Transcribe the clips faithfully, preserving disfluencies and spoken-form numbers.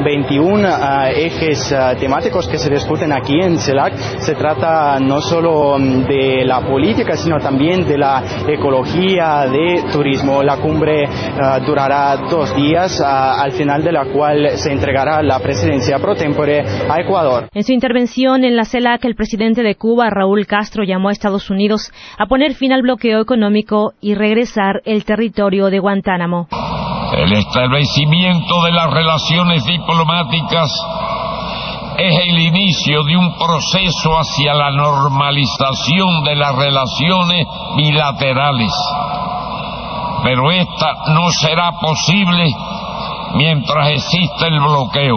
veintiún uh, ejes uh, temáticos que se discuten aquí en CELAC. Se trata no solo de la política, sino también de la ecología, de turismo. La cumbre uh, durará dos días, uh, al final de la cual se entregará la presidencia pro tempore a Ecuador. En su intervención en la CELAC, el presidente de Cuba, Raúl Castro, llamó a Estados Unidos a poner fin al bloqueo económico y regresar el territorio de Guantánamo. El establecimiento de las relaciones diplomáticas es el inicio de un proceso hacia la normalización de las relaciones bilaterales, pero esta no será posible mientras exista el bloqueo.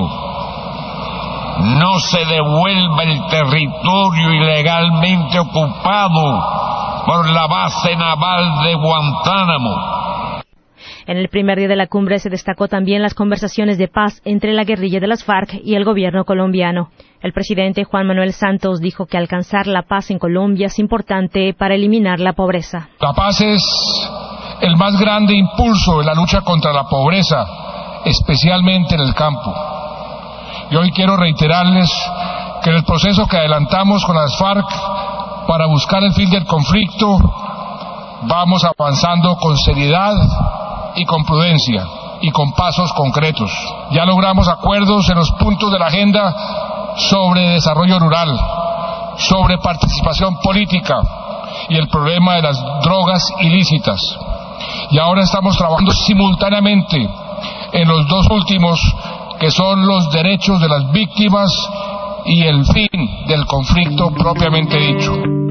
No se devuelva el territorio ilegalmente ocupado por la base naval de Guantánamo. En el primer día de la cumbre se destacó también las conversaciones de paz entre la guerrilla de las FARC y el gobierno colombiano. El presidente Juan Manuel Santos dijo que alcanzar la paz en Colombia es importante para eliminar la pobreza. La paz es el más grande impulso de la lucha contra la pobreza, especialmente en el campo. Y hoy quiero reiterarles que en el proceso que adelantamos con las FARC para buscar el fin del conflicto, vamos avanzando con seriedad y con prudencia y con pasos concretos. Ya logramos acuerdos en los puntos de la agenda sobre desarrollo rural, sobre participación política y el problema de las drogas ilícitas. Y ahora estamos trabajando simultáneamente en los dos últimos, que son los derechos de las víctimas y el fin del conflicto propiamente dicho.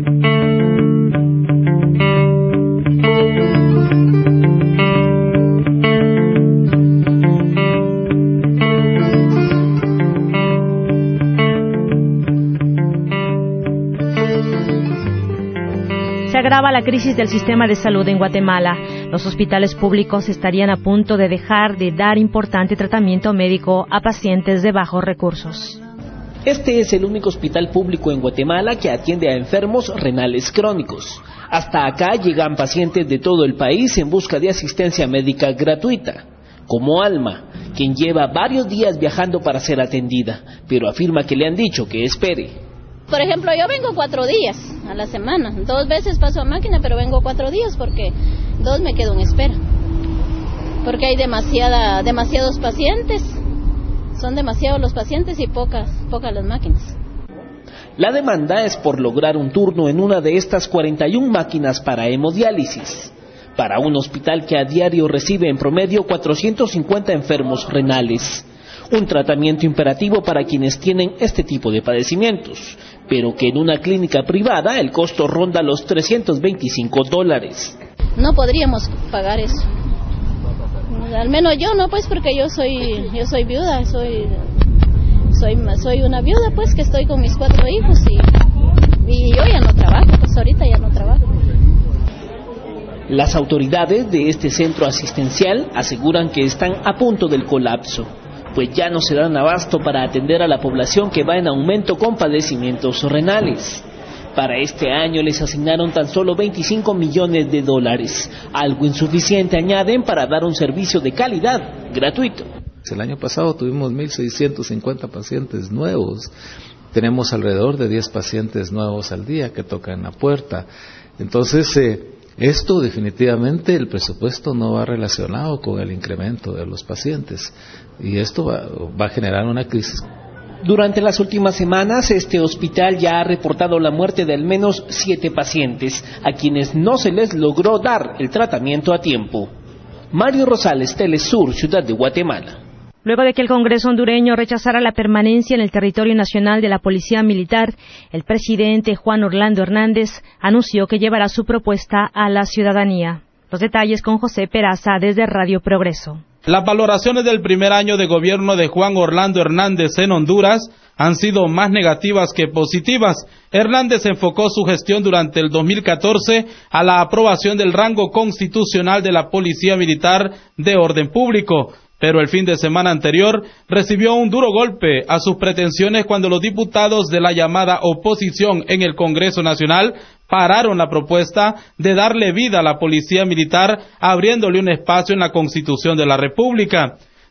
Se agrava la crisis del sistema de salud en Guatemala. Los hospitales públicos estarían a punto de dejar de dar importante tratamiento médico a pacientes de bajos recursos. Este es el único hospital público en Guatemala que atiende a enfermos renales crónicos. Hasta acá llegan pacientes de todo el país en busca de asistencia médica gratuita, como Alma, quien lleva varios días viajando para ser atendida, pero afirma que le han dicho que espere. Por ejemplo, yo vengo cuatro días a la semana, dos veces paso a máquina, pero vengo cuatro días porque dos me quedo en espera, porque hay demasiada, demasiados pacientes, son demasiados los pacientes y pocas, pocas las máquinas. La demanda es por lograr un turno en una de estas cuarenta y una máquinas para hemodiálisis, para un hospital que a diario recibe en promedio cuatrocientos cincuenta enfermos renales. Un tratamiento imperativo para quienes tienen este tipo de padecimientos, pero que en una clínica privada el costo ronda los trescientos veinticinco dólares. No podríamos pagar eso. Al menos yo no, pues, porque yo soy yo soy viuda, soy soy soy una viuda, pues, que estoy con mis cuatro hijos y, y yo ya no trabajo, pues ahorita ya no trabajo. Las autoridades de este centro asistencial aseguran que están a punto del colapso, pues ya no se dan abasto para atender a la población que va en aumento con padecimientos renales. Para este año les asignaron tan solo veinticinco millones de dólares, algo insuficiente, añaden, para dar un servicio de calidad gratuito. El año pasado tuvimos mil seiscientos cincuenta pacientes nuevos, tenemos alrededor de diez pacientes nuevos al día que tocan la puerta. Entonces, eh, esto definitivamente, el presupuesto no va relacionado con el incremento de los pacientes y esto va, va a generar una crisis. Durante las últimas semanas, este hospital ya ha reportado la muerte de al menos siete pacientes, a quienes no se les logró dar el tratamiento a tiempo. Mario Rosales, Telesur, Ciudad de Guatemala. Luego de que el Congreso hondureño rechazara la permanencia en el territorio nacional de la Policía Militar, el presidente Juan Orlando Hernández anunció que llevará su propuesta a la ciudadanía. Los detalles con José Peraza desde Radio Progreso. Las valoraciones del primer año de gobierno de Juan Orlando Hernández en Honduras han sido más negativas que positivas. Hernández enfocó su gestión durante el dos mil catorce a la aprobación del rango constitucional de la Policía Militar de orden público, pero el fin de semana anterior recibió un duro golpe a sus pretensiones cuando los diputados de la llamada oposición en el Congreso Nacional pararon la propuesta de darle vida a la Policía Militar, abriéndole un espacio en la Constitución de la República.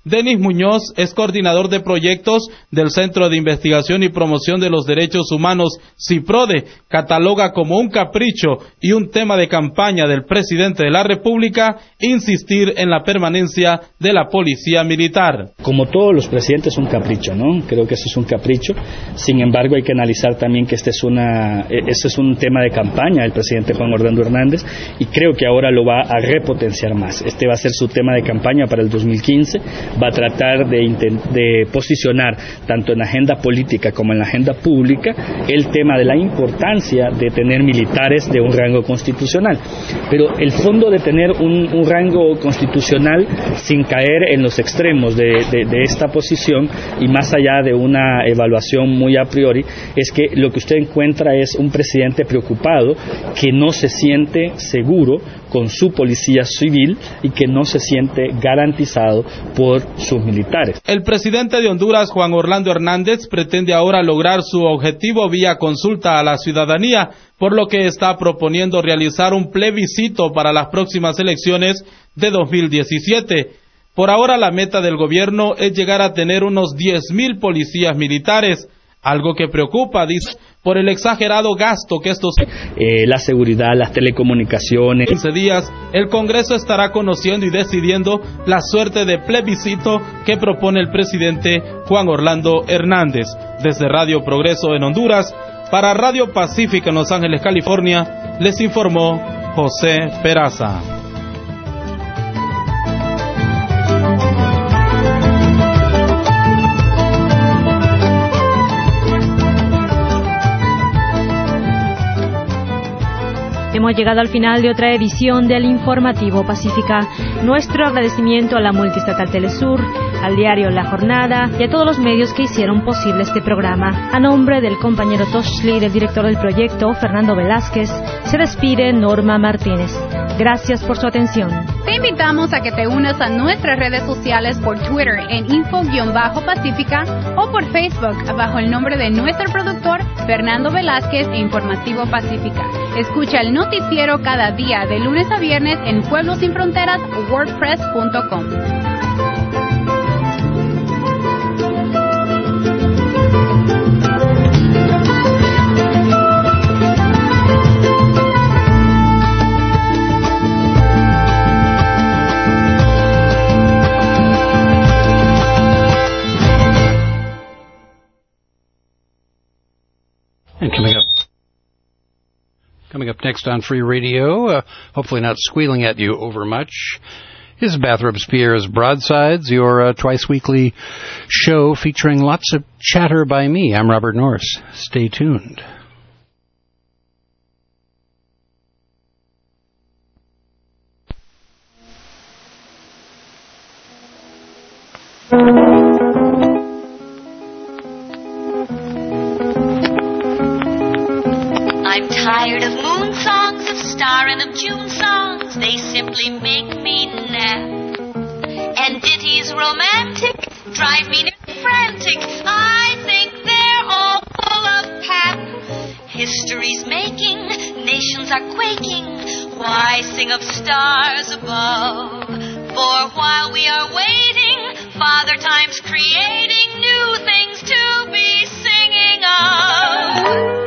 Denis Muñoz es coordinador de proyectos del Centro de Investigación y Promoción de los Derechos Humanos, CIPRODE. Cataloga como un capricho y un tema de campaña del presidente de la República insistir en la permanencia de la policía militar. Como todos los presidentes, un capricho, ¿no? Creo que eso es un capricho. Sin embargo, hay que analizar también que este es una, este es un tema de campaña del presidente Juan Orlando Hernández, y creo que ahora lo va a repotenciar más. Este va a ser su tema de campaña para el dos mil quince. Va a tratar de, de posicionar tanto en la agenda política como en la agenda pública el tema de la importancia de tener militares de un rango constitucional. Pero el fondo de tener un, un rango constitucional sin caer en los extremos de, de, de esta posición, y más allá de una evaluación muy a priori, es que lo que usted encuentra es un presidente preocupado que no se siente seguro con su policía civil y que no se siente garantizado por sus militares. El presidente de Honduras, Juan Orlando Hernández, pretende ahora lograr su objetivo vía consulta a la ciudadanía, por lo que está proponiendo realizar un plebiscito para las próximas elecciones de dos mil diecisiete. Por ahora la meta del gobierno es llegar a tener unos diez mil policías militares, algo que preocupa, dice, por el exagerado gasto que estos... Eh, la seguridad, las telecomunicaciones... En quince días, el Congreso estará conociendo y decidiendo la suerte de plebiscito que propone el presidente Juan Orlando Hernández. Desde Radio Progreso en Honduras, para Radio Pacífica en Los Ángeles, California, les informó José Peraza. Hemos llegado al final de otra edición del Informativo Pacífica. Nuestro agradecimiento a la Multiestatal Telesur, al diario La Jornada y a todos los medios que hicieron posible este programa. A nombre del compañero Toshli y del director del proyecto, Fernando Velázquez, se despide Norma Martínez. Gracias por su atención. Te invitamos a que te unas a nuestras redes sociales por Twitter en info-pacífica o por Facebook bajo el nombre de nuestro productor Fernando Velázquez e Informativo Pacífica. Escucha el noticiero cada día de lunes a viernes en Pueblos Sin Fronteras wordpress punto com. And coming up, coming up next on Free Radio, uh, hopefully not squealing at you over much, is Bathrobes Pierre's Broadsides, your uh, twice-weekly show featuring lots of chatter by me. I'm Robert Norris. Stay tuned. I'm tired of moon songs, of star and of June songs. They simply make me nap. And ditties romantic drive me frantic. I think they're all full of pap. History's making, nations are quaking. Why sing of stars above? For while we are waiting, Father Time's creating new things to be singing of.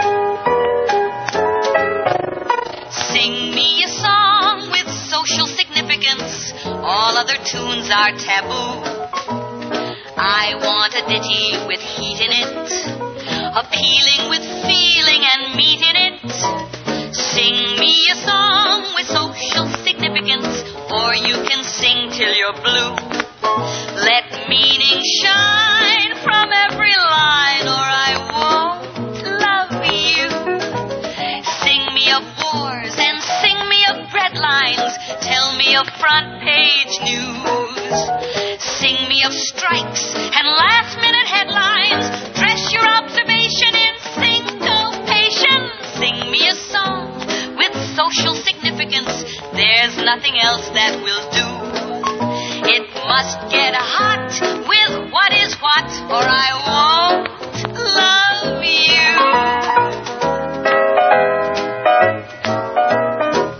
Sing me a song with social significance. All other tunes are taboo. I want a ditty with heat in it, appealing with feeling and meat in it. Sing me a song with social significance, or you can sing till you're blue. Let meaning shine from every line, or I won't love you. Sing me of wars and sing me of breadlines. Tell me of front page news. Sing me of strikes and last minute headlines. Dress your observation in syncopation. Sing me a song with social significance. There's nothing else that will do. It must get hot with what is what, or I won't love you.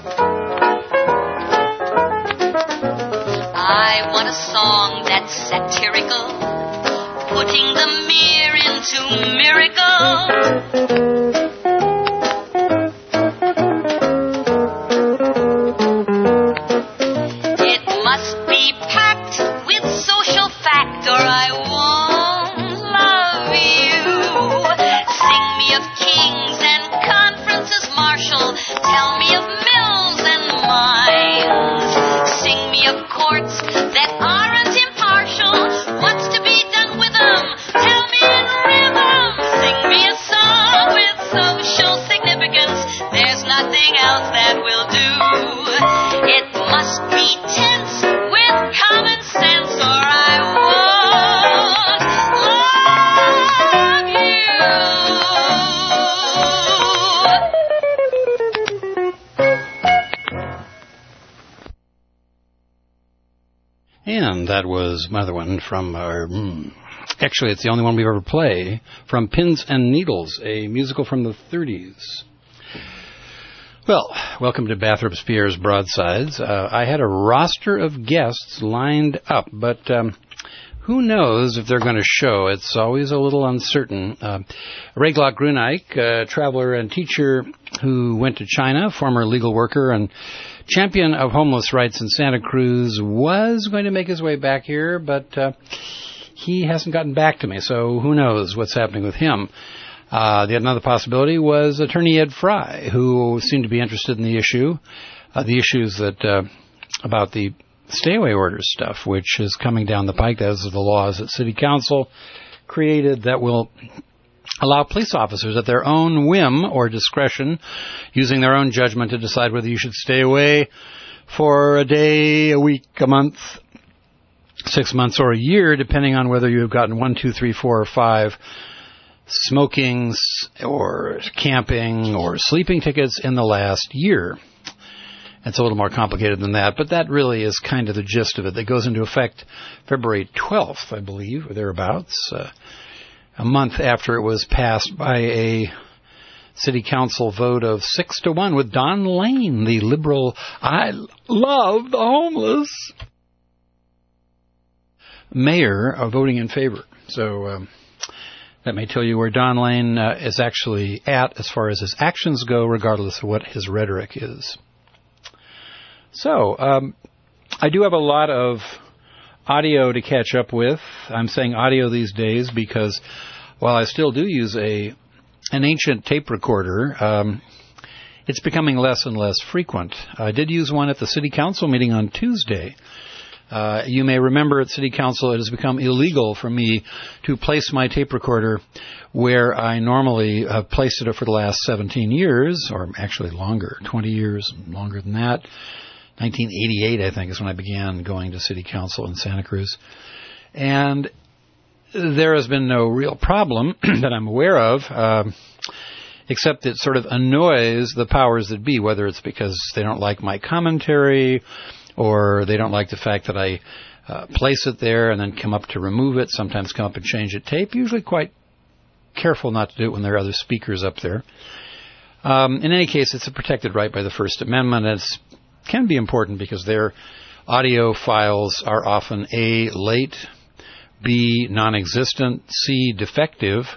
I want a song that's set putting the mere into miracle. And that was another one from our, mm, actually it's the only one we've ever played, from Pins and Needles, a musical from the thirties. Well, welcome to Bathrop Spears Broadsides. Uh, I had a roster of guests lined up, but um, who knows if they're going to show? It's always a little uncertain. Uh, Ray Glock-Grunike, a traveler and teacher who went to China, former legal worker and champion of homeless rights in Santa Cruz, was going to make his way back here, but uh, he hasn't gotten back to me, so who knows what's happening with him. Uh, the another possibility was attorney Ed Fry, who seemed to be interested in the issue, uh, the issues that uh, about the stay-away orders stuff, which is coming down the pike. Those are the laws that City Council created that will allow police officers at their own whim or discretion, using their own judgment, to decide whether you should stay away for a day, a week, a month, six months, or a year, depending on whether you've gotten one, two, three, four, or five smoking or camping or sleeping tickets in the last year. It's a little more complicated than that, but that really is kind of the gist of it. That goes into effect February twelfth, I believe, or thereabouts, uh, a month after it was passed by a city council vote of six to one, with Don Lane, the liberal, I love the homeless mayor, uh, voting in favor. So um, that may tell you where Don Lane uh, is actually at as far as his actions go, regardless of what his rhetoric is. So um, I do have a lot of audio to catch up with. I'm saying audio these days because while I still do use a an ancient tape recorder, um, it's becoming less and less frequent. I did use one at the City Council meeting on Tuesday. Uh, you may remember at City Council it has become illegal for me to place my tape recorder where I normally have placed it for the last seventeen years, or actually longer, twenty years, longer than that. nineteen eighty-eight, I think, is when I began going to City Council in Santa Cruz. And there has been no real problem that I'm aware of, uh, except it sort of annoys the powers that be, whether it's because they don't like my commentary or they don't like the fact that I uh, place it there and then come up to remove it, sometimes come up and change the tape, usually quite careful not to do it when there are other speakers up there. Um, in any case, it's a protected right by the First Amendment, and it's can be important because their audio files are often A, late, B, non-existent, C, defective,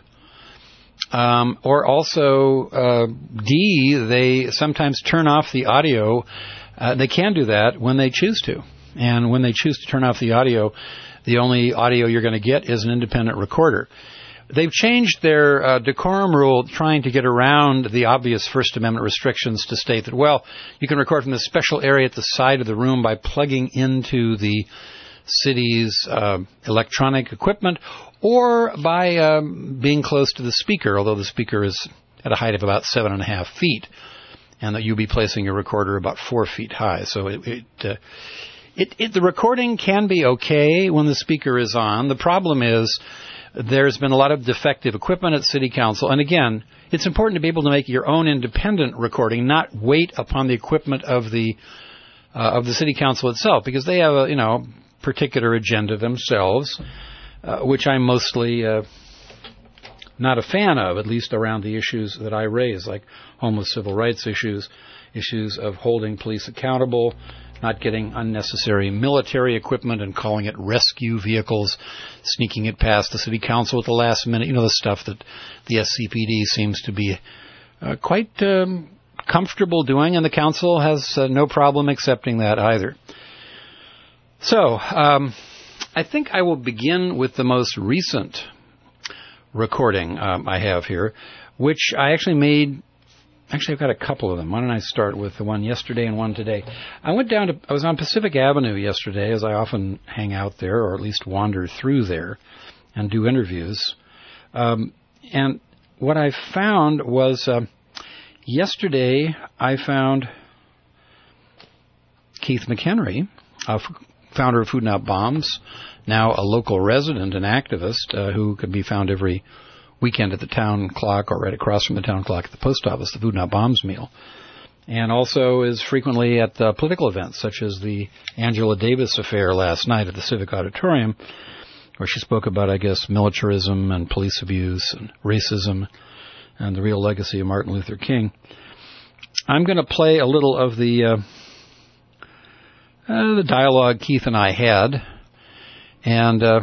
um, or also uh, D, they sometimes turn off the audio. Uh, they can do that when they choose to. And when they choose to turn off the audio, the only audio you're going to get is an independent recorder. They've changed their uh, decorum rule, trying to get around the obvious First Amendment restrictions, to state that, well, you can record from this special area at the side of the room by plugging into the city's uh, electronic equipment, or by um, being close to the speaker, although the speaker is at a height of about seven and a half feet, and that you'll be placing your recorder about four feet high. So it, it, uh, it, it the recording can be okay when the speaker is on. The problem is there's been a lot of defective equipment at City Council. And again, it's important to be able to make your own independent recording, not wait upon the equipment of the uh, of the City Council itself, because they have a, you know, particular agenda themselves, uh, which I'm mostly uh, not a fan of, at least around the issues that I raise, like homeless civil rights issues, issues of holding police accountable, not getting unnecessary military equipment and calling it rescue vehicles, sneaking it past the city council at the last minute, you know, the stuff that the S C P D seems to be uh, quite um, comfortable doing, and the council has uh, no problem accepting that either. So, um, I think I will begin with the most recent recording um, I have here, which I actually made. Actually, I've got a couple of them. Why don't I start with the one yesterday and one today? I went down to, I was on Pacific Avenue yesterday, as I often hang out there, or at least wander through there and do interviews. Um, and what I found was, uh, yesterday I found Keith McHenry, uh, founder of Food Not Bombs, now a local resident and activist uh, who can be found every weekend at the town clock or right across from the town clock at the post office, the Food Not Bombs meal. And also is frequently at uh, political events, such as the Angela Davis affair last night at the Civic Auditorium, where she spoke about, I guess, militarism and police abuse and racism and the real legacy of Martin Luther King. I'm going to play a little of the uh, uh, the dialogue Keith and I had, and uh,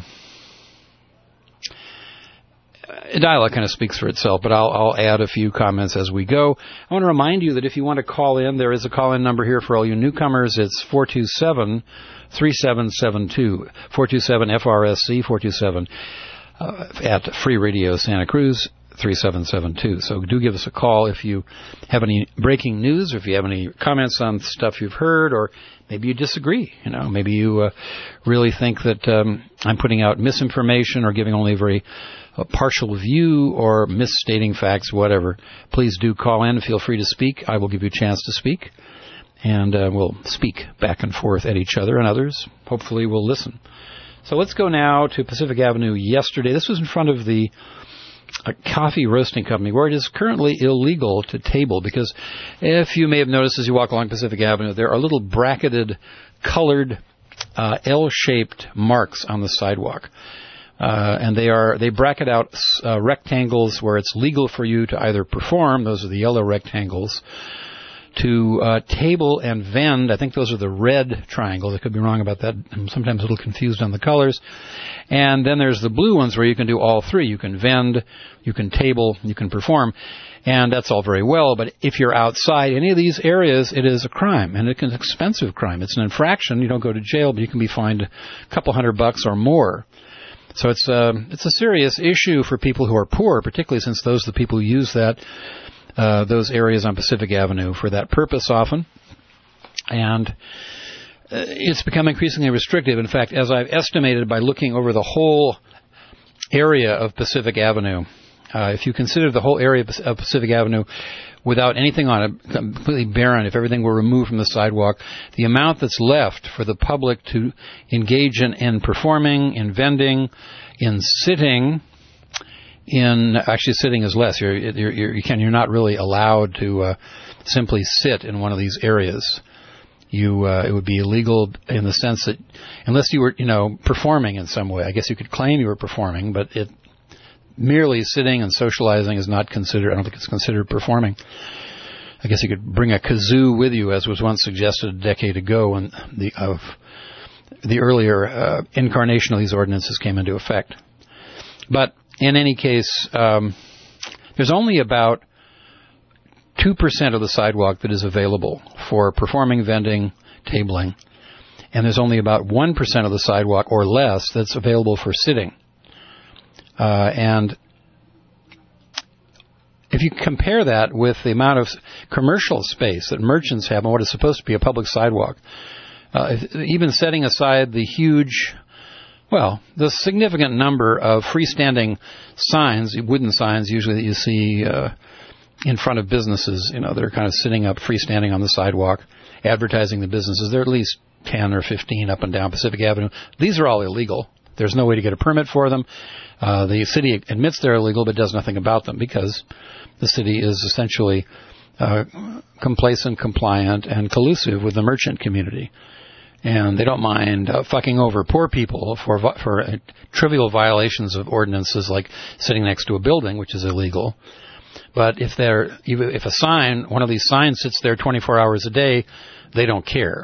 a dialogue kind of speaks for itself, but I'll, I'll add a few comments as we go. I want to remind you that if you want to call in, there is a call-in number here for all you newcomers. It's four two seven, three seven seven two, four two seven F R S C, four two seven uh, at Free Radio Santa Cruz, three seven seven two. So do give us a call if you have any breaking news, or if you have any comments on stuff you've heard, or maybe you disagree. You know, maybe you uh, really think that um, I'm putting out misinformation or giving only a very a partial view or misstating facts, whatever. Please do call in. Feel free to speak. I will give you a chance to speak, and uh, we'll speak back and forth at each other, and others hopefully will listen. So let's go now to Pacific Avenue yesterday. This was in front of the a coffee roasting company where it is currently illegal to table, because if you may have noticed as you walk along Pacific Avenue, there are little bracketed, colored, uh, L-shaped marks on the sidewalk. Uh, and they are they bracket out uh, rectangles where it's legal for you to either perform, those are the yellow rectangles, to uh, table and vend. I think those are the red triangles. I could be wrong about that. I'm sometimes a little confused on the colors. And then there's the blue ones where you can do all three. You can vend, you can table, you can perform. And that's all very well, but if you're outside any of these areas, it is a crime, and it's an expensive crime. It's an infraction. You don't go to jail, but you can be fined a couple hundred bucks or more. So it's a, it's a serious issue for people who are poor, particularly since those are the people who use that uh, those areas on Pacific Avenue for that purpose often. And uh, it's become increasingly restrictive. In fact, as I've estimated by looking over the whole area of Pacific Avenue, uh, if you consider the whole area of Pacific Avenue without anything on it, completely barren, if everything were removed from the sidewalk, the amount that's left for the public to engage in, in performing, in vending, in sitting, in actually sitting is less. You're, you're, you're, you can, you're not really allowed to uh, simply sit in one of these areas. You, uh, it would be illegal in the sense that unless you were, you know, performing in some way. I guess you could claim you were performing, but it merely sitting and socializing is not considered, I don't think it's considered performing. I guess you could bring a kazoo with you, as was once suggested a decade ago when the of the earlier uh, incarnation of these ordinances came into effect. But in any case, um, there's only about two percent of the sidewalk that is available for performing, vending, tabling, and there's only about one percent of the sidewalk or less that's available for sitting. Uh, and if you compare that with the amount of commercial space that merchants have on what is supposed to be a public sidewalk, uh, if, even setting aside the huge, well, the significant number of freestanding signs, wooden signs usually that you see uh, in front of businesses, you know, they're kind of sitting up freestanding on the sidewalk, advertising the businesses. There are at least ten or fifteen up and down Pacific Avenue. These are all illegal. There's no way to get a permit for them. Uh, the city admits they're illegal but does nothing about them because the city is essentially uh, complacent, compliant, and collusive with the merchant community. And they don't mind uh, fucking over poor people for for uh, trivial violations of ordinances like sitting next to a building, which is illegal. But if they're if a sign, one of these signs sits there twenty-four hours a day, they don't care.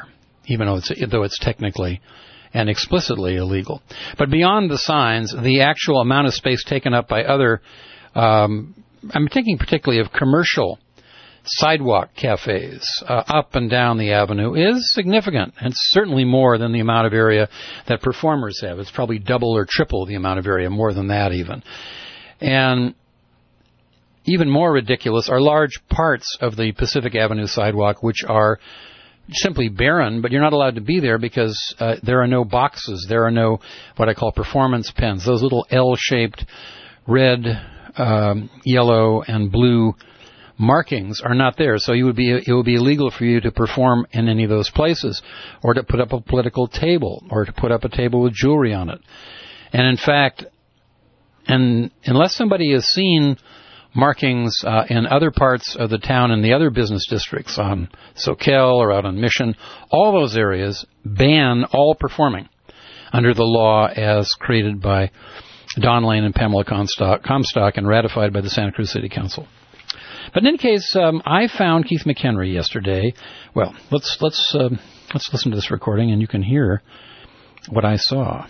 even though it's, though it's technically and explicitly illegal. But beyond the signs, the actual amount of space taken up by other, um, I'm thinking particularly of commercial sidewalk cafes uh, up and down the avenue is significant, and certainly more than the amount of area that performers have. It's probably double or triple the amount of area, more than that even. And even more ridiculous are large parts of the Pacific Avenue sidewalk which are simply barren, but you're not allowed to be there because uh, there are no boxes. There are no what I call performance pens, those little L-shaped red, um, yellow, and blue markings are not there. So you would be it would be illegal for you to perform in any of those places, or to put up a political table, or to put up a table with jewelry on it. And in fact, and unless somebody has seen markings uh, in other parts of the town and the other business districts on Soquel or out on Mission, all those areas ban all performing under the law as created by Don Lane and Pamela Comstock, Comstock and ratified by the Santa Cruz City Council. But in any case, um, I found Keith McHenry yesterday. Well, let's let's uh, let's listen to this recording, and you can hear what I saw.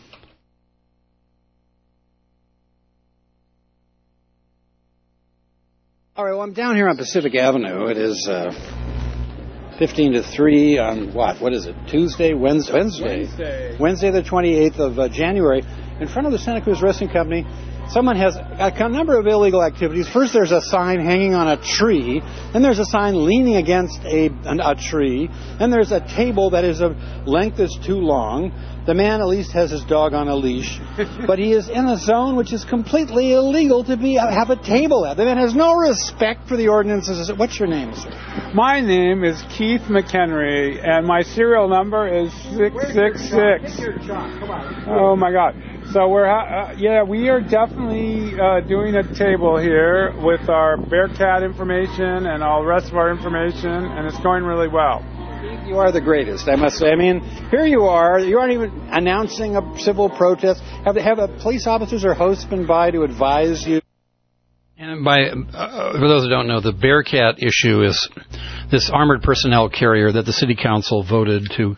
All right, well, I'm down here on Pacific Avenue. It is uh, fifteen to three on what? What is it? Tuesday? Wednesday? Wednesday, Wednesday, Wednesday the twenty-eighth of uh, January. In front of the Santa Cruz Wrestling Company, someone has a number of illegal activities. First, there's a sign hanging on a tree. Then there's a sign leaning against a, a tree. Then there's a table that is of length that's too long. The man at least has his dog on a leash, but he is in a zone which is completely illegal to be have a table at. The man has no respect for the ordinances. What's your name, sir? My name is Keith McHenry, and my serial number is six six six. Oh, my God. So we're, uh, yeah, we are definitely uh, doing a table here with our Bearcat information and all the rest of our information, and it's going really well. You are the greatest, I must say. I mean, here you are. You aren't even announcing a civil protest. Have have a police officers or hosts been by to advise you? And by uh, for those who don't know, the Bearcat issue is this armored personnel carrier that the city council voted to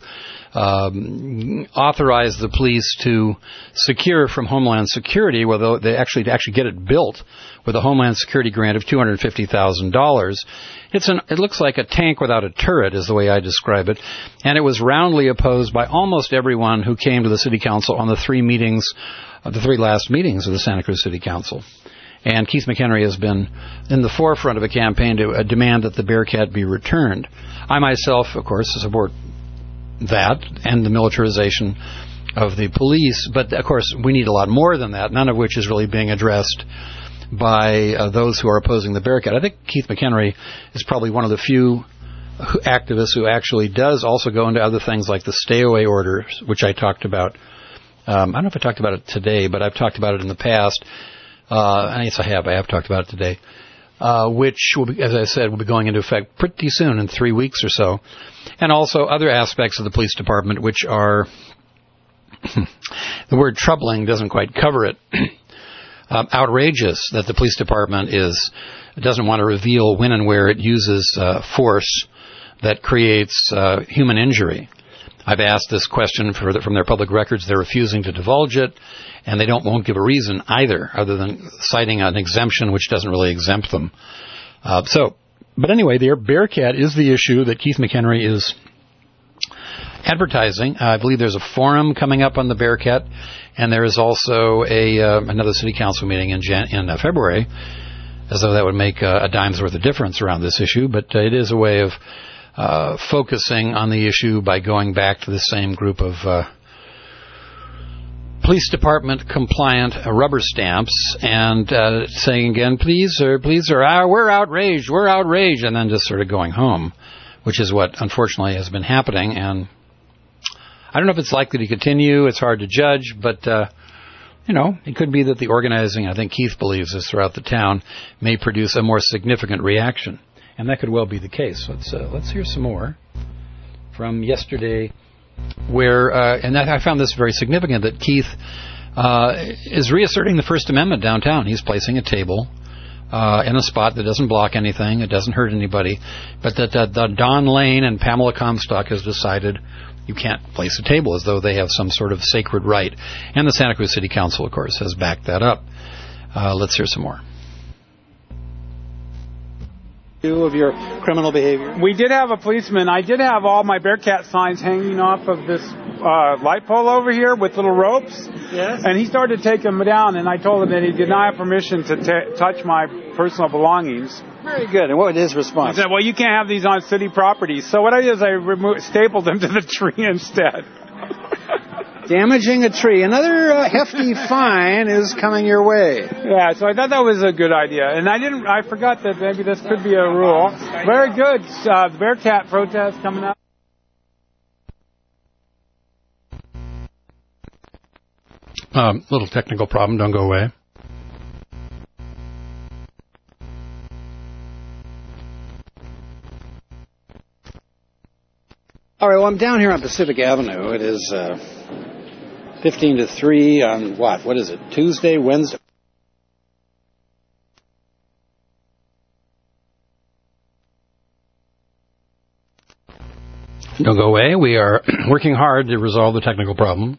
um, authorize the police to secure from Homeland Security, whether they actually to actually get it built with a Homeland Security grant of two hundred fifty thousand dollars. It's an, it looks like a tank without a turret is the way I describe it. And it was roundly opposed by almost everyone who came to the city council on the three meetings, uh, the three last meetings of the Santa Cruz City Council. And Keith McHenry has been in the forefront of a campaign to uh, demand that the Bearcat be returned. I myself, of course, support that and the militarization of the police. But, of course, we need a lot more than that, none of which is really being addressed by uh, those who are opposing the Bearcat. I think Keith McHenry is probably one of the few activists who actually does also go into other things like the stay-away orders, which I talked about. Um, I don't know if I talked about it today, but I've talked about it in the past. Uh, I guess I have. I have talked about it today, uh, which, will be, as I said, will be going into effect pretty soon, in three weeks or so. And also other aspects of the police department, which are, the word troubling doesn't quite cover it. Um, outrageous that the police department is doesn't want to reveal when and where it uses uh, force that creates uh, human injury. I've asked this question for the, from their public records. They're refusing to divulge it, and they don't won't give a reason either, other than citing an exemption which doesn't really exempt them. Uh, so, but anyway, the Bearcat is the issue that Keith McHenry is advertising. Uh, I believe there's a forum coming up on the Bearcat, and there is also a uh, another city council meeting in Jan- in uh, February, as though that would make uh, a dime's worth of difference around this issue. But uh, it is a way of uh, focusing on the issue by going back to the same group of uh, police department compliant uh, rubber stamps and uh, saying again, please, sir, please, sir, ah, we're outraged, we're outraged, and then just sort of going home, which is what unfortunately has been happening. And I don't know if it's likely to continue. It's hard to judge, but, uh, you know, it could be that the organizing, I think Keith believes this throughout the town, may produce a more significant reaction. And that could well be the case. Let's uh, let's hear some more from yesterday, where, uh, and I found this very significant, that Keith uh, is reasserting the First Amendment downtown. He's placing a table uh, in a spot that doesn't block anything, it doesn't hurt anybody, but that, that, that Don Lane and Pamela Comstock has decided you can't place a table, as though they have some sort of sacred right. And the Santa Cruz City Council, of course, has backed that up. Uh, let's hear some more. Of your criminal behavior? We did have a policeman. I did have all my Bearcat signs hanging off of this uh, light pole over here with little ropes. Yes. And he started to take them down, and I told him that he did not have permission to t- touch my personal belongings. Very good. And what was his response? He said, well, you can't have these on city property. So what I did is I remo- stapled them to the tree instead. Damaging a tree. Another uh, hefty fine is coming your way. Yeah, so I thought that was a good idea. And I didn't, I forgot that maybe this could be a rule. Very good. Uh, Bearcat protest coming up. Um, little technical problem. Don't go away. All right, well, I'm down here on Pacific Avenue. It is uh, fifteen to three on what? What is it? Tuesday, Wednesday? Don't go away. We are working hard to resolve the technical problem.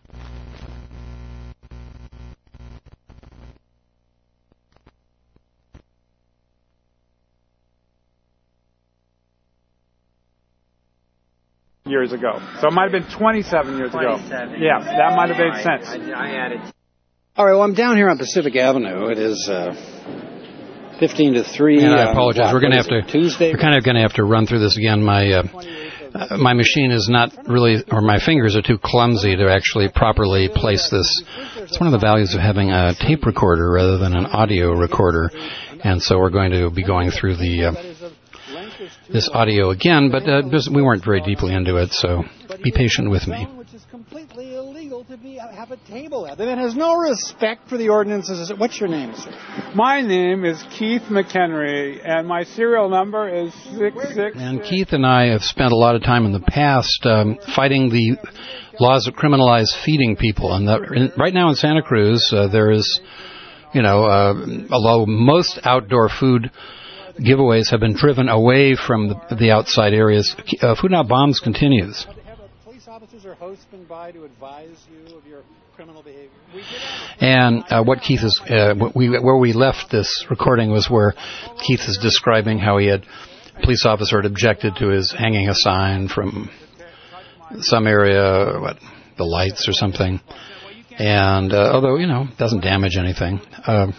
Years ago. So it might have been twenty-seven years ago. Yeah, that might have made sense. I, I added. All right, well, I'm down here on Pacific Avenue. It is uh, fifteen to three. And I apologize. On, we're going to have to Tuesday. We're kind of going to have to run through this again. My uh, uh, my machine is not really, or my fingers are too clumsy to actually properly place this. It's one of the values of having a tape recorder rather than an audio recorder, and so we're going to be going through the. Uh, this audio again, but uh, we weren't very deeply into it, so be patient with me. Which is completely illegal to be have a table at. It has no respect for the ordinances. What's your name, sir? My name is Keith McHenry, and my serial number is six six. And Keith and I have spent a lot of time in the past um, fighting the laws that criminalize feeding people, and the, in, right now in Santa Cruz uh, there is, you know, uh, although most outdoor food giveaways have been driven away from the, the outside areas. Uh, Food Not Bombs continues. Police officers or hosts been by to advise you of your criminal behavior? And uh, what Keith is, uh, we, where we left this recording was where Keith is describing how he had, a police officer had objected to his hanging a sign from some area, what, the lights or something. And uh, although, you know, it doesn't damage anything. Uh,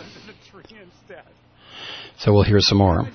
So we'll hear some more.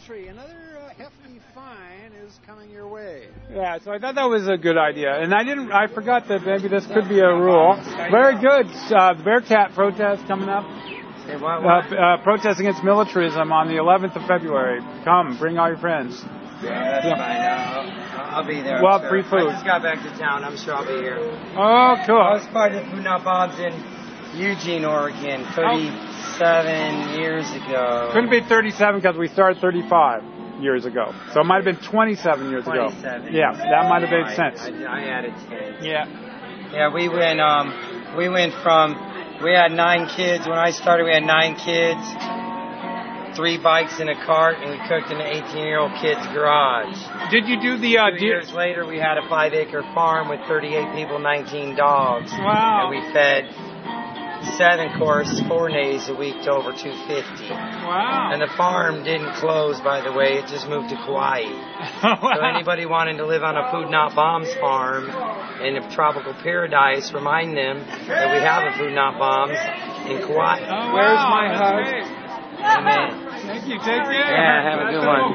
Yeah, so I thought that was a good idea. And I didn't, I forgot that maybe this could be a rule. Very good. Uh, Bearcat protest coming up. Hey, what, what? Uh, uh, protest against militarism on the eleventh of February. Come, bring all your friends. Yeah, that's yeah. fine. I'll, I'll be there. Well, sure. free food. I just got back to town. I'm sure I'll be here. Oh, cool. I was part of the Food Not Bombs in Eugene, Oregon, thirty-seven years ago. Couldn't be thirty-seven because we started thirty-five years ago. So it might have been twenty-seven years twenty-seven. ago. Yeah, that might have made sense. I, I added ten. Yeah. Yeah, we went. Um, we went from. We had nine kids when I started. We had nine kids, three bikes in a cart, and we cooked in an eighteen-year-old kid's garage. Did you do the? Uh, Two years later, we had a five-acre farm with thirty-eight people, nineteen dogs. Wow. And we fed seven course, four days a week to over two hundred fifty. Wow. And the farm didn't close, by the way. It just moved to Kauai. Wow. So anybody wanting to live on a Food Not Bombs farm in a tropical paradise, remind them that we have a Food Not Bombs in Kauai. Oh, Where's wow. my hug? Amen. Thank you. Take care. Yeah, have a good one.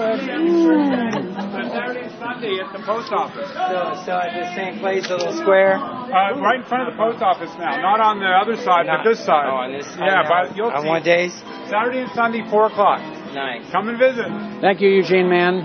Saturday and Sunday at the post office. So, so at the same place, little square? Uh, right in front of the post office now. Not on the other side, Not, but this side. Oh, on this side. Yeah, now. but you'll on see. what days? Saturday and Sunday, four o'clock. Nice. Come and visit. Thank you, Eugene, man.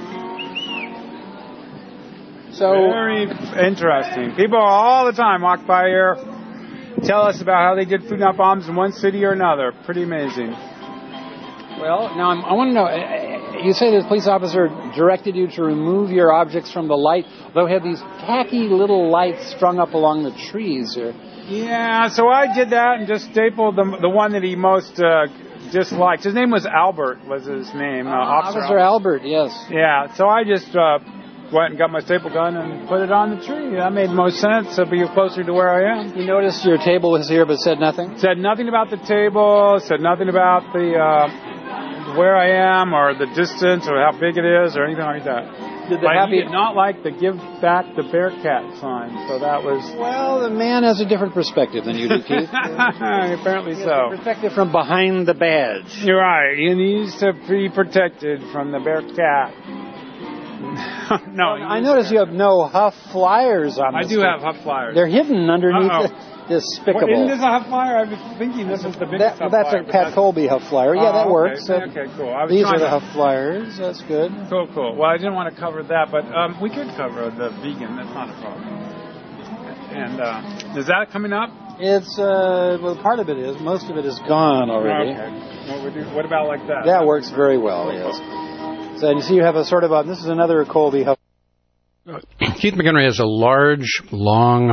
So very interesting. People all the time walk by here, tell us about how they did Food Not Bombs in one city or another. Pretty amazing. Well, now I'm, I want to know, you say this police officer directed you to remove your objects from the light, though have these tacky little lights strung up along the trees. Or... Yeah, so I did that and just stapled the, the one that he most uh, disliked. His name was Albert, was his name. Uh, uh, Officer, Officer Albert. Albert, yes. Yeah, so I just uh, went and got my staple gun and put it on the tree. That made most sense. It'll be closer to where I am. You noticed your table was here but said nothing? Said nothing about the table, said nothing about the uh, where I am or the distance or how big it is or anything like that. Did the but happy... he did not like the give back the Bearcat sign, so that was... Well, the man has a different perspective than you do, Keith. Apparently he so. Perspective from behind the badge. You're right. He needs to be protected from the Bearcat. no, I notice you have no Huff flyers on I this. I do have Huff flyers. They're hidden underneath the, despicable. Well, isn't this a Huff flyer? I was thinking this was the biggest that, Huff that's flyer. That's a Pat Colby Huff flyer. Yeah, oh, that okay. works. Okay, cool. I was These are the to... Huff flyers. That's good. Cool, cool. Well, I didn't want to cover that, but um, we could cover the vegan. That's not a problem. And uh, is that coming up? It's, uh, well, part of it is. Most of it is gone already. Okay. What, we do, what about like that? That works very well, yes. So you see you have a sort of a, this is another Colby Huff. Keith McHenry has a large, long,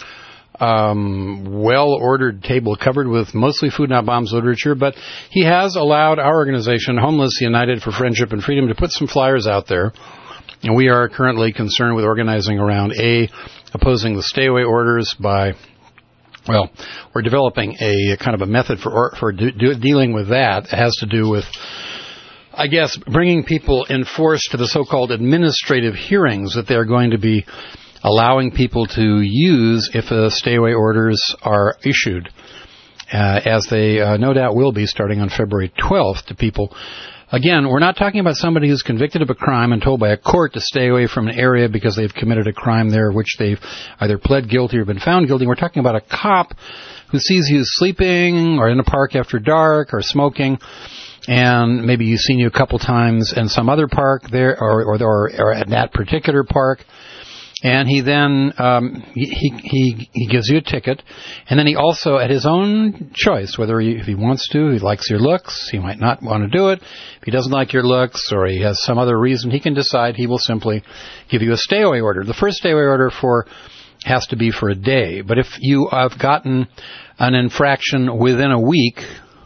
um, well-ordered table covered with mostly Food Not Bombs literature, but he has allowed our organization, Homeless United for Friendship and Freedom, to put some flyers out there. And we are currently concerned with organizing around, A, opposing the stay-away orders by, well, we're developing a kind of a method for for do, do, dealing with that. It has to do with, I guess, bringing people in force to the so-called administrative hearings that they're going to be allowing people to use if uh, stay-away orders are issued, uh, as they uh, no doubt will be starting on February twelfth to people. Again, we're not talking about somebody who's convicted of a crime and told by a court to stay away from an area because they've committed a crime there which they've either pled guilty or been found guilty. We're talking about a cop who sees you sleeping or in a park after dark or smoking, and maybe he's seen you a couple times in some other park there or or, or, or at that particular park. And he then, um, he, he, he gives you a ticket, and then he also, at his own choice, whether he, if he wants to, he likes your looks, he might not want to do it. If he doesn't like your looks, or he has some other reason, he can decide he will simply give you a stay-away order. The first stay-away order for, has to be for a day, but if you have gotten an infraction within a week,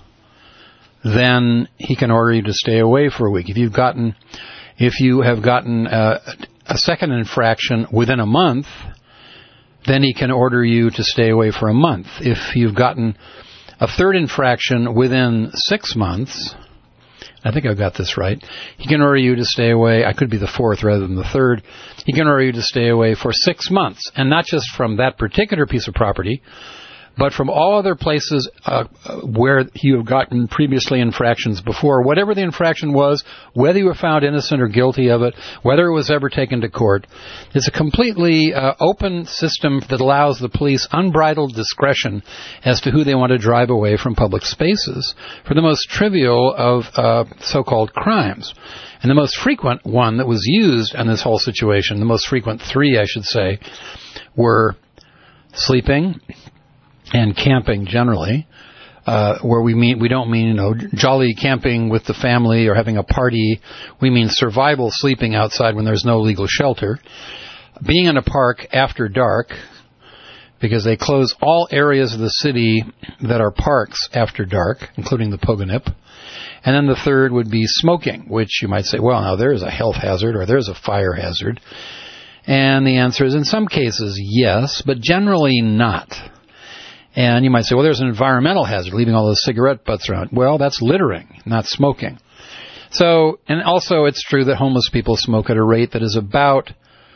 then he can order you to stay away for a week. If you've gotten, if you have gotten, uh, a second infraction within a month, then he can order you to stay away for a month. If you've gotten a third infraction within six months, I think I've got this right, he can order you to stay away, I could be the fourth rather than the third, he can order you to stay away for six months, and not just from that particular piece of property, but from all other places uh, where you have gotten previously infractions before, whatever the infraction was, whether you were found innocent or guilty of it, whether it was ever taken to court. It's a completely uh, open system that allows the police unbridled discretion as to who they want to drive away from public spaces for the most trivial of uh, so-called crimes. And the most frequent one that was used in this whole situation, the most frequent three, I should say, were sleeping and camping generally, uh, where we mean, we don't mean, you know, jolly camping with the family or having a party. We mean survival sleeping outside when there's no legal shelter. Being in a park after dark, because they close all areas of the city that are parks after dark, including the Pogonip. And then the third would be smoking, which you might say, well, now there's a health hazard or there's a fire hazard. And the answer is in some cases, yes, but generally not. And you might say, well, there's an environmental hazard, leaving all those cigarette butts around. Well, that's littering, not smoking. So, and also it's true that homeless people smoke at a rate that is about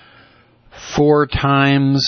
four times,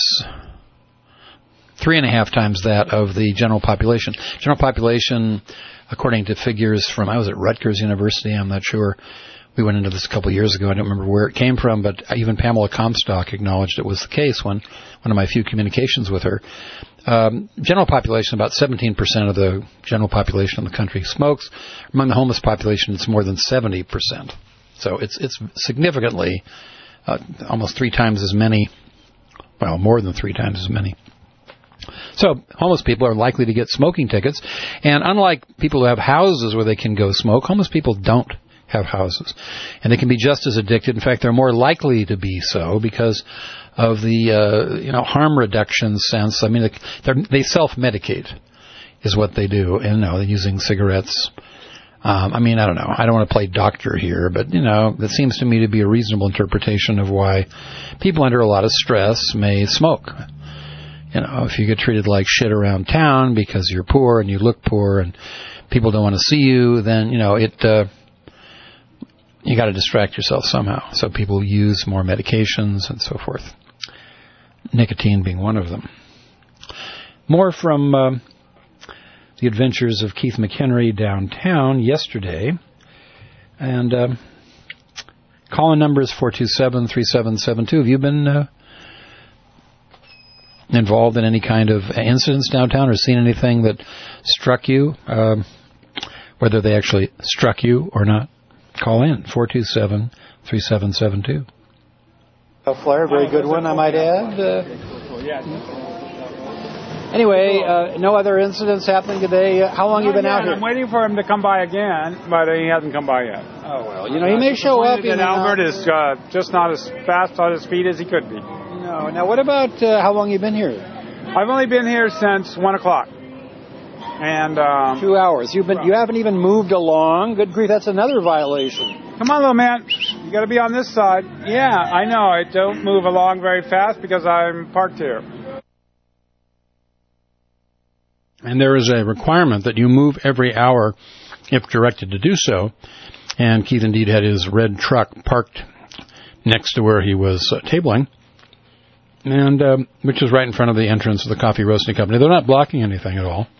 three and a half times that of the general population. General population, according to figures from, I was at Rutgers University, I'm not sure. We went into this a couple of years ago. I don't remember where it came from, but even Pamela Comstock acknowledged it was the case when one of my few communications with her. Um, general population, about seventeen percent of the general population in the country smokes. Among the homeless population, it's more than seventy percent. So it's it's significantly, uh, almost three times as many, well, more than three times as many. So homeless people are likely to get smoking tickets. And unlike people who have houses where they can go smoke, homeless people don't have houses. And they can be just as addicted. In fact, they're more likely to be so because of the, uh, you know, harm reduction sense. I mean, they're, they self-medicate is what they do. And, you know, they're using cigarettes Um, I mean, I don't know. I don't want to play doctor here, but, you know, that seems to me to be a reasonable interpretation of why people under a lot of stress may smoke. You know, if you get treated like shit around town because you're poor and you look poor and people don't want to see you, then, you know, it, uh, you got to distract yourself somehow. So people use more medications and so forth. Nicotine being one of them. More from uh, the adventures of Keith McHenry downtown yesterday. And uh, call-in number is four two seven, three seven seven two. Have you been uh, involved in any kind of incidents downtown or seen anything that struck you, uh, whether they actually struck you or not? Call in, four two seven, three seven seven two. A flare, very good one, I might add. Uh, anyway, uh, no other incidents happening today. Uh, how long have you been yeah, out here? I'm waiting for him to come by again, but he hasn't come by yet. Oh, well, you know, he may show up. And Albert is uh, just not as fast on his feet as he could be. No. Now, what about uh, how long you've been here? I've only been here since one o'clock. And um, two hours. You've been. You haven't even moved along. Good grief, that's another violation. Come on, little man. You got to be on this side. Yeah, I know. I don't move along very fast because I'm parked here. And there is a requirement that you move every hour if directed to do so. And Keith indeed had his red truck parked next to where he was uh, tabling, and um, which is right in front of the entrance of the coffee roasting company. They're not blocking anything at all.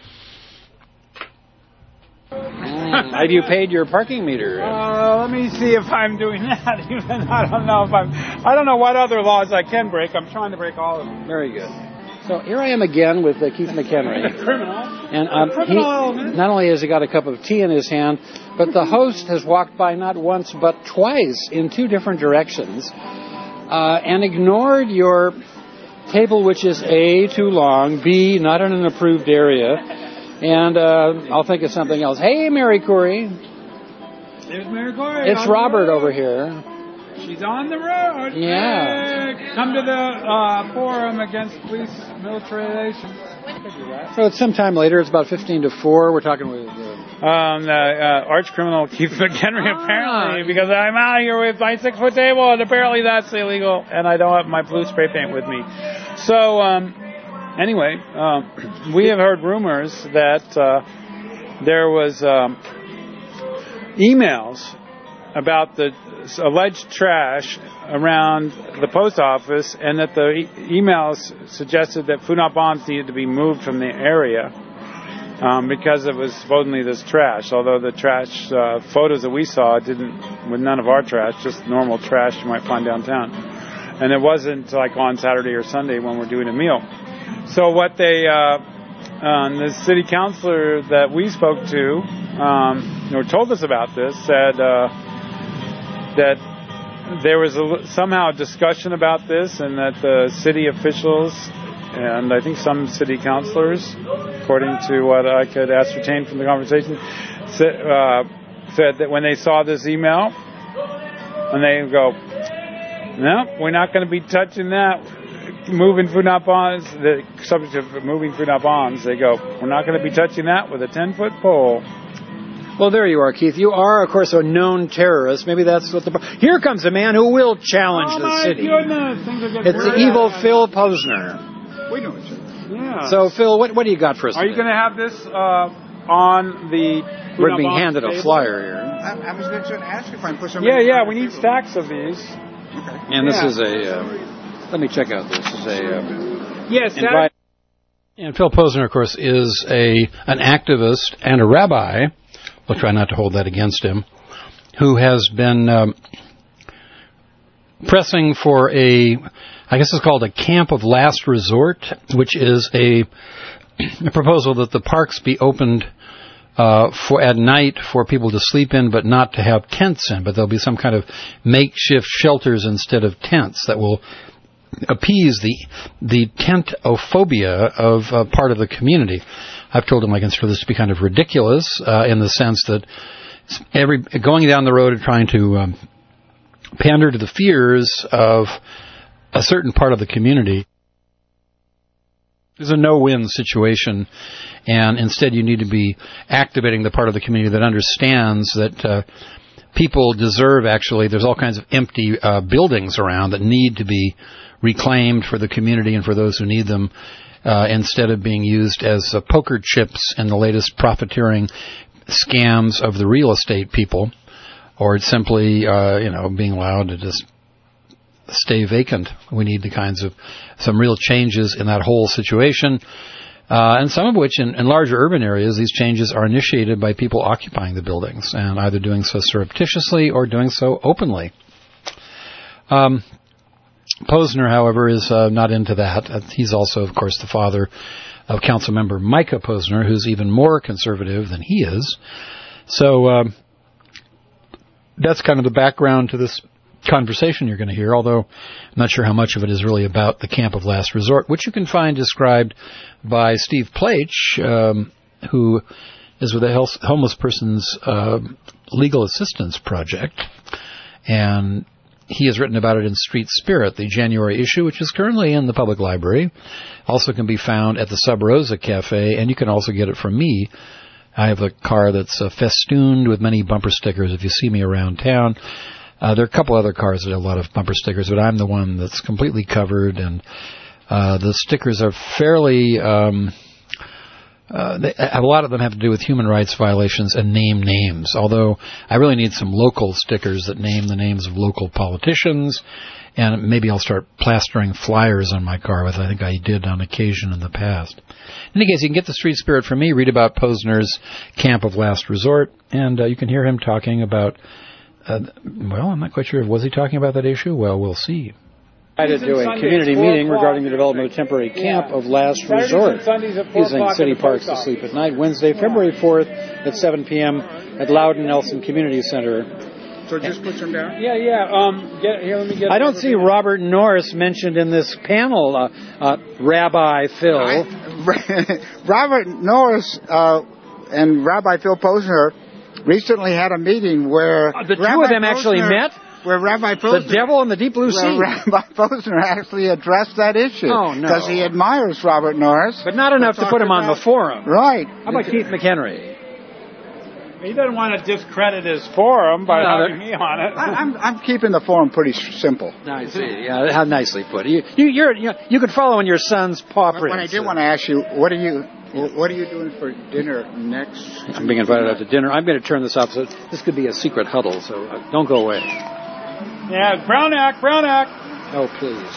Have you paid your parking meter? Uh, let me see if I'm doing that. Even I don't know if I'm. I don't know what other laws I can break. I'm trying to break all of them. Very good. So here I am again with uh, Keith McHenry. Criminal. And um, Criminal he, not only has he got a cup of tea in his hand, but the host has walked by not once but twice in two different directions uh, and ignored your table, which is A, too long, B, not in an approved area, and uh, I'll think of something else. Hey, Mary Corey. There's Mary Corey. It's Robert over here. She's on the road. Yeah. Hey, come to the uh, forum against police militarization. So it's sometime later. It's about fifteen to four. We're talking with... Uh, um, the uh, arch criminal Keith McHenry, ah. apparently, because I'm out here with my six-foot table, and apparently that's illegal, and I don't have my blue spray paint with me. So, um, anyway, uh, we have heard rumors that uh, there was um, emails about the alleged trash around the post office, and that the e- emails suggested that Food Not Bombs needed to be moved from the area um, because it was supposedly this trash. Although the trash uh, photos that we saw didn't, with none of our trash, just normal trash you might find downtown, and it wasn't like on Saturday or Sunday when we're doing a meal. So what they, uh, um, the city councilor that we spoke to, um, or told us about this, said. Uh, that there was a, somehow a discussion about this, and that the city officials and I think some city councilors, according to what I could ascertain from the conversation, said, uh, said that when they saw this email, and they go, no, we're not going to be touching that, moving Food Not Bombs, the subject of moving Food Not Bombs, they go, we're not going to be touching that with a ten-foot pole. Well, there you are, Keith. You are, of course, a known terrorist. Maybe that's what the... Here comes a man who will challenge oh the city. Goodness. Things are getting it's the evil Phil Posner. We know each other. Yeah. So, Phil, what, what do you got for us Are today? you going to have this uh, on the... We're being handed table? a flyer here. I, I was going to ask if I can put some... Yeah, yeah, we need stacks of these. Okay. And this yeah. is a... Uh, let me check out this. This is a... Uh, yes, invite- And Phil Posner, of course, is a an activist and a rabbi. We'll try not to hold that against him, who has been um, pressing for a, I guess it's called a camp of last resort, which is a, a proposal that the parks be opened uh, for at night for people to sleep in, but not to have tents in. But there'll be some kind of makeshift shelters instead of tents that will appease the the tentophobia of uh, part of the community. I've told him I consider this to be kind of ridiculous uh, in the sense that every going down the road and trying to um, pander to the fears of a certain part of the community There's a no-win situation, and instead you need to be activating the part of the community that understands that uh, people deserve, actually, there's all kinds of empty uh, buildings around that need to be reclaimed for the community and for those who need them, uh, instead of being used as uh, poker chips in the latest profiteering scams of the real estate people, or simply, uh, you know, being allowed to just stay vacant. We need the kinds of, some real changes in that whole situation, uh, and some of which in, in larger urban areas, these changes are initiated by people occupying the buildings, and either doing so surreptitiously or doing so openly. Um, Posner, however, is uh, not into that. Uh, he's also, of course, the father of Councilmember Micah Posner, who's even more conservative than he is. So uh, that's kind of the background to this conversation you're going to hear, although I'm not sure how much of it is really about the Camp of Last Resort, which you can find described by Steve Plach, um, who is with the Health, Homeless Persons uh, Legal Assistance Project, and he has written about it in Street Spirit, the January issue, which is currently in the public library. Also can be found at the Sub Rosa Cafe, and you can also get it from me. I have a car that's uh, festooned with many bumper stickers if you see me around town. Uh, there are a couple other cars that have a lot of bumper stickers, but I'm the one that's completely covered, and uh, the stickers are fairly... Um, Uh, they, a lot of them have to do with human rights violations and name names, although I really need some local stickers that name the names of local politicians, and maybe I'll start plastering flyers on my car, which I think I did on occasion in the past. In any case, you can get the Street Spirit from me, read about Posner's Camp of Last Resort, and uh, you can hear him talking about, uh, well, I'm not quite sure, was he talking about that issue? Well, we'll see. To do a community meeting regarding the development of a temporary camp of last resort using city parks to sleep at night. Wednesday, February fourth at seven p.m. at Loudon Nelson Community Center. So just put them down? Yeah, yeah. Um, get, here, let me get I don't see Robert Norris mentioned in this panel, uh, uh, Rabbi Phil. I, Robert Norris uh, and Rabbi Phil Posner recently had a meeting where uh, the two Rabbi of them Posner, actually met? Where Rabbi Posner, the devil in the deep blue sea. Rabbi Posner actually addressed that issue. Oh, no. Because he admires Robert Norris. But not enough to put him on the forum. Right. How about Keith McHenry? He doesn't want to discredit his forum by no, having me on it. I, I'm, I'm keeping the forum pretty simple. I see. Yeah, how nicely put. You, you, you're, you, you could follow in your son's paw prints. What I did want to ask you, what are you... What are you doing for dinner next? I'm being invited out to dinner. I'm going to turn this off. So this could be a secret huddle, so uh, don't go away. Yeah, Brown Act, Brown Act. Oh, please.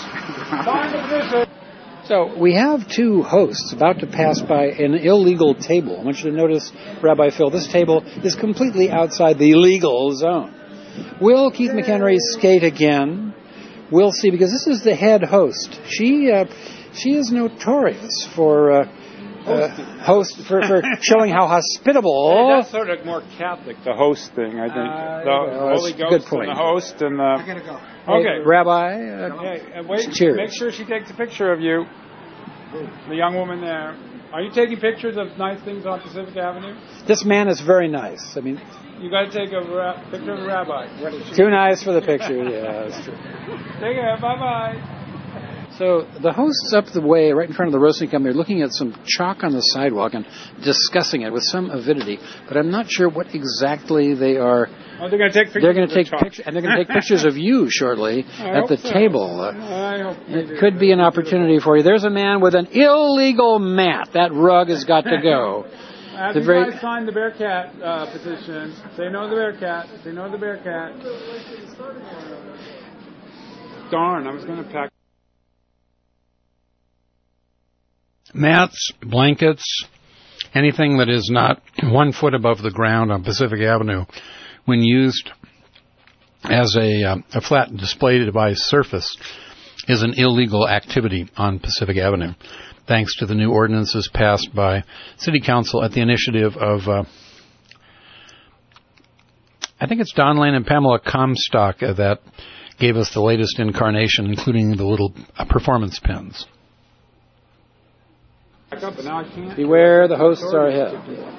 So we have two hosts about to pass by an illegal table. I want you to notice, Rabbi Phil, this table is completely outside the legal zone. Will Keith McHenry skate again? We'll see, because this is the head host. She uh, she is notorious for... Uh, Uh, host for, for showing how hospitable. Hey, that's sort of more Catholic, the host thing, I think. Uh, the well, Holy Ghost good point. and the host and the. I gotta go. Okay, hey, Rabbi. Uh, hey, and wait. Cheers. Make sure she takes a picture of you, the young woman there. Are you taking pictures of nice things on Pacific Avenue? This man is very nice. I mean, you got to take a ra- picture of the rabbi. Too nice for the picture. Yeah, that's true. Take care. Bye bye. So the hosts up the way, right in front of the roasting company, are looking at some chalk on the sidewalk and discussing it with some avidity. But I'm not sure what exactly they are. Oh, they're going to take pictures. They're going to of take the pictures, and they're going to take pictures of you shortly I at the so. table. Uh, I hope it could be an opportunity for you. There's a man with an illegal mat. That rug has got to go. Have the you very... guys signed the Bearcat uh, petition? Say no to the Bearcat. Say no to the Bearcat. Darn, I was going to pack. Mats, blankets, anything that is not one foot above the ground on Pacific Avenue, when used as a, uh, a flat display device surface, is an illegal activity on Pacific Avenue, thanks to the new ordinances passed by City Council at the initiative of, uh, I think it's Don Lane and Pamela Comstock uh, that gave us the latest incarnation, including the little uh, performance pins. Beware, the hosts are ahead.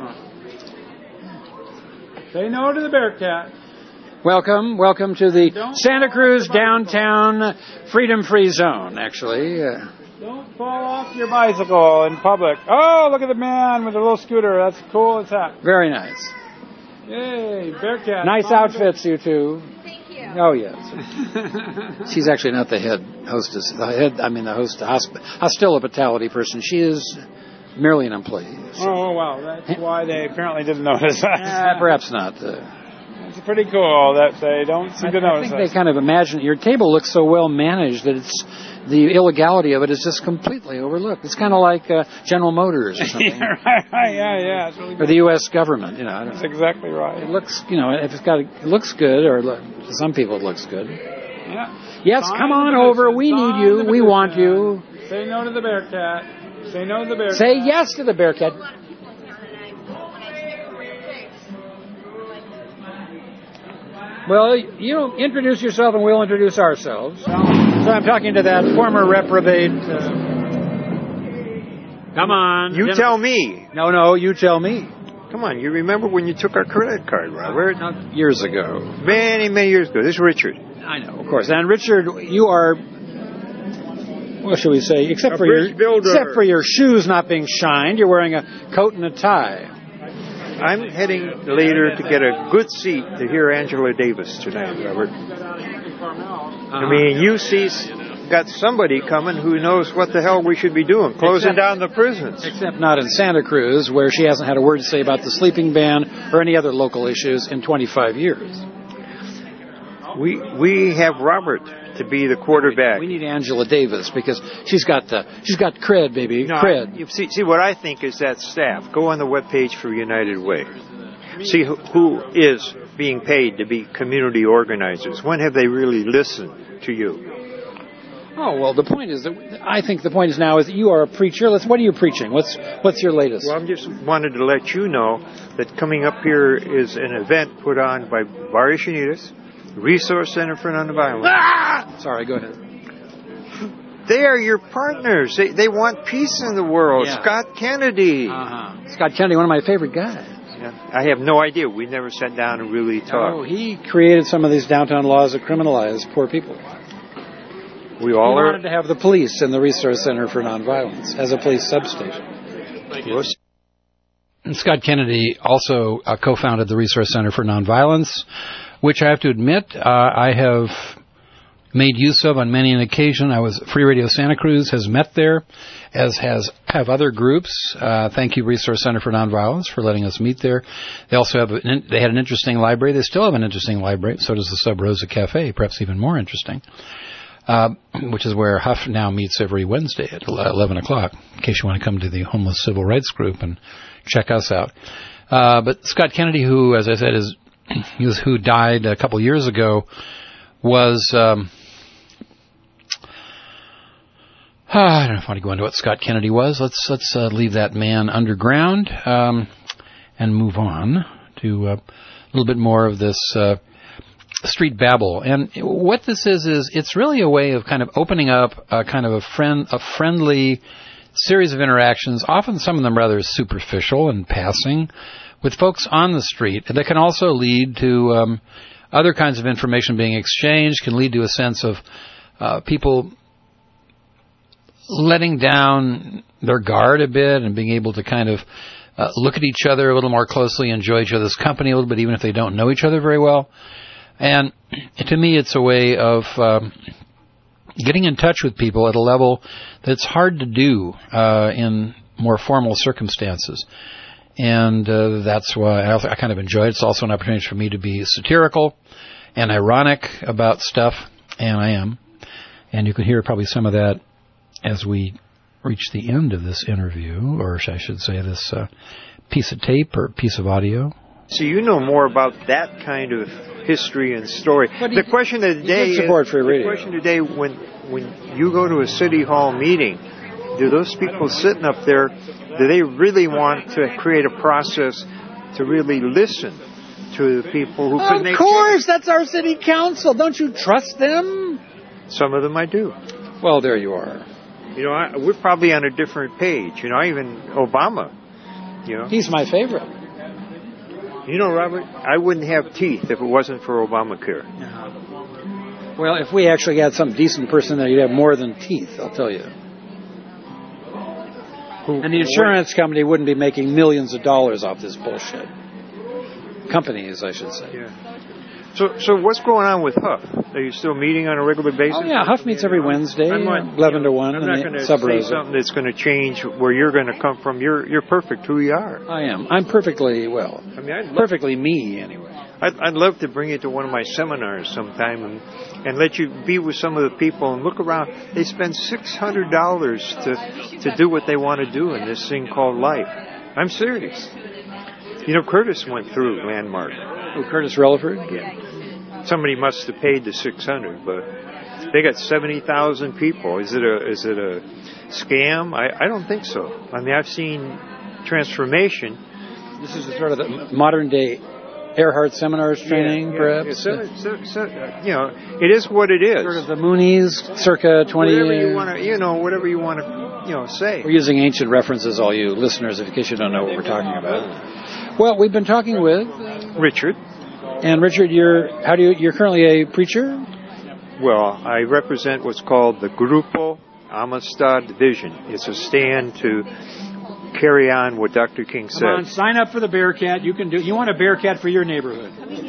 Say no to the Bearcat. Welcome, welcome to the Santa Cruz downtown freedom-free zone, actually. Uh, Don't fall off your bicycle in public. Oh, look at the man with the little scooter. That's cool as heck. Very nice. Yay, Bearcat. Nice outfits, you two. Thank you. Oh, yes. She's actually not the head hostess. The head, I mean, the host, hosp- hospitality person. She is merely an employee. So. Oh, wow. That's why they apparently didn't notice us. Uh, perhaps not. Uh, it's pretty cool that they don't seem I, to notice I think us. they kind of imagine your table looks so well managed that it's the illegality of it is just completely overlooked. It's kind of like uh, General Motors or something. yeah, right, right, yeah, yeah. It's really or the U S government, you know. I don't That's know. exactly right. It looks, you know, if it's got, it looks good, or look, to some people it looks good. Yeah. Yes, Sign come on the over. petition. We Sign need you. the We petition. want you. Say no to the Bearcat. Say no to the Bearcat. Say yes to the Bearcat. Well, you introduce yourself and we'll introduce ourselves. So I'm talking to that former reprobate. Uh, come on. You Jennifer. tell me. No, no, you tell me. Come on, you remember when you took our credit card, Robert? Not years ago. Many, many years ago. This is Richard. I know, of course. And Richard, you are, what shall we say, except A for your bridge builder. except for your shoes not being shined, you're wearing a coat and a tie. I'm heading later to get a good seat to hear Angela Davis tonight, Robert. Uh-huh. I mean, U C's got somebody coming who knows what the hell we should be doing, closing Except- down the prisons. Except not in Santa Cruz, where she hasn't had a word to say about the sleeping ban or any other local issues in twenty-five years. We we have Robert to be the quarterback. We need Angela Davis because she's got the she's got cred, baby, No, cred. you see, see, what I think is that staff. Go on the webpage for United Way. See who, who is being paid to be community organizers. When have they really listened to you? Oh well, the point is that I think the point is now is that you are a preacher. Let's. What are you preaching? What's what's your latest? Well, I just wanted to let you know that coming up here is an event put on by Barry Shanitas, Resource Center for Nonviolence. Ah! Sorry, go ahead. They are your partners. They they want peace in the world. Yeah. Scott Kennedy. Uh-huh. Scott Kennedy, one of my favorite guys. Yeah, I have no idea. We never sat down and really talked. Oh, he created some of these downtown laws that criminalize poor people. We all he are. wanted to have the police in the Resource Center for Nonviolence as a police substation. And Scott Kennedy also uh, co-founded the Resource Center for Nonviolence, which I have to admit uh, I have made use of on many an occasion. I was Free Radio Santa Cruz has met there, as has have other groups. Uh, thank you, Resource Center for Nonviolence, for letting us meet there. They also have an, they had an interesting library. They still have an interesting library. So does the Sub Rosa Cafe, perhaps even more interesting. Uh, which is where Huff now meets every Wednesday at eleven o'clock, in case you want to come to the Homeless Civil Rights Group and check us out. Uh, but Scott Kennedy, who, as I said, is who died a couple years ago, was... Um, I don't know if I want to go into what Scott Kennedy was. Let's let's uh, leave that man underground um, and move on to uh, a little bit more of this... Uh, street babble. And what this is, is it's really a way of kind of opening up a kind of a friend, a friendly series of interactions, often some of them rather superficial and passing, with folks on the street. That can also lead to um, other kinds of information being exchanged, can lead to a sense of uh, people letting down their guard a bit and being able to kind of uh, look at each other a little more closely, enjoy each other's company a little bit, even if they don't know each other very well. And to me, it's a way of um, getting in touch with people at a level that's hard to do uh, in more formal circumstances. And uh, that's why I, I kind of enjoy it. It's also an opportunity for me to be satirical and ironic about stuff, and I am. And you can hear probably some of that as we reach the end of this interview, or I should say this uh, piece of tape or piece of audio. So you know more about that kind of history and story. But the he, question of the day is, support for the radio. question today, when when you go to a city hall meeting, do those people sitting up there, do they really want to create a process to really listen to the people who could make... Of course, that's our city council. Don't you trust them? Some of them I do. Well, there you are. You know, I, we're probably on a different page. You know, even Obama, you know. He's my favorite. You know, Robert, I wouldn't have teeth if it wasn't for Obamacare. Well, if we actually had some decent person there, you'd have more than teeth, I'll tell you. Who, and the insurance what? company wouldn't be making millions of dollars off this bullshit. Companies, I should say. Yeah. So, so what's going on with Huff? Are you still meeting on a regular basis? Oh, yeah, Huff meets every Wednesday, not, eleven to one. I'm not going to say something that's going to change where you're going to come from. You're you're perfect who you are. I am. I'm perfectly, well, I mean, I'd perfectly me, anyway. I'd, I'd love to bring you to one of my seminars sometime and, and let you be with some of the people and look around. They spend six hundred dollars to, to do what they want to do in this thing called life. I'm serious. You know, Curtis went through Landmark. Oh, Curtis Relaford? Yeah. Somebody must have paid the six hundred, but they got seventy thousand people. Is it a is it a scam? I, I don't think so. I mean, I've seen transformation. This is a sort of the modern day Earhart Seminars training, yeah, yeah, perhaps. Yeah, so, so, so, you know, it is what it is. Sort of the Moonies, circa twenty. Whatever you want to, you know, whatever you want to, you know, say. We're using ancient references, all you listeners, in case you don't know what we're talking about. Well, we've been talking with Richard. And Richard, you're how do you you're currently a preacher? Well, I represent what's called the Grupo Amistad Division. It's a stand to carry on what Doctor King said. Come on, sign up for the Bearcat. You can do. You want a Bearcat for your neighborhood?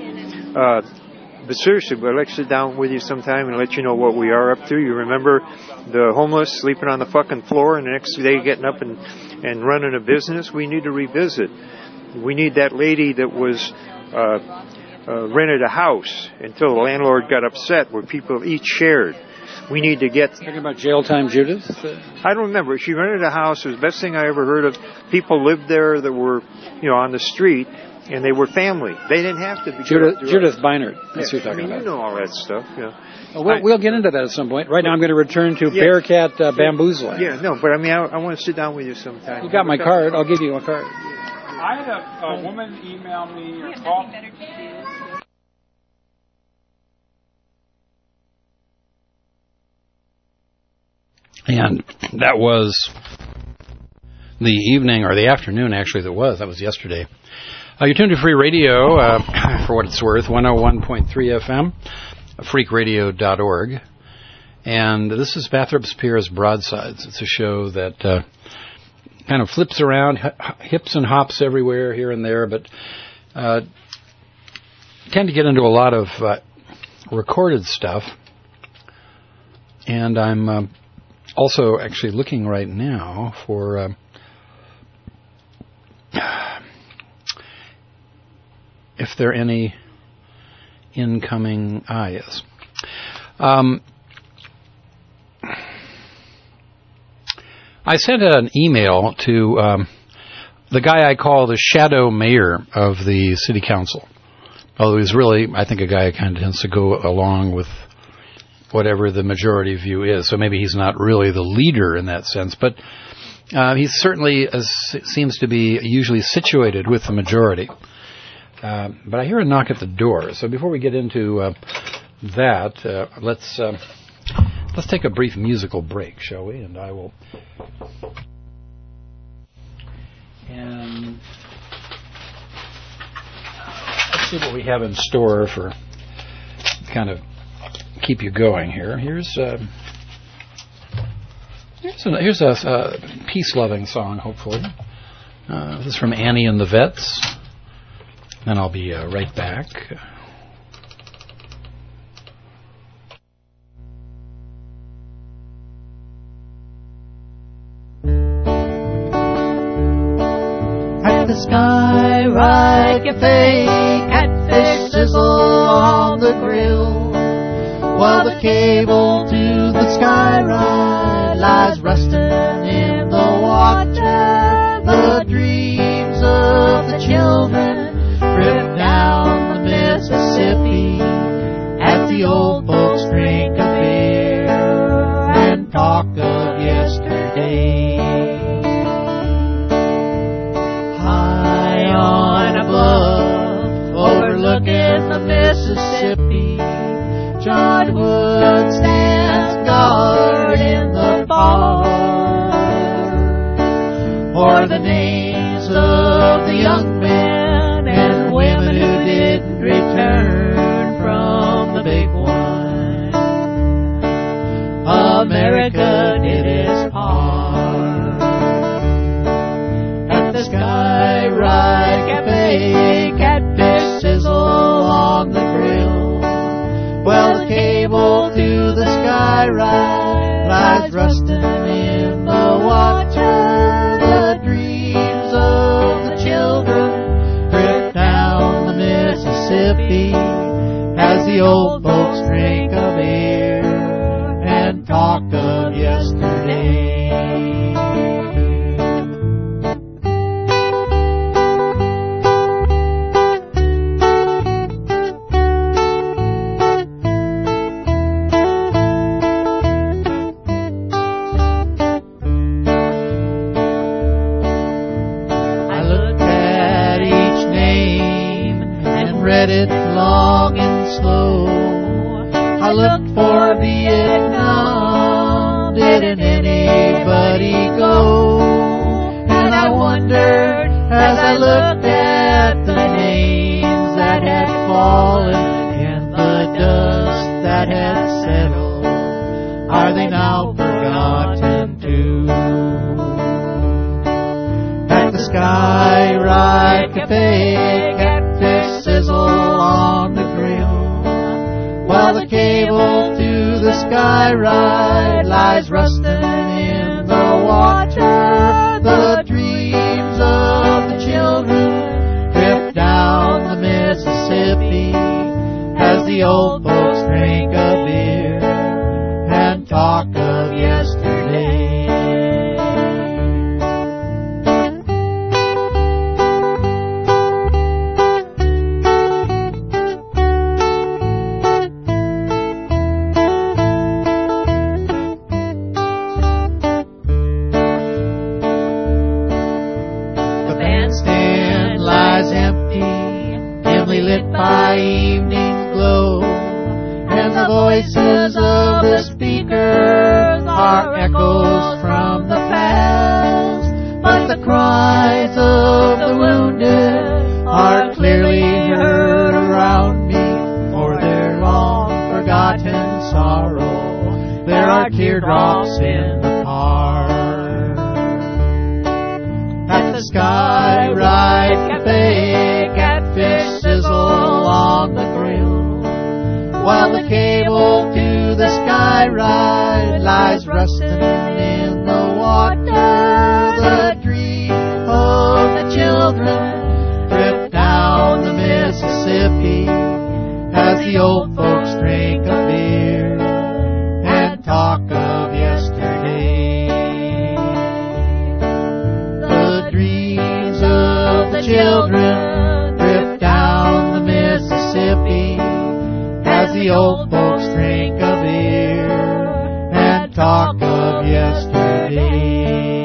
Uh, but seriously, I'd like to sit down with you sometime and let you know what we are up to. You remember the homeless sleeping on the fucking floor, and the next day getting up and and running a business? We need to revisit. We need that lady that was. Uh, Uh, rented a house until the landlord got upset where people each shared. We need to get... Talking about Jail Time Judith? I don't remember. She rented a house. It was the best thing I ever heard of. People lived there that were, you know, on the street, and they were family. They didn't have to be... Judith, Judith Beinert. That's yeah, what you're talking I mean, about. You know all that stuff, yeah. Well, we'll, we'll get into that at some point. Right now I'm going to return to yeah. Bearcat uh, Bamboozling. Yeah, no, but I mean, I, I want to sit down with you sometime. You got my card. I'll give you a card. I had a, a woman email me or call... And that was the evening, or the afternoon, actually, that was. That was yesterday. Uh, you're tuned to Free Radio, uh, for what it's worth, one oh one point three F M, freak radio dot org. And this is Bathrop Spears Broadsides. It's a show that uh, kind of flips around, hips and hops everywhere, here and there, but uh, tend to get into a lot of uh, recorded stuff. And I'm... Uh, Also, actually looking right now for uh, if there are any incoming. Ah, yes. Um, I sent an email to um, the guy I call the shadow mayor of the city council. Although he's really, I think, a guy who kind of tends to go along with whatever the majority view is. So maybe he's not really the leader in that sense, but uh, he certainly uh, seems to be usually situated with the majority. Uh, but I hear a knock at the door. So before we get into uh, that, uh, let's uh, let's take a brief musical break, shall we? And I will. And let's see what we have in store for kind of keep you going here. Here's uh, here's a, here's a uh, peace-loving song, hopefully. Uh, this is from Annie and the Vets. Then I'll be uh, right back. At the Skyride Cafe, catfish sizzle on the grill, while the cable to the Skyride lies rusting in the water. The dreams of the children drift down the Mississippi as the old folks drink a beer and talk of yesterday. High on a bluff overlooking the Mississippi, John Wood stands guard in the bar, or the names of the young men and women who didn't return from the big one. America did its part. Mississippi as the old folks drink a beer and talk of yesterday. It long and slow. I looked for Vietnam, didn't anybody go? And I wondered as I looked at the names that had fallen and the dust that had settled, are they now forgotten too? At the Skyride Cafe, catfish sizzle on the grill, while the cable to the Skyride lies rusting in the water. The dreams of the children drift down the Mississippi as the old folks drink a beer and talk of yesterday. By evening's glow, and the voices of the speakers are echoes from the past, but the cries of the wounded are clearly heard around me, for their long forgotten sorrow there are teardrops in the park. At the Skyride Cafe, catfish sizzle on the grill, while the cable to the Skyride lies rusting in the water. The dream of the children drift down the Mississippi as the old folks drink a beer and talk of yesterday. The dreams of the children drift down the Mississippi as the old folks drink a beer and talk of yesterday.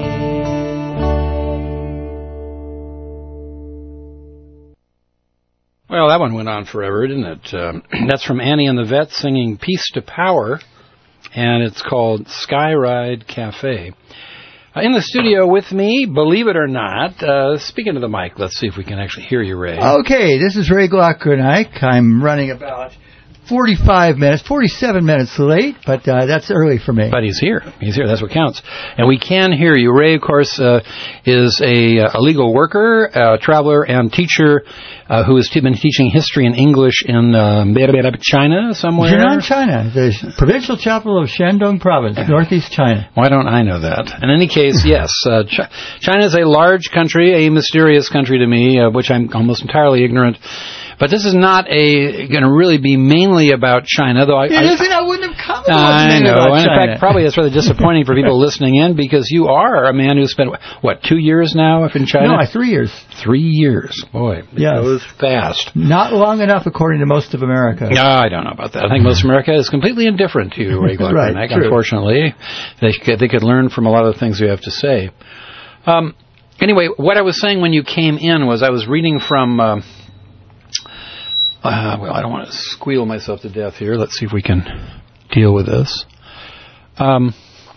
Well, that one went on forever, didn't it? Um, that's from Annie and the Vet singing Peace to Power, and it's called Skyride Cafe. Uh, in the studio with me, believe it or not, uh, speaking to the mic, let's see if we can actually hear you, Ray. Okay, this is Ray Glockenike. I'm running about forty-five minutes, forty-seven minutes late, but uh, that's early for me. But he's here. He's here. That's what counts. And we can hear you. Ray, of course, uh, is a, a legal worker, a traveler, and teacher uh, who has t- been teaching history and English in uh, China somewhere. Jinan, China, the provincial capital of Shandong Province, northeast China. Why don't I know that? In any case, yes, uh, Ch- China is a large country, a mysterious country to me, of which I'm almost entirely ignorant. But this is not a going to really be mainly about China, though. I, it I, isn't. I wouldn't have come. I know, about and in China. fact, probably it's rather disappointing for people listening in because you are a man who spent what two years now up in China? No, three years. Three years, boy, it yes. goes fast. Not long enough, according to most of America. No, I don't know about that. I think most of America is completely indifferent to you, Ray Glockenike. Right, unfortunately, they could, they could learn from a lot of the things you have to say. Um, anyway, what I was saying when you came in was I was reading from. Uh, Uh, well, I don't want to squeal myself to death here. Let's see if we can deal with this. Um,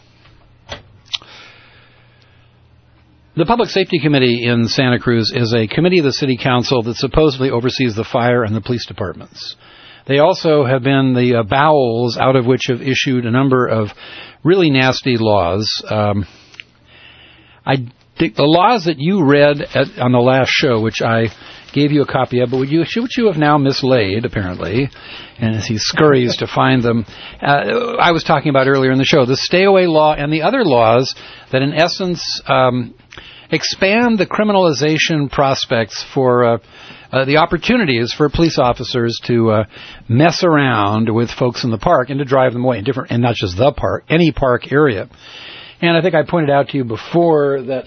the Public Safety Committee in Santa Cruz is a committee of the City Council that supposedly oversees the fire and the police departments. They also have been the uh, bowels out of which have issued a number of really nasty laws. Um, I think the laws that you read at, on the last show, which I gave you a copy of, but would you, which you have now mislaid, apparently, and as he scurries to find them, uh, I was talking about earlier in the show, the stay-away law and the other laws that, in essence, um, expand the criminalization prospects for uh, uh, the opportunity is for police officers to uh, mess around with folks in the park and to drive them away in different, and not just the park, any park area. And I think I pointed out to you before that.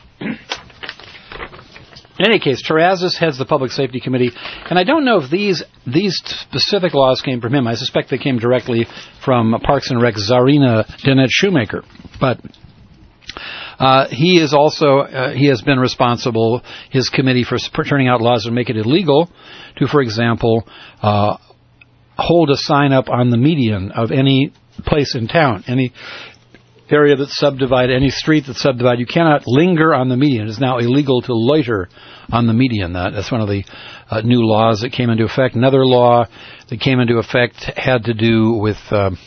In any case, Terrazas heads the Public Safety Committee, and I don't know if these these specific laws came from him. I suspect they came directly from Parks and Rec Zarina Danette Shoemaker. But uh, he is also uh, he has been responsible, his committee, for turning out laws that make it illegal to, for example, uh, hold a sign up on the median of any place in town, any area that's subdivided, any street that's subdivided. You cannot linger on the median. It is now illegal to loiter on the median. That, that's one of the uh, new laws that came into effect. Another law that came into effect had to do with... Um,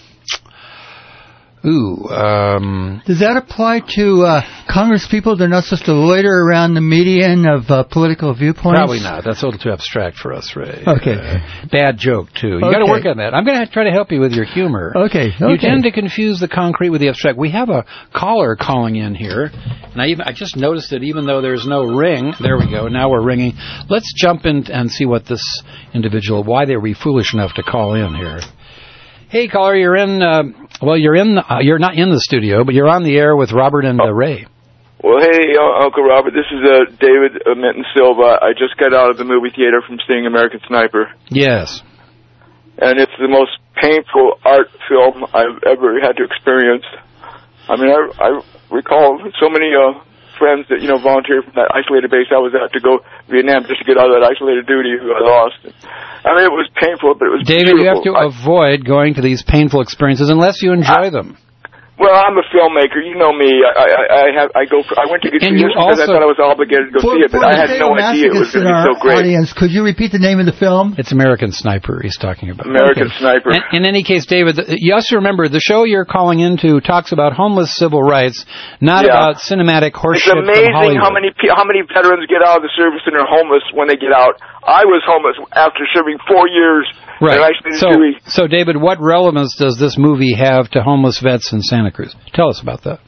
Ooh. Um, Does that apply to uh, Congress people? They're not supposed to loiter around the median of uh, political viewpoints? Probably not. That's a little too abstract for us, Ray. Okay. Uh, bad joke, too. You okay. got to work on that. I'm going to try to help you with your humor. Okay. okay. You tend to confuse the concrete with the abstract. We have a caller calling in here, and I, even, I just noticed that even though there's no ring, there we go, now we're ringing. Let's jump in and see what this individual, why they were foolish enough to call in here. Hey, caller, you're in, uh, well, you're in, uh, you're not in the studio, but you're on the air with Robert and uh, Ray. Well, hey, uh, Uncle Robert, this is uh, David uh, Minton Silva. I just got out of the movie theater from seeing American Sniper. Yes. And it's the most painful art film I've ever had to experience. I mean, I, I recall so many uh, friends that, you know, volunteered from that isolated base I was at to go to Vietnam just to get out of that isolated duty who I lost. I mean, it was painful, but it was David, beautiful. you have to I, avoid going to these painful experiences unless you enjoy I, them. Well, I'm a filmmaker. You know me. I I, I have I go. For, I went to get see this because I thought I was obligated to go for, see it, but I had no idea it was going to be so great. Audience, could you repeat the name of the film? It's American Sniper. He's talking about American okay. Sniper. In, in any case, David, you also remember the show you're calling into talks about homeless civil rights, not yeah. about cinematic horseshit. It's amazing how many how many veterans get out of the service and are homeless when they get out. I was homeless after serving four years. Right. So, Dewey. so, David, what relevance does this movie have to homeless vets in Santa Cruz? Tell us about that.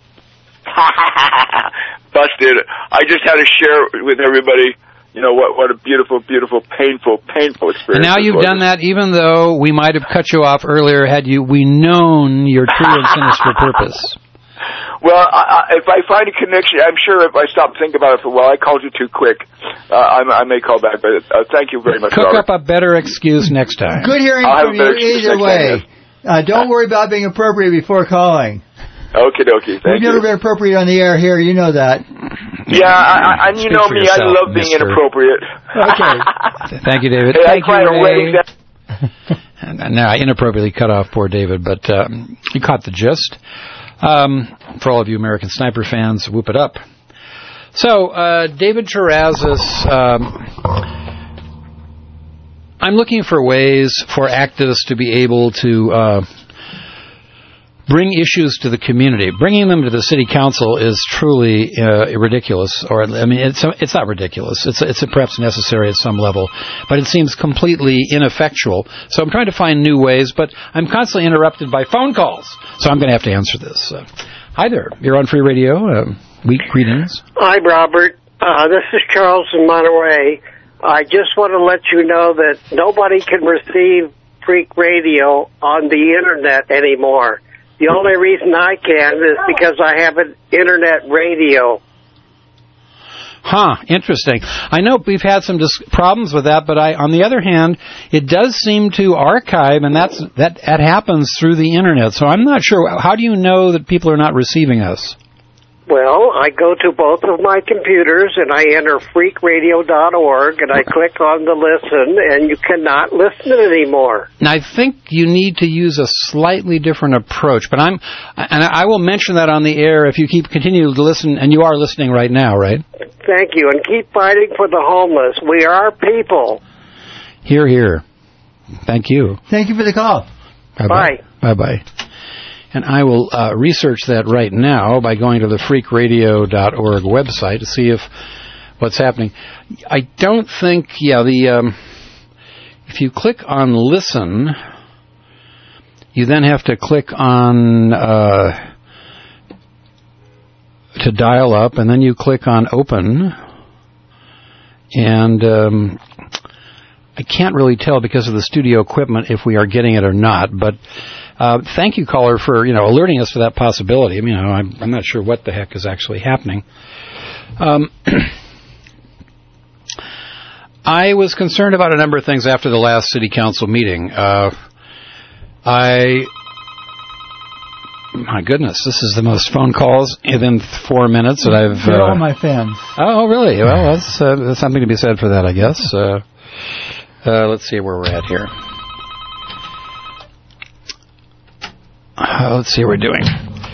Busted. I just had to share with everybody, you know, what, what a beautiful, beautiful, painful, painful experience. And now you've done that even though we might have cut you off earlier had you we known your true and sinister purpose. Well, I, I, if I find a connection, I'm sure if I stop thinking about it for a while, I called you too quick. Uh, I, I may call back, but uh, thank you very much, Cook Robert. up a better excuse next time. Good hearing I'll from you either way. Uh, don't worry about being appropriate before calling. Okie dokie, thank We've you. never been appropriate on the air here, you know that. Yeah, I, I, and you Speak know for me, yourself, I love being mister inappropriate. Okay. Thank you, David. Hey, Thank I you, a wedding Ray. Now, I inappropriately cut off poor David, but um, you caught the gist. Um, for all of you American Sniper fans, whoop it up. So, uh, David Terrazas, um, I'm looking for ways for activists to be able to uh, bring issues to the community. Bringing them to the city council is truly uh, ridiculous. Or, I mean, it's it's not ridiculous. It's it's perhaps necessary at some level, but it seems completely ineffectual. So I'm trying to find new ways, but I'm constantly interrupted by phone calls. So I'm going to have to answer this. Uh, hi there. You're on Free Radio. Uh, week greetings. Hi, Robert. Uh, this is Charles in Monterey. I just want to let you know that nobody can receive Freak Radio on the Internet anymore. The only reason I can is because I have an Internet radio. Huh, interesting. I know we've had some dis- problems with that, but I, on the other hand, it does seem to archive, and that's that, that happens through the Internet. So I'm not sure. How do you know that people are not receiving us? Well, I go to both of my computers and I enter freak radio dot org and I click on the listen, and you cannot listen anymore. Now, I think you need to use a slightly different approach, but I'm, and I will mention that on the air if you keep continue to listen, and you are listening right now, right? Thank you, and keep fighting for the homeless. We are people. Hear, hear. Thank you. Thank you for the call. Bye-bye. Bye. Bye-bye. And I will uh, research that right now by going to the freak radio dot org website to see if what's happening. I don't think, yeah, the um, if you click on listen, you then have to click on uh, to dial up, and then you click on open, and um, I can't really tell because of the studio equipment if we are getting it or not, but uh, thank you, caller, for, you know, alerting us to that possibility. I mean, you know, I'm, I'm not sure what the heck is actually happening. Um, I was concerned about a number of things after the last city council meeting. Uh, I... My goodness, this is the most phone calls within four minutes that I've... They're uh, all my fans. Oh, really? Well, that's, uh, that's something to be said for that, I guess. Uh, uh, let's see where we're at here. Uh, let's see what we're doing.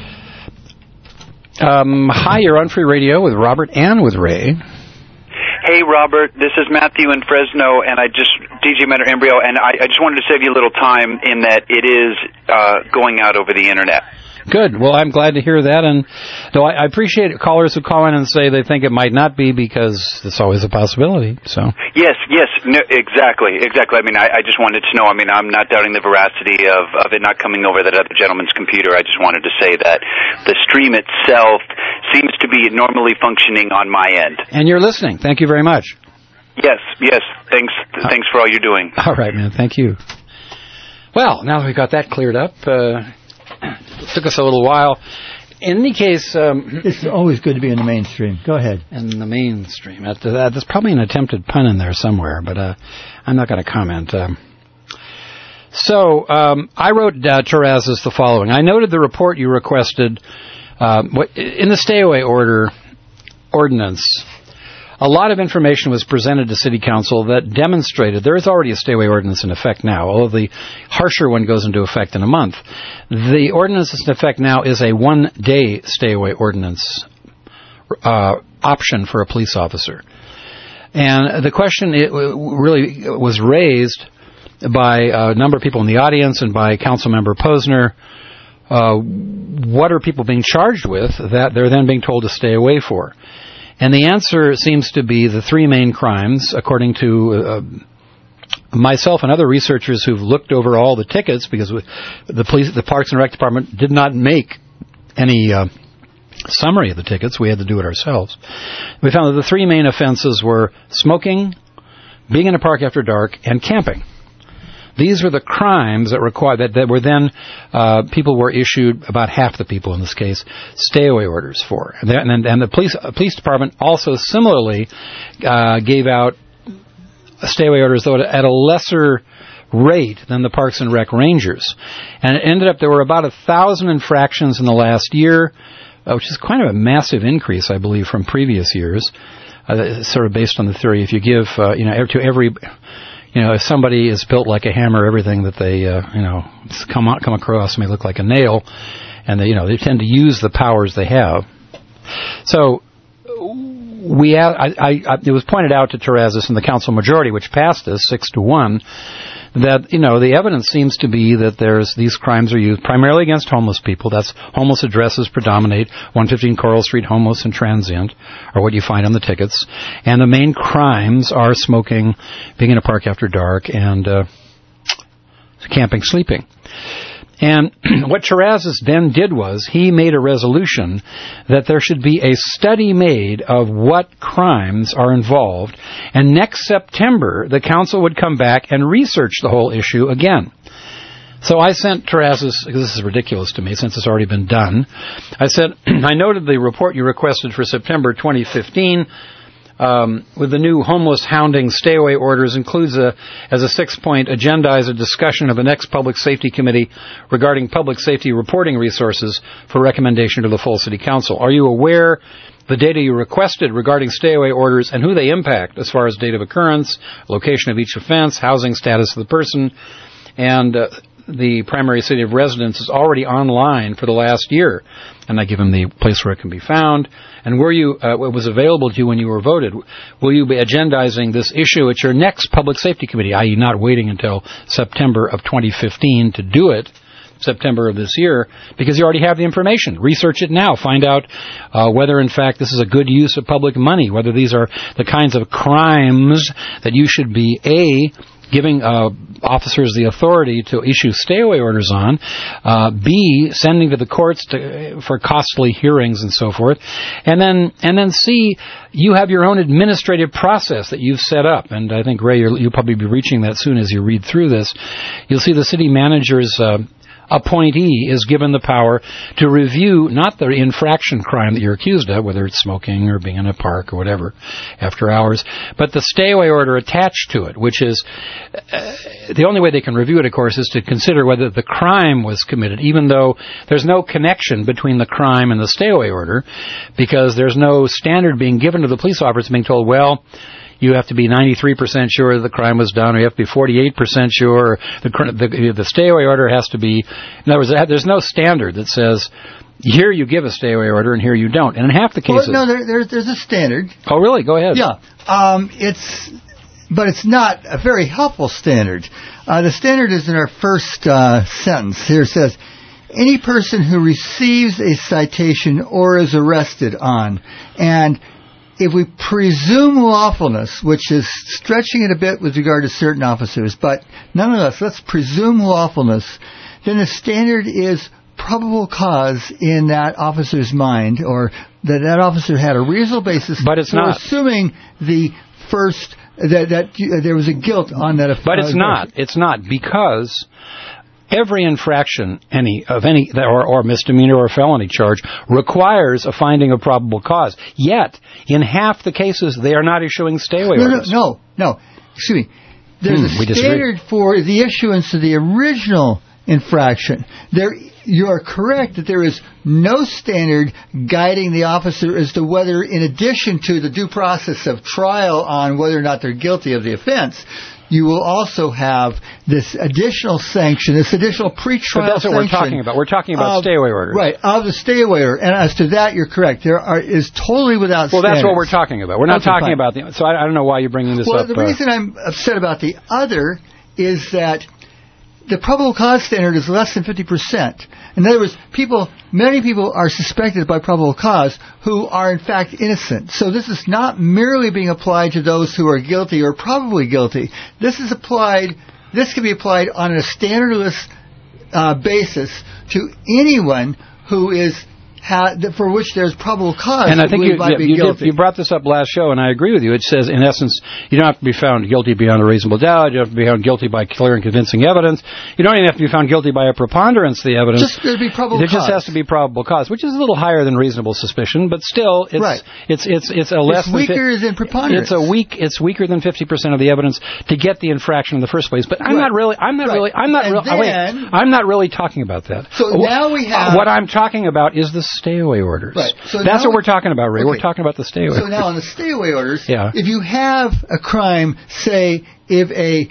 Um, hi, you're on Free Radio with Robert and with Ray. Hey, Robert, this is Matthew in Fresno, and I just, D J Mentor Embryo, and I, I just wanted to save you a little time in that it is uh, going out over the Internet. Good. Well, I'm glad to hear that, and though I, I appreciate callers who call in and say they think it might not be, because it's always a possibility. So yes, yes, no, exactly, exactly. I mean, I, I just wanted to know. I mean, I'm not doubting the veracity of, of it not coming over that other gentleman's computer. I just wanted to say that the stream itself seems to be normally functioning on my end. And you're listening. Thank you very much. Yes, yes. Thanks, uh, thanks for all you're doing. All right, man. Thank you. Well, now that we got that cleared up. Uh, It took us a little while. In any case... Um, it's always good to be in the mainstream. Go ahead. In the mainstream. Uh, there's probably an attempted pun in there somewhere, but uh, I'm not going to comment. Um, so, um, I wrote uh, Terrazas the following. I noted the report you requested uh, in the stay-away order ordinance. A lot of information was presented to City Council that demonstrated there is already a stay-away ordinance in effect now, although the harsher one goes into effect in a month. The ordinance that's in effect now is a one-day stay-away ordinance uh, option for a police officer. And the question it really was raised by a number of people in the audience and by Councilmember Posner. Uh, what are people being charged with that they're then being told to stay away for? And the answer seems to be the three main crimes, according to uh, myself and other researchers who've looked over all the tickets, because the police, the Parks and Rec Department did not make any uh, summary of the tickets. We had to do it ourselves. We found that the three main offenses were smoking, being in a park after dark, and camping. These were the crimes that required that, that were then uh, people were issued, about half the people in this case, stay-away orders for. And, and, and the police uh, police department also similarly uh, gave out stay-away orders, though at a lesser rate than the Parks and Rec Rangers. And it ended up there were about a thousand infractions in the last year, uh, which is kind of a massive increase, I believe, from previous years. Uh, sort of based on the theory, if you give uh, you know to every You know, if somebody is built like a hammer, everything that they, uh, you know, come on, come across may look like a nail, and they, you know, they tend to use the powers they have. So, we, I, I, I, it was pointed out to Terrazas in the council majority, which passed us six to one, that, you know, the evidence seems to be that there's these crimes are used primarily against homeless people. That's homeless addresses predominate. one fifteen Coral Street, homeless and transient are what you find on the tickets. And the main crimes are smoking, being in a park after dark, and uh, camping, sleeping. And what Terrazas then did was he made a resolution that there should be a study made of what crimes are involved, and next September the council would come back and research the whole issue again. So I sent Terrazas, because this is ridiculous to me since it's already been done, I said, I noted the report you requested for September twenty fifteen, Um, with the new homeless hounding stay-away orders includes a, as a six-point agenda is a discussion of the next Public Safety Committee regarding public safety reporting resources for recommendation to the full City Council. Are you aware the data you requested regarding stay-away orders and who they impact as far as date of occurrence, location of each offense, housing status of the person, and uh, the primary city of residence is already online for the last year? And I give him the place where it can be found. And were you, uh, it was available to you when you were voted, will you be agendizing this issue at your next Public Safety Committee, that is not waiting until September of twenty fifteen to do it, September of this year, because you already have the information. Research it now. Find out uh, whether, in fact, this is a good use of public money, whether these are the kinds of crimes that you should be, A, giving uh, officers the authority to issue stay-away orders on, uh, B, sending to the courts to, for costly hearings and so forth, and then and then C, you have your own administrative process that you've set up. And I think, Ray, you'll, you'll probably be reaching that soon as you read through this. You'll see the city manager's uh, appointee is given the power to review not the infraction crime that you're accused of, whether it's smoking or being in a park or whatever, after hours, but the stay-away order attached to it, which is uh, the only way they can review it, of course, is to consider whether the crime was committed, even though there's no connection between the crime and the stay-away order, because there's no standard being given to the police officer being told, well, you have to be ninety-three percent sure the crime was done, or you have to be forty-eight percent sure, or the, the, the stay-away order has to be... In other words, there's no standard that says, here you give a stay-away order and here you don't. And in half the cases... Well, no, there, there, there's a standard. Oh, really? Go ahead. Yeah. Um, it's... But it's not a very helpful standard. Uh, the standard is in our first uh, sentence. Here it says, any person who receives a citation or is arrested on, and... if we presume lawfulness, which is stretching it a bit with regard to certain officers, but nonetheless, let's presume lawfulness, then the standard is probable cause in that officer's mind, or that that officer had a reasonable basis but it's for not. assuming the first, that, that uh, there was a guilt on that offense. But it's not. It's not, because... every infraction, any of any or, or misdemeanor or felony charge, requires a finding of probable cause. Yet, in half the cases, they are not issuing stay-away no, orders. No, no, no. Excuse me. There's hmm, a standard for the issuance of the original infraction. There, you are correct that there is no standard guiding the officer as to whether, in addition to the due process of trial on whether or not they're guilty of the offense, you will also have this additional sanction, this additional pretrial sanction. But that's what we're talking about. We're talking about of, stay-away orders. Right, of the stay-away order. And as to that, you're correct. There are, is totally without Well, standards. that's what we're talking about. We're not Okay, talking fine. about the... So I, I don't know why you're bringing this well, up. Well, the uh, reason I'm upset about the other is that the probable cause standard is less than fifty percent. In other words, people, many people are suspected by probable cause who are in fact innocent. So this is not merely being applied to those who are guilty or probably guilty. This is applied, this can be applied on a standardless uh, basis to anyone who is Ha, for which there's probable cause. And I think you, might be you, guilty. did, you brought this up last show, and I agree with you. It says, in essence, you don't have to be found guilty beyond a reasonable doubt. You don't have to be found guilty by clear and convincing evidence. You don't even have to be found guilty by a preponderance of the evidence. Just there be probable there cause. just has to be probable cause, which is a little higher than reasonable suspicion, but still, it's right. it's it's it's a less it's weaker than than preponderance. It's a weak. It's weaker than fifty percent of the evidence to get the infraction in the first place. But I'm right. not really. I'm not right. really. I'm not really. Oh, wait, I'm not really talking about that. So now we have what I'm talking about is the stay-away orders. Right. So that's what we, we're talking about, Ray. Okay. We're talking about the stay-away. So now on the stay-away orders, yeah. if you have a crime, say if a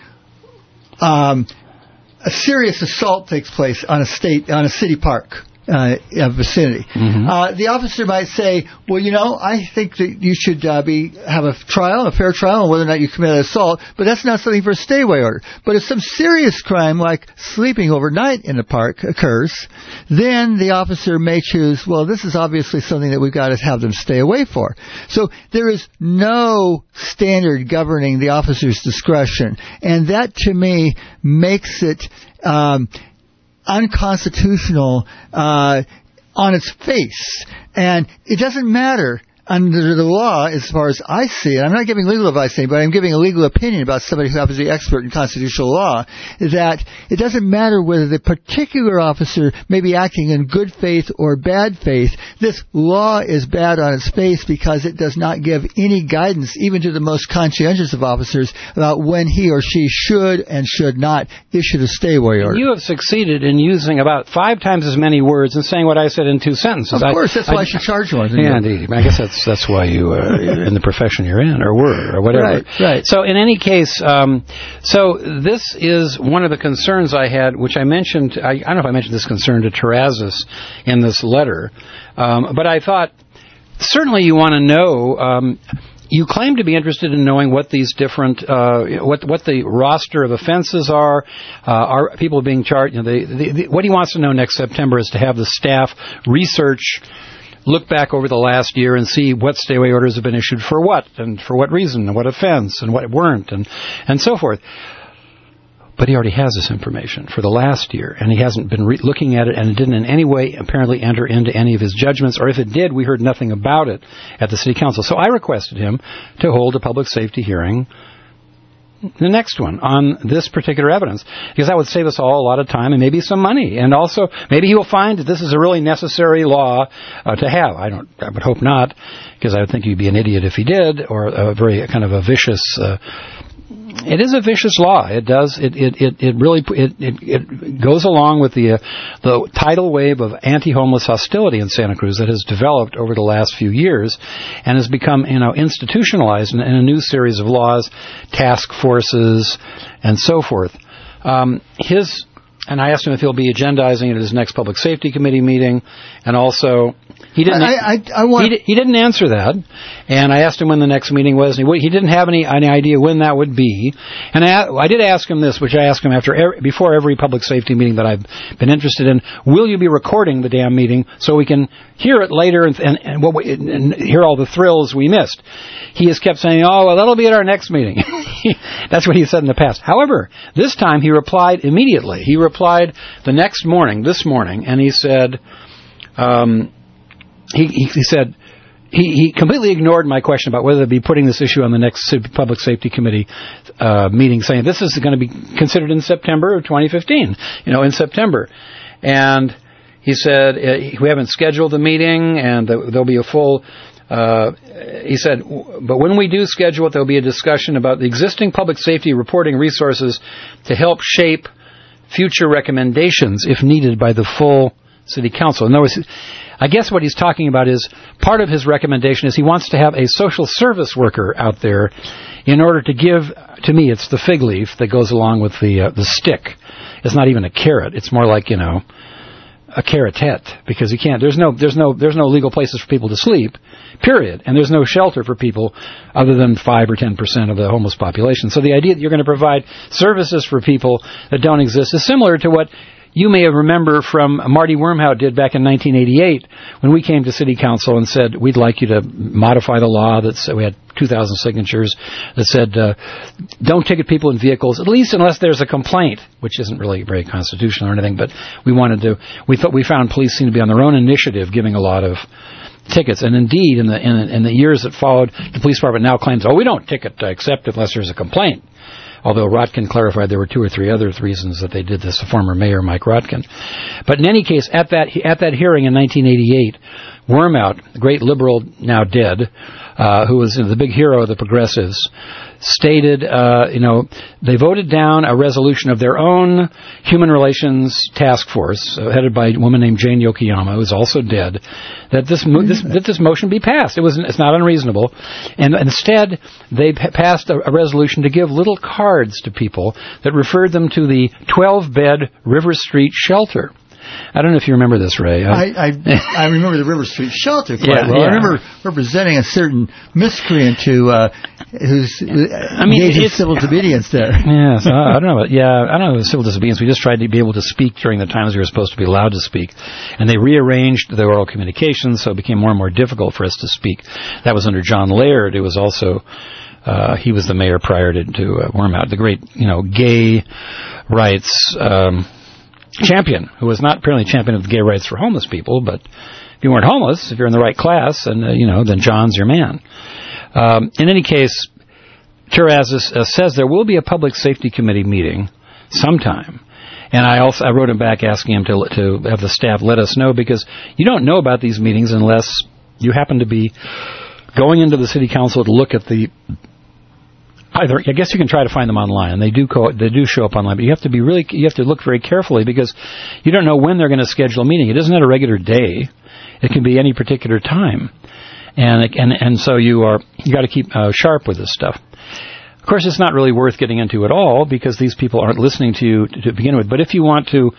um, a serious assault takes place on a state on a city park. Uh, vicinity. Mm-hmm. Uh, the officer might say, well, you know, I think that you should uh, be have a trial, a fair trial on whether or not you committed assault, but that's not something for a stay-away order. But if some serious crime like sleeping overnight in the park occurs, then the officer may choose, well, this is obviously something that we've got to have them stay away for. So there is no standard governing the officer's discretion, and that to me makes it um, unconstitutional uh, on its face. And it doesn't matter under the law, as far as I see it, I'm not giving legal advice to anybody, I'm giving a legal opinion about somebody who happens to be expert in constitutional law, that it doesn't matter whether the particular officer may be acting in good faith or bad faith. This law is bad on its face because it does not give any guidance, even to the most conscientious of officers, about when he or she should and should not issue the stay-away order. You have succeeded in using about five times as many words and saying what I said in two sentences. Of course, that's I, why I, I should charge one. Yeah, indeed. I guess that's that's why you uh, in the profession you're in, or were, or whatever. Right, right. So in any case, um, so this is one of the concerns I had, which I mentioned. I, I don't know if I mentioned this concern to Terrazas in this letter, um, but I thought certainly you want to know. Um, You claim to be interested in knowing what these different, uh, what what the roster of offenses are. Uh, are people being charged? You know, they, they, they, what he wants to know next September is to have the staff research, look back over the last year and see what stay-away orders have been issued for what, and for what reason, and what offense, and what weren't, and and so forth. But he already has this information for the last year, and he hasn't been re- looking at it, and it didn't in any way apparently enter into any of his judgments, or if it did, we heard nothing about it at the city council. So I requested him to hold a public safety hearing, the next one, on this particular evidence, because that would save us all a lot of time and maybe some money. And also, maybe he will find that this is a really necessary law uh, to have. I don't. I would hope not, because I would think he'd be an idiot if he did, or a very kind of a vicious. Uh, It is a vicious law. It does. It it it, it really it, it it goes along with the uh, the tidal wave of anti-homeless hostility in Santa Cruz that has developed over the last few years, and has become you know institutionalized in, in a new series of laws, task forces, and so forth. Um, his and I asked him if he'll be agendizing it at his next public safety committee meeting, and also. He didn't. I, I, I want. He, he didn't answer that, and I asked him when the next meeting was. And he, he didn't have any, any idea when that would be. And I, I did ask him this, which I ask him after every, before every public safety meeting that I've been interested in. Will you be recording the damn meeting so we can hear it later and, and, and, what we, and hear all the thrills we missed? He has kept saying, "Oh, well, that'll be at our next meeting." That's what he said in the past. However, this time he replied immediately. He replied the next morning, this morning, and he said. Um, He, he, he said he, he completely ignored my question about whether they'd be putting this issue on the next Public Safety Committee uh, meeting, saying this is going to be considered in September of twenty fifteen, you know, in September. And he said uh, we haven't scheduled the meeting, and the, there'll be a full. Uh, he said, but when we do schedule it, there'll be a discussion about the existing public safety reporting resources to help shape future recommendations if needed by the full City Council. In other words, I guess what he's talking about is part of his recommendation is he wants to have a social service worker out there in order to give, to me, it's the fig leaf that goes along with the uh, the stick. It's not even a carrot. It's more like, you know, a carrotet, because you can't, there's no, there's no, there's no legal places for people to sleep, period. And there's no shelter for people other than five or ten percent of the homeless population. So the idea that you're going to provide services for people that don't exist is similar to what you may remember from Marty Wormhout did back in nineteen eighty-eight when we came to City Council and said we'd like you to modify the law. That we had two thousand signatures that said uh, don't ticket people in vehicles, at least unless there's a complaint, which isn't really very constitutional or anything. But we wanted to. We thought we found police seemed to be on their own initiative giving a lot of tickets, and indeed in the in, in the years that followed, the police department now claims, oh, we don't ticket uh, except unless there's a complaint. Although Rotkin clarified there were two or three other reasons that they did this, the former mayor, Mike Rotkin. But in any case, at that at that hearing in nineteen eighty-eight, Wormout, the great liberal now dead, uh, who was you know, the big hero of the progressives, stated, uh, you know, they voted down a resolution of their own human relations task force, uh, headed by a woman named Jane Yokoyama, who is also dead, that this, mo- this that this motion be passed. It was it's not unreasonable, and instead they p- passed a, a resolution to give little cards to people that referred them to the twelve-bed River Street shelter. I don't know if you remember this, Ray. I I, I remember the River Street shelter quite yeah, well. Yeah. I remember representing a certain miscreant who uh, who's I mean, engaged in it's, civil disobedience there. Yeah, so I don't know. Yeah, I don't know. Civil disobedience. We just tried to be able to speak during the times we were supposed to be allowed to speak, and they rearranged the oral communications, so it became more and more difficult for us to speak. That was under John Laird. It was also. Uh, he was the mayor prior to, to uh, Wormout, the great, you know, gay rights um, champion, who was not apparently champion of the gay rights for homeless people, but if you weren't homeless, if you're in the right class, and uh, you know, then John's your man. Um, in any case, Terrazas uh, says there will be a public safety committee meeting sometime. And I also I wrote him back asking him to to have the staff let us know, because you don't know about these meetings unless you happen to be going into the city council to look at the. Either I guess you can try to find them online, and they do co- they do show up online. But you have to be really you have to look very carefully, because you don't know when they're going to schedule a meeting. It isn't at a regular day; it can be any particular time, and and and so you are you got to keep uh, sharp with this stuff. Of course, it's not really worth getting into at all, because these people aren't listening to you to, to begin with. But if you want to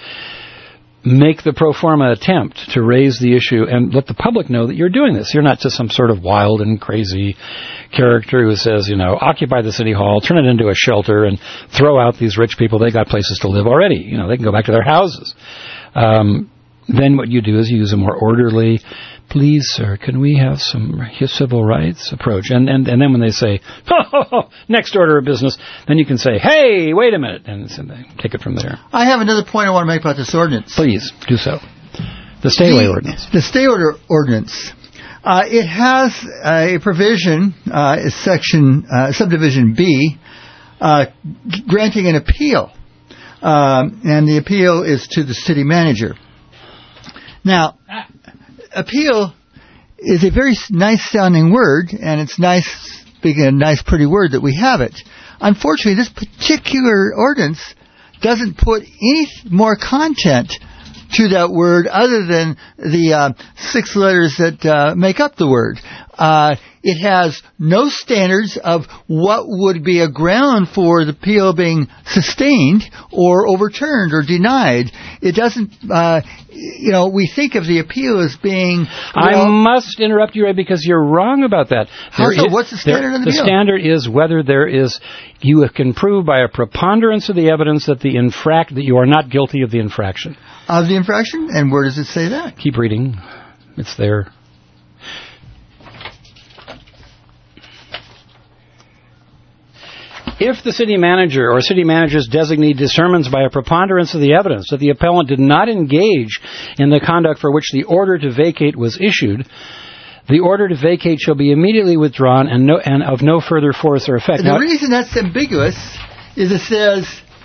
make the pro forma attempt to raise the issue and let the public know that you're doing this, you're not just some sort of wild and crazy character who says, you know, occupy the city hall, turn it into a shelter, and throw out these rich people. They got places to live already. You know, they can go back to their houses. Um, then what you do is you use a more orderly, please, sir, can we have some civil rights approach? And, and, and then when they say, ho, ho, ho, next order of business, then you can say, hey, wait a minute, and so they take it from there. I have another point I want to make about this ordinance. Please, do so. The stay-away the, ordinance. The stay-order ordinance. Uh, it has a provision, uh, section, uh, subdivision B, uh, granting an appeal. Um, and the appeal is to the city manager. Now, appeal is a very nice sounding word, and it's nice, being a nice, pretty word that we have it. Unfortunately, this particular ordinance doesn't put any more content to that word other than the uh, six letters that uh, make up the word. Uh, it has no standards of what would be a ground for the appeal being sustained or overturned or denied. It doesn't, uh, you know, we think of the appeal as being... Well, I must interrupt you, Ray, because you're wrong about that. How so? What's the standard of the appeal? The standard is whether there is, you can prove by a preponderance of the evidence that the infract, that you are not guilty of the infraction. Of the infraction? And where does it say that? Keep reading. It's there. If the city manager or city manager's designee determines by a preponderance of the evidence that the appellant did not engage in the conduct for which the order to vacate was issued, the order to vacate shall be immediately withdrawn and, no, and of no further force or effect. The now, reason that's ambiguous is it says,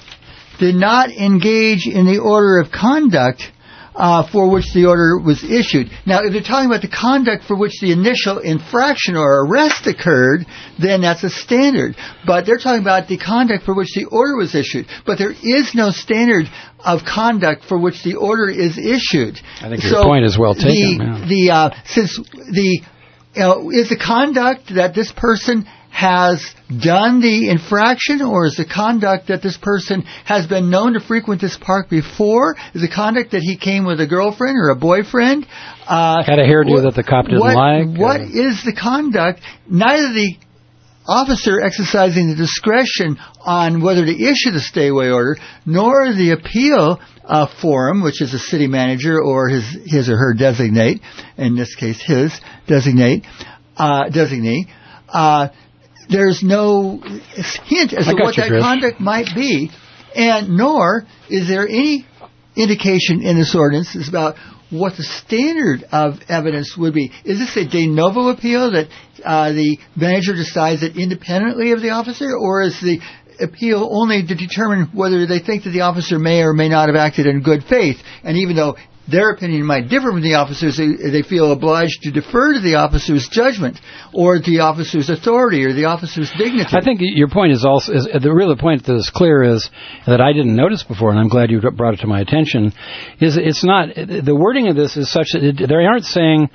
did not engage in the order of conduct uh, for which the order was issued. Now, if they're talking about the conduct for which the initial infraction or arrest occurred, then that's a standard. But they're talking about the conduct for which the order was issued. But there is no standard of conduct for which the order is issued. I think your so point is well taken. The, the uh, since the you know, is the conduct that this person has done the infraction, or is the conduct that this person has been known to frequent this park before? Is the conduct that he came with a girlfriend or a boyfriend? Uh, Had a hairdo what, that the cop didn't what, like? What or? is the conduct? Neither the officer exercising the discretion on whether to issue the stay-away order, nor the appeal uh, forum, which is a city manager or his his or her designate, in this case his designate, uh, designee, uh, there's no hint as to what that conduct might be, and nor is there any indication in this ordinance about what the standard of evidence would be. Is this a de novo appeal that uh, the manager decides it independently of the officer, or is the appeal only to determine whether they think that the officer may or may not have acted in good faith, and even though their opinion might differ from the officer's, they, they feel obliged to defer to the officer's judgment or the officer's authority or the officer's dignity? I think your point is also, is, the real point that is clear is, that I didn't notice before, and I'm glad you brought it to my attention, is it's not, the wording of this is such that it, they aren't saying,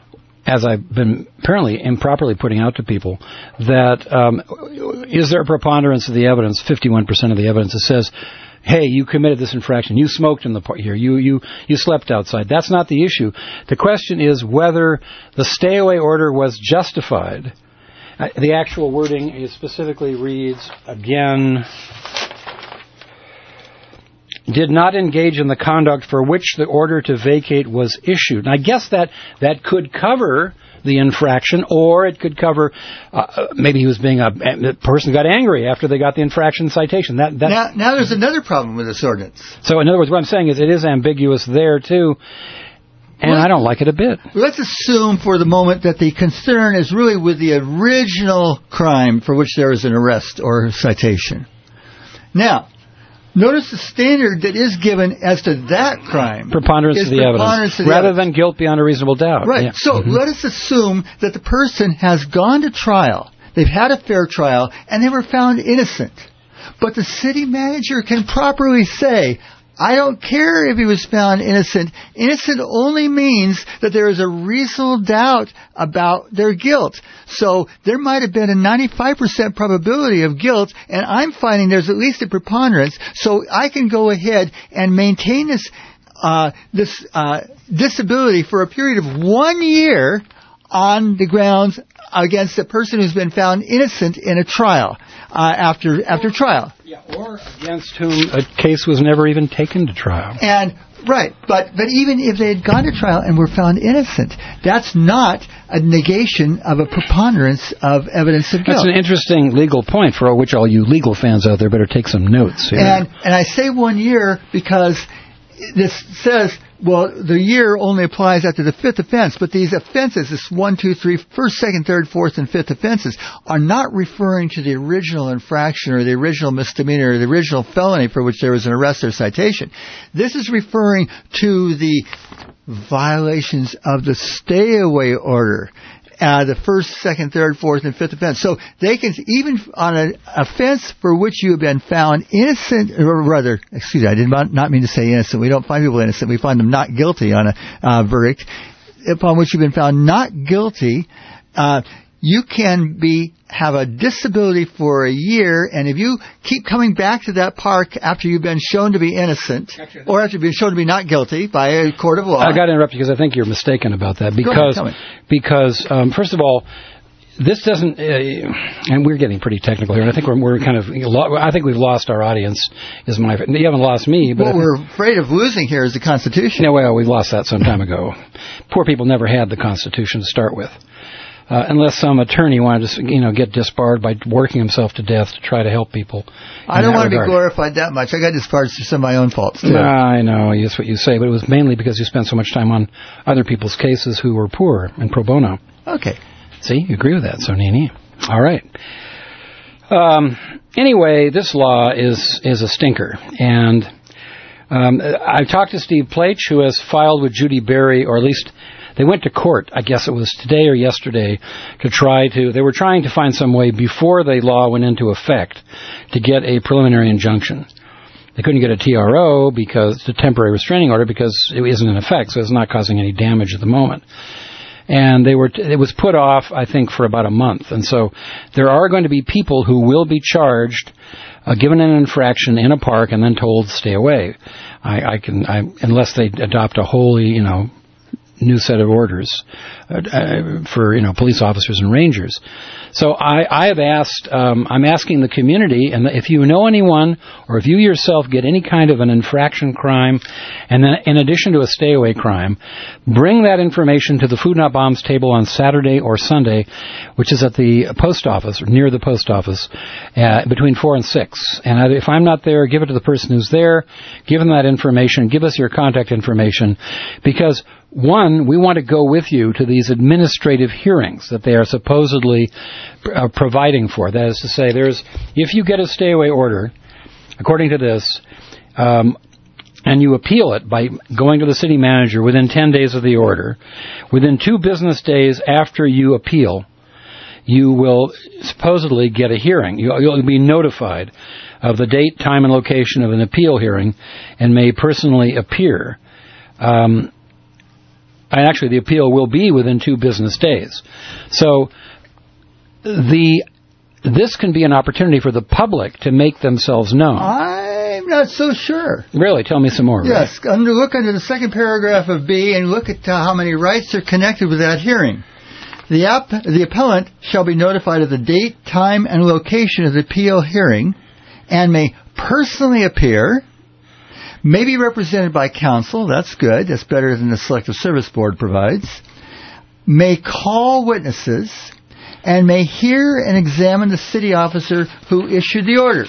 as I've been apparently improperly putting out to people, that um, is there a preponderance of the evidence, fifty-one percent of the evidence, that says, hey, you committed this infraction, you smoked in the park here, you, you, you slept outside. That's not the issue. The question is whether the stay-away order was justified. Uh, the actual wording is specifically reads, again, did not engage in the conduct for which the order to vacate was issued. And I guess that, that could cover the infraction, or it could cover, uh, maybe he was being a, a person got angry after they got the infraction citation. That, that now, now there's another problem with this ordinance. So in other words, what I'm saying is it is ambiguous there too, and well, I don't like it a bit. Let's assume for the moment that the concern is really with the original crime for which there is an arrest or citation. Now, notice the standard that is given as to that crime. Preponderance of the preponderance evidence. Of the rather evidence. than guilt beyond a reasonable doubt. Right. Yeah. So mm-hmm. let us assume that the person has gone to trial. They've had a fair trial, and they were found innocent. But the city manager can properly say, I don't care if he was found innocent. Innocent only means that there is a reasonable doubt about their guilt. So there might have been a ninety-five percent probability of guilt, and I'm finding there's at least a preponderance. So I can go ahead and maintain this uh, this uh, disability for a period of one year on the grounds against a person who's been found innocent in a trial uh, after after trial. Yeah, or against whom a case was never even taken to trial. And Right, but but even if they had gone to trial and were found innocent, that's not a negation of a preponderance of evidence of guilt. That's an interesting legal point for which all you legal fans out there better take some notes here. And and I say one year because this says, well, the year only applies after the fifth offense, but these offenses, this one, two, three, first, second, third, fourth, and fifth offenses, are not referring to the original infraction or the original misdemeanor or the original felony for which there was an arrest or citation. This is referring to the violations of the stay-away order. Uh, the first, second, third, fourth, and fifth offense. So they can, even on an offense for which you have been found innocent, or rather, excuse me, I did not, not mean to say innocent. We don't find people innocent. We find them not guilty on a uh, verdict. Upon which you've been found not guilty, uh, you can be have a disability for a year, and if you keep coming back to that park after you've been shown to be innocent, or after you've been shown to be not guilty by a court of law. I got to interrupt you because I think you're mistaken about that. Because, Go ahead, because um, first of all, this doesn't, uh, and we're getting pretty technical here, and I think we're, we're kind of, I think we've lost our audience, is my, you haven't lost me, but... What we're afraid of losing here is the Constitution. No, well, we lost that some time ago. Poor people never had the Constitution to start with. Uh, unless some attorney wanted to, you know, get disbarred by working himself to death to try to help people. I don't want to be glorified that much. I got disbarred through some of my own faults, too. I know, that's what you say, but it was mainly because you spent so much time on other people's cases who were poor and pro bono. Okay. See, you agree with that, so Nini. All right. Um, anyway, this law is, is a stinker, and um, I've talked to Steve Plaich, who has filed with Judy Berry, or at least... They went to court, I guess it was today or yesterday, to try to, they were trying to find some way before the law went into effect to get a preliminary injunction. They couldn't get a T R O because it's a temporary restraining order because it isn't in effect, so it's not causing any damage at the moment. And they were, it was put off, I think, for about a month. And so there are going to be people who will be charged, uh, given an infraction in a park and then told to stay away. I, I can, I, unless they adopt a wholly, you know, new set of orders uh, uh, for, you know, police officers and rangers. So I, I have asked, um, I'm asking the community, and if you know anyone, or if you yourself get any kind of an infraction crime, and then in addition to a stay-away crime, bring that information to the Food Not Bombs table on Saturday or Sunday, which is at the post office, or near the post office, uh, between four and six. And I, if I'm not there, give it to the person who's there, give them that information, give us your contact information, because one, we want to go with you to these administrative hearings that they are supposedly uh, providing for. That is to say, there's if you get a stay-away order, according to this, um, and you appeal it by going to the city manager within ten days of the order, within two business days after you appeal, you will supposedly get a hearing. You'll, you'll be notified of the date, time, and location of an appeal hearing and may personally appear. Um And actually, the appeal will be within two business days. So the this can be an opportunity for the public to make themselves known. I'm not so sure. Really? Tell me some more. Yes. Right? Under, look under the second paragraph of B and look at uh, how many rights are connected with that hearing. The, app, the appellant shall be notified of the date, time, and location of the appeal hearing and may personally appear, may be represented by counsel, that's good, that's better than the Selective Service Board provides, may call witnesses, and may hear and examine the city officer who issued the order.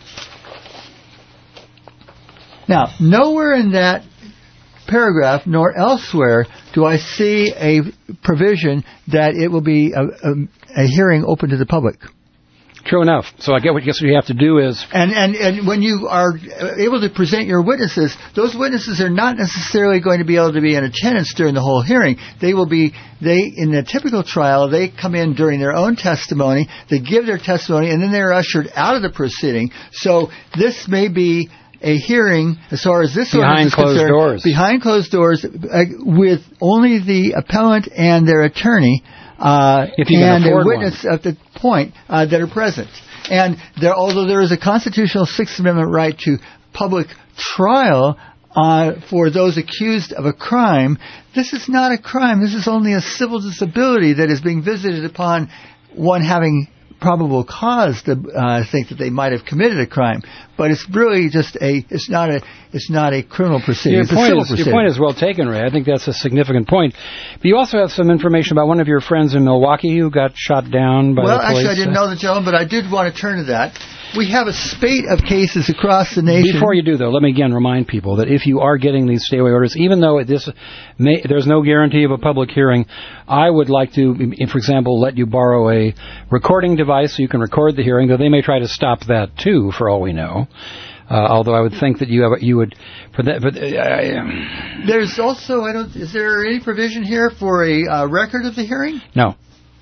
Now, nowhere in that paragraph, nor elsewhere, do I see a provision that it will be a, a, a hearing open to the public. True enough. So I guess what you have to do is... And, and and when you are able to present your witnesses, those witnesses are not necessarily going to be able to be in attendance during the whole hearing. They will be, they in a typical trial, they come in during their own testimony, they give their testimony, and then they're ushered out of the proceeding. So this may be a hearing, as far as this behind closed concerned, doors. Behind closed doors, uh, with only the appellant and their attorney, Uh, if you and can a afford witness one. at the point uh, that are present. And there, although there is a constitutional Sixth Amendment right to public trial uh, for those accused of a crime, this is not a crime. This is only a civil disability that is being visited upon one having probable cause to uh, think that they might have committed a crime. But it's really just a, it's not a, it's not a criminal proceeding. Your it's a point civil is, proceeding. Your point is well taken, Ray. I think that's a significant point. But you also have some information about one of your friends in Milwaukee who got shot down by well, the police. Well, actually, I didn't know the gentleman, but I did want to turn to that. We have a spate of cases across the nation. Before you do, though, let me again remind people that if you are getting these stay-away orders, even though this may, there's no guarantee of a public hearing, I would like to, for example, let you borrow a recording device so you can record the hearing, though they may try to stop that, too, for all we know. Uh, although I would think that you have, you would, for that, but uh, there's also, I don't, is there any provision here for a uh, record of the hearing? No.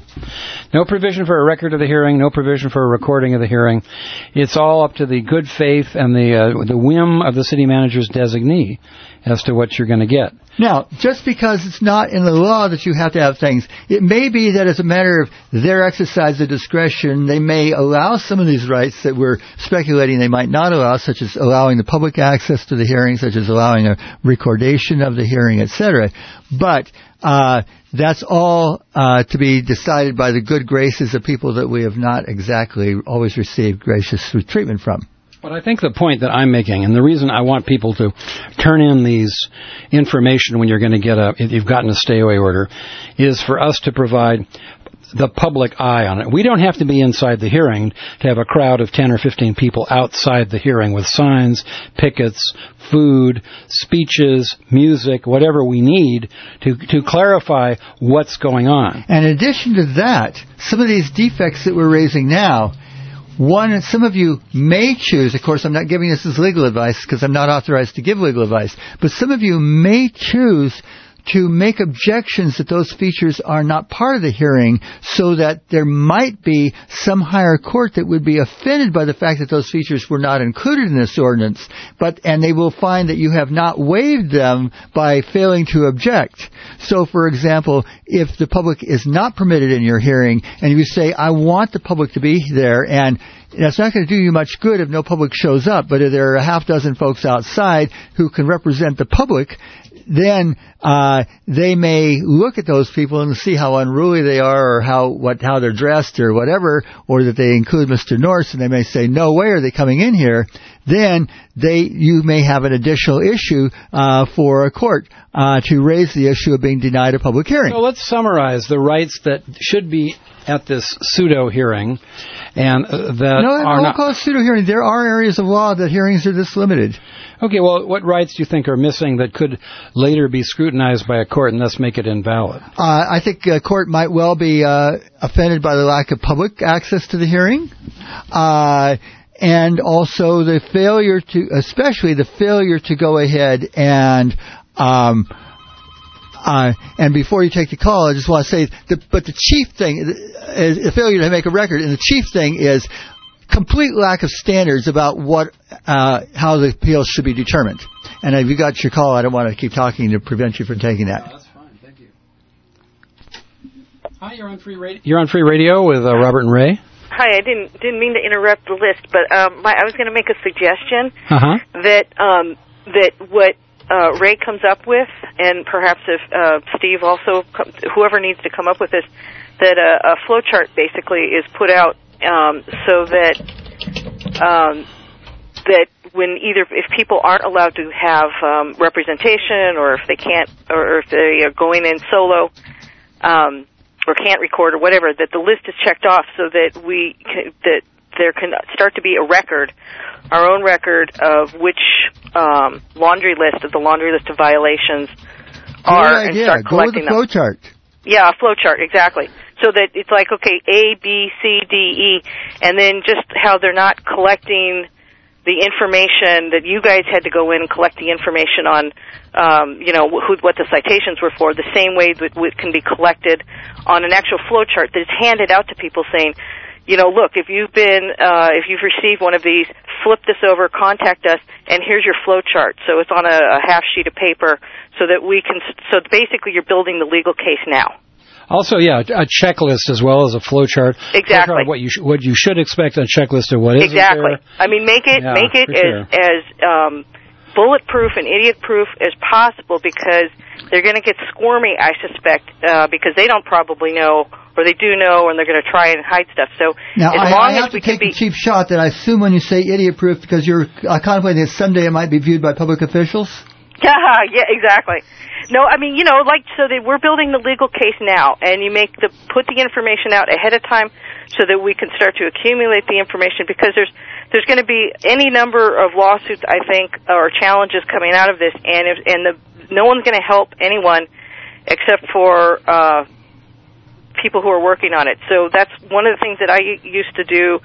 No provision for a record of the hearing, no provision for a recording of the hearing. It's all up to the good faith and the uh, the whim of the city manager's designee as to what you're going to get. Now, just because it's not in the law that you have to have things, it may be that as a matter of their exercise of discretion, they may allow some of these rights that we're speculating they might not allow, such as allowing the public access to the hearing, such as allowing a recordation of the hearing, et cetera. But uh that's all uh to be decided by the good graces of people that we have not exactly always received gracious treatment from. But I think the point that I'm making, and the reason I want people to turn in these information when you're going to get a, if you've gotten a stay-away order, is for us to provide the public eye on it. We don't have to be inside the hearing to have a crowd of ten or fifteen people outside the hearing with signs, pickets, food, speeches, music, whatever we need to, to clarify what's going on. And in addition to that, some of these defects that we're raising now, one, some of you may choose, of course I'm not giving this as legal advice because I'm not authorized to give legal advice, but some of you may choose to make objections that those features are not part of the hearing so that there might be some higher court that would be offended by the fact that those features were not included in this ordinance, but and they will find that you have not waived them by failing to object. So, for example, if the public is not permitted in your hearing and you say, I want the public to be there, and that's not going to do you much good if no public shows up, but if there are a half dozen folks outside who can represent the public, then uh they may look at those people and see how unruly they are or how what how they're dressed or whatever, or that they include Mister Norse, and they may say, no way are they coming in here. Then they you may have an additional issue uh for a court uh to raise the issue of being denied a public hearing. So let's summarize the rights that should be at this pseudo hearing and uh, that no, are I won't not call it pseudo hearing. There are areas of law that hearings are this limited. Okay, well, what rights do you think are missing that could later be scrutinized by a court and thus make it invalid? Uh, I think a court might well be uh, offended by the lack of public access to the hearing, uh, and also the failure to, especially the failure to go ahead and, um, uh, and before you take the call, I just want to say, the, but the chief thing is the failure to make a record, and the chief thing is complete lack of standards about what, uh, how the appeals should be determined. And if you got your call, I don't want to keep talking to prevent you from taking that. No, that's fine. Thank you. Hi, you're on free radio. You're on free radio with uh, Robert and Ray. Hi, I didn't didn't mean to interrupt the list, but um, my, I was going to make a suggestion uh-huh. that um, that what uh, Ray comes up with, and perhaps if uh, Steve also, whoever needs to come up with this, that a, a flow chart basically is put out. Um, so that um, that when either if people aren't allowed to have um, representation, or if they can't, or if they are going in solo, um, or can't record or whatever, that the list is checked off so that we can, that there can start to be a record, our own record of which um, laundry list of the laundry list of violations are, and start collecting them. Go with the flow chart. Yeah, a flow chart, exactly. So that it's like, okay, A, B, C, D, E, and then just how they're not collecting the information that you guys had to go in and collect the information on, um, you know, who, what the citations were for, the same way that it can be collected on an actual flow chart that's handed out to people saying, you know, look, if you've been, uh, if you've received one of these, flip this over, contact us, and here's your flow chart. So it's on a, a half sheet of paper so that we can, so basically you're building the legal case now. Also, yeah, a checklist as well as a flow chart. Exactly. Of what you sh- what you should expect, a checklist of what isn't exactly. there. I mean, make it yeah, make it as sure. as um, bulletproof and idiot-proof as possible, because they're going to get squirmy, I suspect, uh, because they don't probably know or they do know, and they're going to try and hide stuff. So now, as I, long I have as we to take can be a cheap shot that I assume when you say idiot-proof, because you're uh, contemplating that someday it might be viewed by public officials? Yeah, yeah, exactly. No, I mean, you know, like, so that we're building the legal case now, and you make the, put the information out ahead of time so that we can start to accumulate the information, because there's, there's going to be any number of lawsuits, I think, or challenges coming out of this, and if, and the, no one's going to help anyone except for, uh, people who are working on it. So that's one of the things that I used to do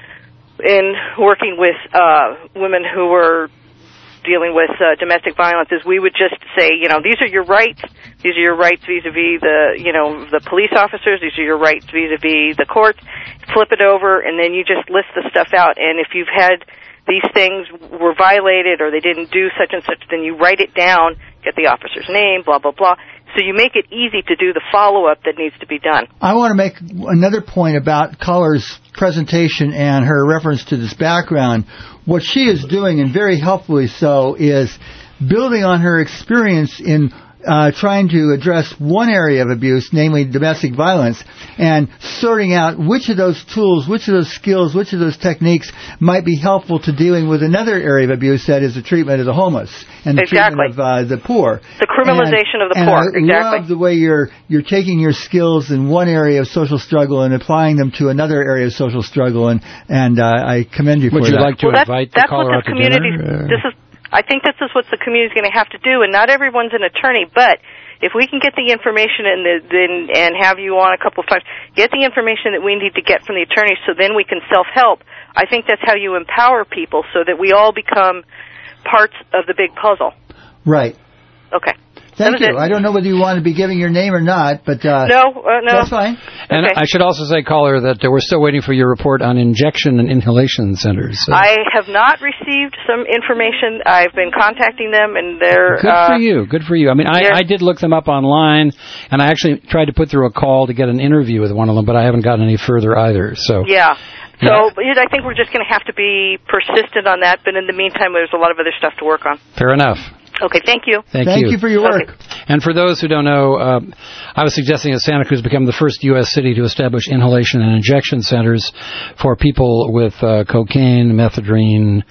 in working with, uh, women who were dealing with uh, domestic violence, is we would just say, you know, these are your rights. These are your rights vis-a-vis the, you know, the police officers. These are your rights vis-a-vis the courts. Flip it over, and then you just list the stuff out. And if you've had these things were violated or they didn't do such and such, then you write it down, get the officer's name, blah, blah, blah. So you make it easy to do the follow-up that needs to be done. I want to make another point about Culler's presentation and her reference to this background. What she is doing, and very helpfully so, is building on her experience in uh, trying to address one area of abuse, namely domestic violence, and sorting out which of those tools, which of those skills, which of those techniques might be helpful to dealing with another area of abuse, that is the treatment of the homeless and the exactly. treatment of uh, the poor. The criminalization and, of the and poor, I exactly. love the way you're you're taking your skills in one area of social struggle and applying them to another area of social struggle, and and uh, I commend you for Would that. you like to well, invite that's, the caller that's out what to this community, dinner? This is, I think this is what the community is going to have to do, and not everyone's an attorney, but if we can get the information and the, then and have you on a couple of times, get the information that we need to get from the attorneys, so then we can self-help. I think that's how you empower people, so that we all become parts of the big puzzle. Right. Okay. Thank you. I don't know whether you want to be giving your name or not, but uh, no, uh, no, that's fine. And okay. I should also say, caller, that uh, we're still waiting for your report on injection and inhalation centers. So. I have not received some information. I've been contacting them, and they're... Good uh, for you. Good for you. I mean, I, I did look them up online, and I actually tried to put through a call to get an interview with one of them, but I haven't gotten any further either. So Yeah. So yeah. I think we're just going to have to be persistent on that, but in the meantime, there's a lot of other stuff to work on. Fair enough. Okay, thank you. Thank, thank you. you for your work. Okay. And for those who don't know, uh, I was suggesting that Santa Cruz become the first U S city to establish inhalation and injection centers for people with uh, cocaine, methadone,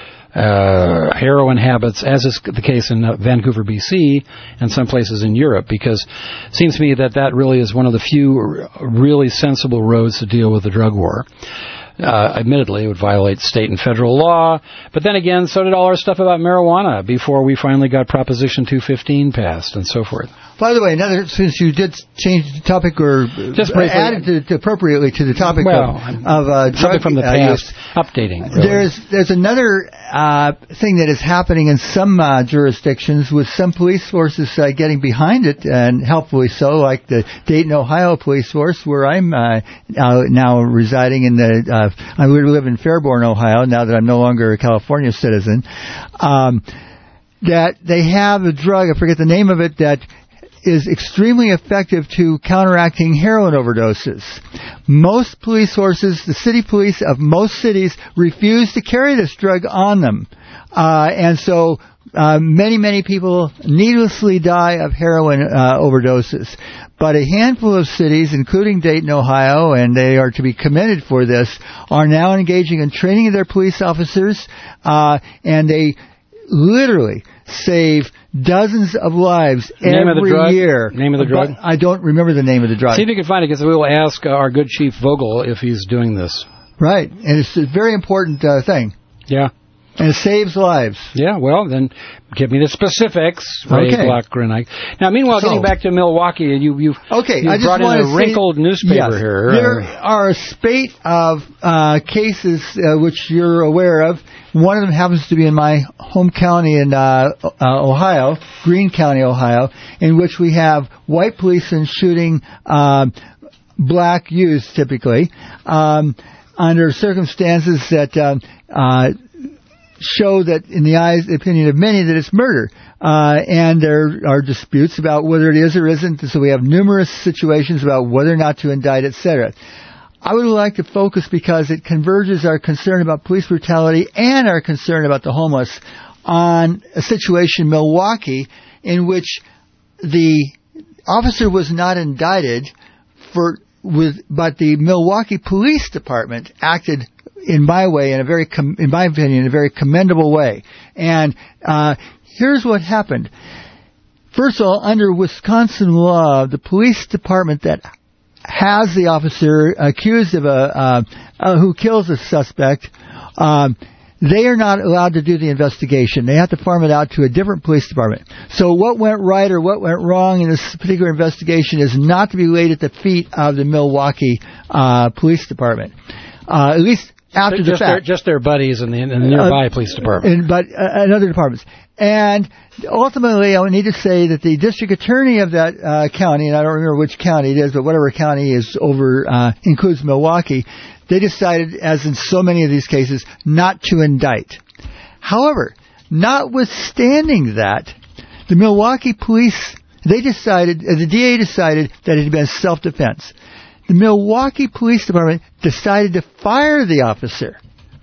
uh, heroin habits, as is the case in uh, Vancouver, B C, and some places in Europe, because it seems to me that that really is one of the few r- really sensible roads to deal with the drug war. Uh, admittedly, it would violate state and federal law, but then again, so did all our stuff about marijuana before we finally got Proposition two fifteen passed and so forth. By the way, another, since you did change the topic or Just briefly, added it appropriately to the topic well, of, of uh, something drug from the uh, past, use, updating. Really. There's there's another uh, thing that is happening in some uh, jurisdictions with some police forces uh, getting behind it, and helpfully so, like the Dayton, Ohio police force, where I'm uh, now, now residing in the. Uh, I live in Fairborn, Ohio, now that I'm no longer a California citizen. Um, that they have a drug, I forget the name of it, that is extremely effective to counteracting heroin overdoses. Most police forces, the city police of most cities, refuse to carry this drug on them. Uh, and so uh, many, many people needlessly die of heroin uh, overdoses. But a handful of cities, including Dayton, Ohio, and they are to be commended for this, are now engaging in training of their police officers, uh, and they literally save dozens of lives name every of the drug? year. Name of the drug? But I don't remember the name of the drug. See if you can find it, because we will ask uh, our good Chief Vogel if he's doing this. Right, and it's a very important uh, thing. Yeah. And it saves lives. Yeah, well, then give me the specifics, Ray Okay. Block-Grenike. Now, meanwhile, So- getting back to Milwaukee, you, you've, Okay, you've I just brought in want a to say- wrinkled newspaper yes, here. There Uh, are a spate of uh, cases uh, which you're aware of. One of them happens to be in my home county in uh, uh, Ohio, Greene County, Ohio, in which we have white policemen shooting uh, black youths, typically, um, under circumstances that um, uh, show that, in the eyes, the opinion of many, that it's murder. Uh, and there are disputes about whether it is or isn't. So we have numerous situations about whether or not to indict, et cetera. I would like to focus, because it converges our concern about police brutality and our concern about the homeless, on a situation in Milwaukee in which the officer was not indicted for with, but the Milwaukee Police Department acted, in my way, in a very, com- in my opinion, in a very commendable way. And uh, here's what happened. First of all, under Wisconsin law, the police department that has the officer accused of a uh, uh, who kills a suspect, um, they are not allowed to do the investigation. They have to farm it out to a different police department. So what went right or what went wrong in this particular investigation is not to be laid at the feet of the Milwaukee uh, Police Department, uh, at least after just the fact. Their, just their buddies in the, in the nearby uh, police department. In, but uh, in other departments. And ultimately, I would need to say that the district attorney of that uh, county, and I don't remember which county it is, but whatever county is over, uh, includes Milwaukee, they decided, as in so many of these cases, not to indict. However, notwithstanding that, the Milwaukee police, they decided, uh, the D A decided that it had been self-defense. The Milwaukee Police Department decided to fire the officer.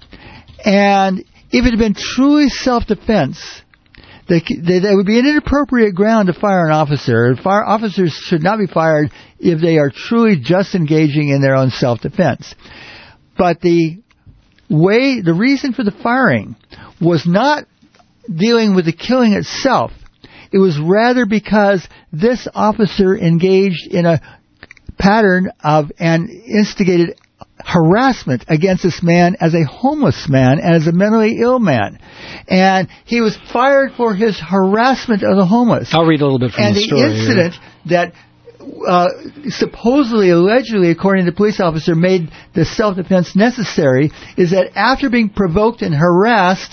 And if it had been truly self-defense, They, they, that would be an inappropriate ground to fire an officer. Fire officers should not be fired if they are truly just engaging in their own self-defense. But the way, the reason for the firing was not dealing with the killing itself. It was rather because this officer engaged in a pattern of and instigated harassment against this man as a homeless man and as a mentally ill man. And he was fired for his harassment of the homeless. I'll read a little bit from and the story. And the incident here. that uh, supposedly, allegedly, according to the police officer, made the self-defense necessary is that after being provoked and harassed,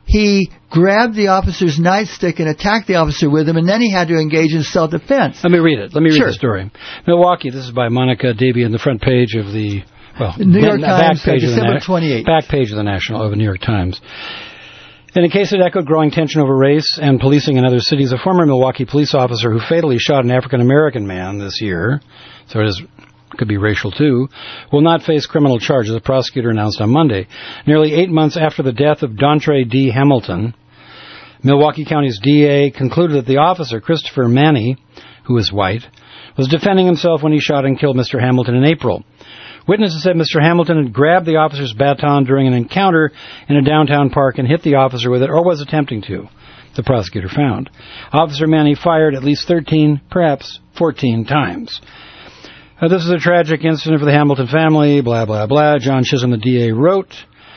he grabbed the officer's nightstick and attacked the officer with him, and then he had to engage in self-defense. Let me read it. Let me read sure. the story. Milwaukee, this is by Monica Davey on the front page of the, well, New York back Times, page of the December twenty-eighth. Back page of the National, of the New York Times. In a case that echoed growing tension over race and policing in other cities, a former Milwaukee police officer who fatally shot an African-American man this year, so it is, could be racial too, will not face criminal charges, the prosecutor announced on Monday. Nearly eight months after the death of Dontre D. Hamilton, Milwaukee County's D A concluded that the officer, Christopher Manny, who is white, was defending himself when he shot and killed Mister Hamilton in April. Witnesses said Mister Hamilton had grabbed the officer's baton during an encounter in a downtown park and hit the officer with it, or was attempting to, the prosecutor found. Officer Manny fired at least thirteen, perhaps fourteen times. Uh, this is a tragic incident for the Hamilton family, blah, blah, blah. John Chisholm, the D A, wrote.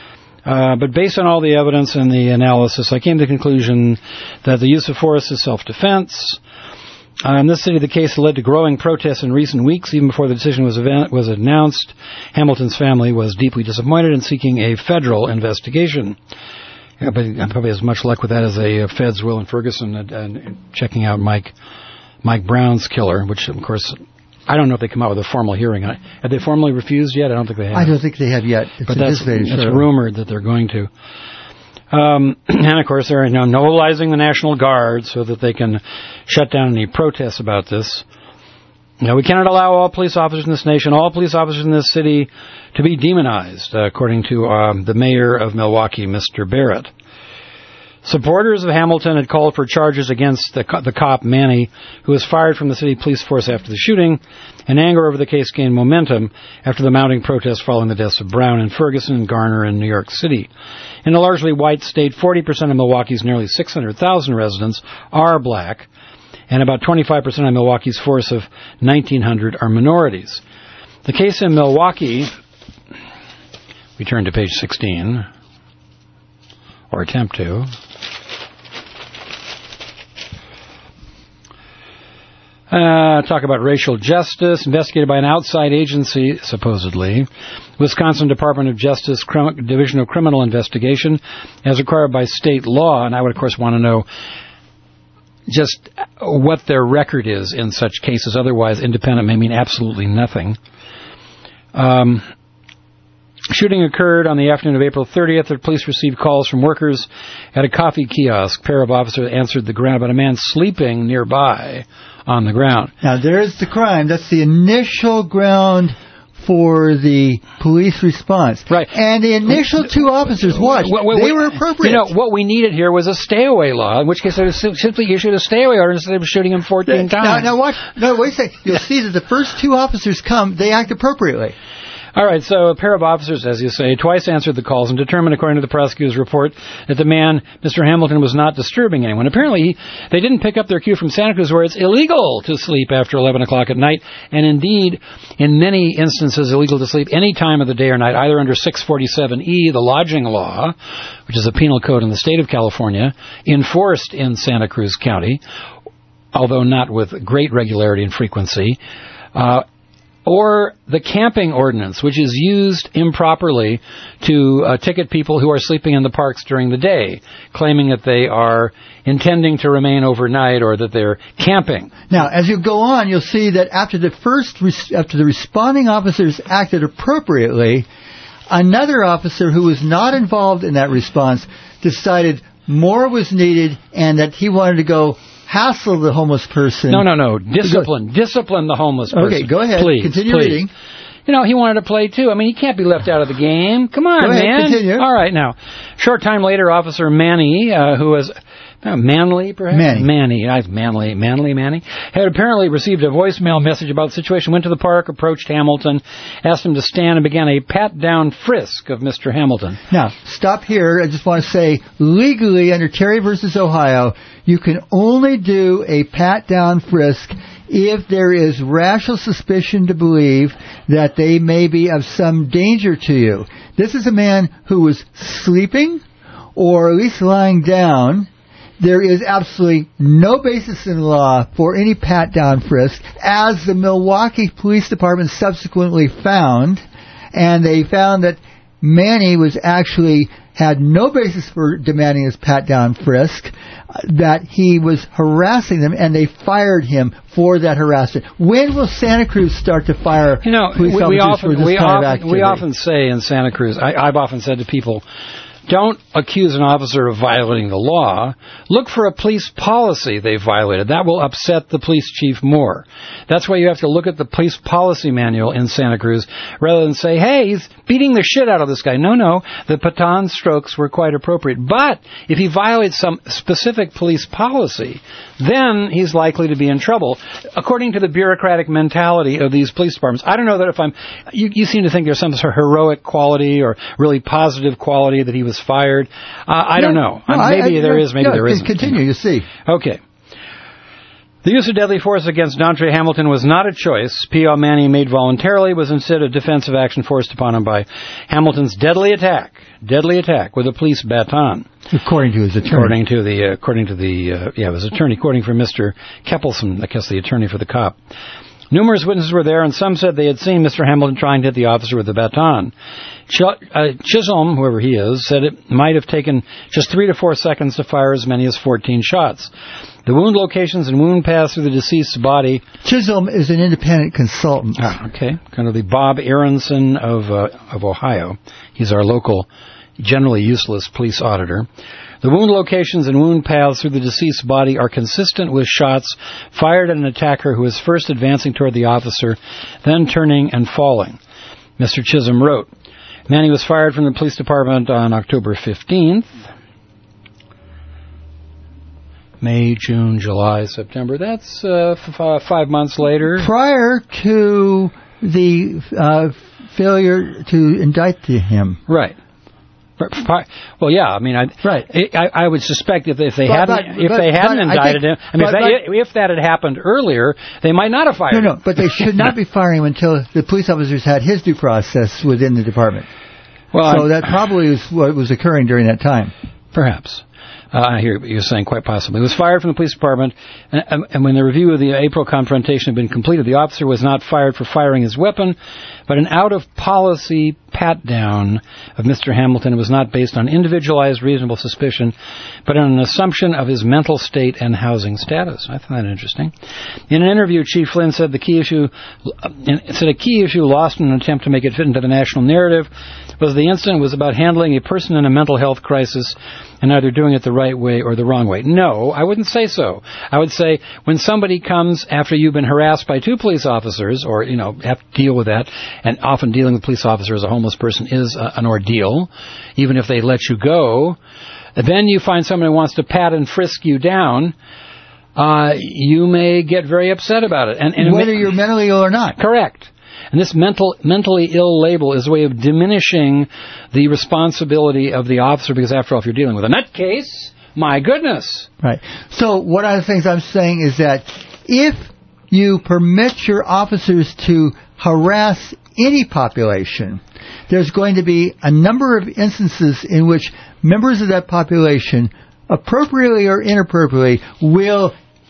Uh, but based on all the evidence and the analysis, I came to the conclusion that the use of force is self-defense. Uh, in this city, the case led to growing protests in recent weeks. Even before the decision was, event, was announced, Hamilton's family was deeply disappointed and seeking a federal investigation. Yeah, but probably as much luck with that as a uh, feds will in Ferguson and, and checking out Mike Mike Brown's killer, which, of course, I don't know if they come out with a formal hearing. Have they formally refused yet? I don't think they have. I don't think they have yet. It's but that's, it's sure. rumored that they're going to. Um, and, of course, they're you know, mobilizing the National Guard so that they can shut down any protests about this. Now, we cannot allow all police officers in this nation, all police officers in this city, to be demonized, uh, according to um, the mayor of Milwaukee, Mister Barrett. Supporters of Hamilton had called for charges against the, co- the cop, Manny, who was fired from the city police force after the shooting, and anger over the case gained momentum after the mounting protests following the deaths of Brown in Ferguson and Garner in New York City. In a largely white state, forty percent of Milwaukee's nearly six hundred thousand residents are black, and about twenty-five percent of Milwaukee's force of nineteen hundred are minorities. The case in Milwaukee, we turn to page sixteen, or attempt to. Uh, talk about racial justice, investigated by an outside agency, supposedly. Wisconsin Department of Justice Crim- Division of Criminal Investigation, as required by state law. And I would, of course, want to know just what their record is in such cases. Otherwise, independent may mean absolutely nothing. Um, shooting occurred on the afternoon of April thirtieth. The police received calls from workers at a coffee kiosk. A pair of officers answered the ground about a man sleeping nearby on the ground. Now, there's the crime. That's the initial ground for the police response. Right. And the initial two officers, watch, Well, well, they we- were appropriate. You know, what we needed here was a stay-away law, in which case they simply issued a stay-away order instead of shooting him fourteen now, times. now watch. No, wait a second. You'll see that the first two officers come, they act appropriately. All right, so a pair of officers, as you say, twice answered the calls and determined, according to the prosecutor's report, that the man, Mister Hamilton, was not disturbing anyone. Apparently, they didn't pick up their cue from Santa Cruz, where it's illegal to sleep after eleven o'clock at night, and indeed, in many instances, illegal to sleep any time of the day or night, either under six forty-seven E, the lodging law, which is a penal code in the state of California, enforced in Santa Cruz County, although not with great regularity and frequency, uh, or the camping ordinance, which is used improperly to uh, ticket people who are sleeping in the parks during the day, claiming that they are intending to remain overnight or that they're camping. Now, as you go on, you'll see that after the first, res- after the responding officers acted appropriately, another officer who was not involved in that response decided more was needed and that he wanted to go hassle the homeless person. No, no, no. Discipline. Discipline the homeless person. Okay, go ahead. Please, Continue please. reading. You know, he wanted to play, too. I mean, he can't be left out of the game. Come on, Go ahead, man. continue. All right, now. Short time later, Officer Manny, uh, who was... Uh, Manley, perhaps? Manny. Manny. I, Manley, Manley, Manny. Had apparently received a voicemail message about the situation, went to the park, approached Hamilton, asked him to stand, and began a pat-down frisk of Mister Hamilton. Now, stop here. I just want to say, legally, under Terry versus Ohio, you can only do a pat-down frisk if there is rational suspicion to believe that they may be of some danger to you. This is a man who was sleeping, or at least lying down. There is absolutely no basis in law for any pat-down frisk, as the Milwaukee Police Department subsequently found, and they found that Manny was actually had no basis for demanding his pat-down frisk, that he was harassing them, and they fired him for that harassment. When will Santa Cruz start to fire you know, police we, officers we often, for this we kind often, of activity? We often say in Santa Cruz, I, I've often said to people, don't accuse an officer of violating the law. Look for a police policy they violated. That will upset the police chief more. That's why you have to look at the police policy manual in Santa Cruz rather than say, hey, he's beating the shit out of this guy. No, no, the baton strokes were quite appropriate. But if he violates some specific police policy, then he's likely to be in trouble, according to the bureaucratic mentality of these police departments. I don't know that if I'm... You, you seem to think there's some sort of heroic quality or really positive quality that he was fired. Uh, I No, don't know. no, Uh, maybe I, I, there is, maybe no, there isn't. Continue, you see. Okay. The use of deadly force against Dontre Hamilton was not a choice P O Manny made voluntarily, was instead a defensive action forced upon him by Hamilton's deadly attack, deadly attack with a police baton. According to his attorney. According to the, uh, according to the, uh, yeah, his attorney, according for Mister Keppelson, I guess the attorney for the cop. Numerous witnesses were there, and some said they had seen Mister Hamilton trying to hit the officer with the baton. Ch- uh, Chisholm, whoever he is, said it might have taken just three to four seconds to fire as many as fourteen shots. The wound locations and wound paths through the deceased's body... Chisholm is an independent consultant. Ah, okay. Kind of the Bob Aronson of uh, of Ohio. He's our local, generally useless police auditor. The wound locations and wound paths through the deceased's body are consistent with shots fired at an attacker who was first advancing toward the officer, then turning and falling. Mister Chisholm wrote, Manny was fired from the police department on October fifteenth. May, June, July, September. That's uh, f- five months later. Prior to the uh, failure to indict him. Right. Well, yeah. I mean, I right. I, I would suspect if, if they but, hadn't but, if but, they hadn't indicted think, him, I mean, but, if, they, if that had happened earlier, they might not have fired no, him. No, no. But they should not be firing him until the police officers had his due process within the department. Well, so I'm, that probably was what was occurring during that time. Perhaps. Uh, I hear what you're saying, quite possibly. He was fired from the police department, and, and when the review of the April confrontation had been completed, the officer was not fired for firing his weapon, but an out-of-policy pat-down of Mister Hamilton. It was not based on individualized reasonable suspicion, but on an assumption of his mental state and housing status. I find that interesting. In an interview, Chief Flynn said the key issue said a key issue lost in an attempt to make it fit into the national narrative was the incident was about handling a person in a mental health crisis and either doing it the right way or the wrong way. No, I wouldn't say so. I would say when somebody comes after you've been harassed by two police officers, or, you know, have to deal with that, and often dealing with police officers as a homeless person is uh, an ordeal, even if they let you go, then you find someone who wants to pat and frisk you down, uh, you may get very upset about it. And, and Whether it may, you're mentally ill or not. Correct. And this mental, mentally ill label is a way of diminishing the responsibility of the officer, because after all, if you're dealing with a nutcase, my goodness. Right. So one of the things I'm saying is that if you permit your officers to harass any population, there's going to be a number of instances in which members of that population, appropriately or inappropriately, will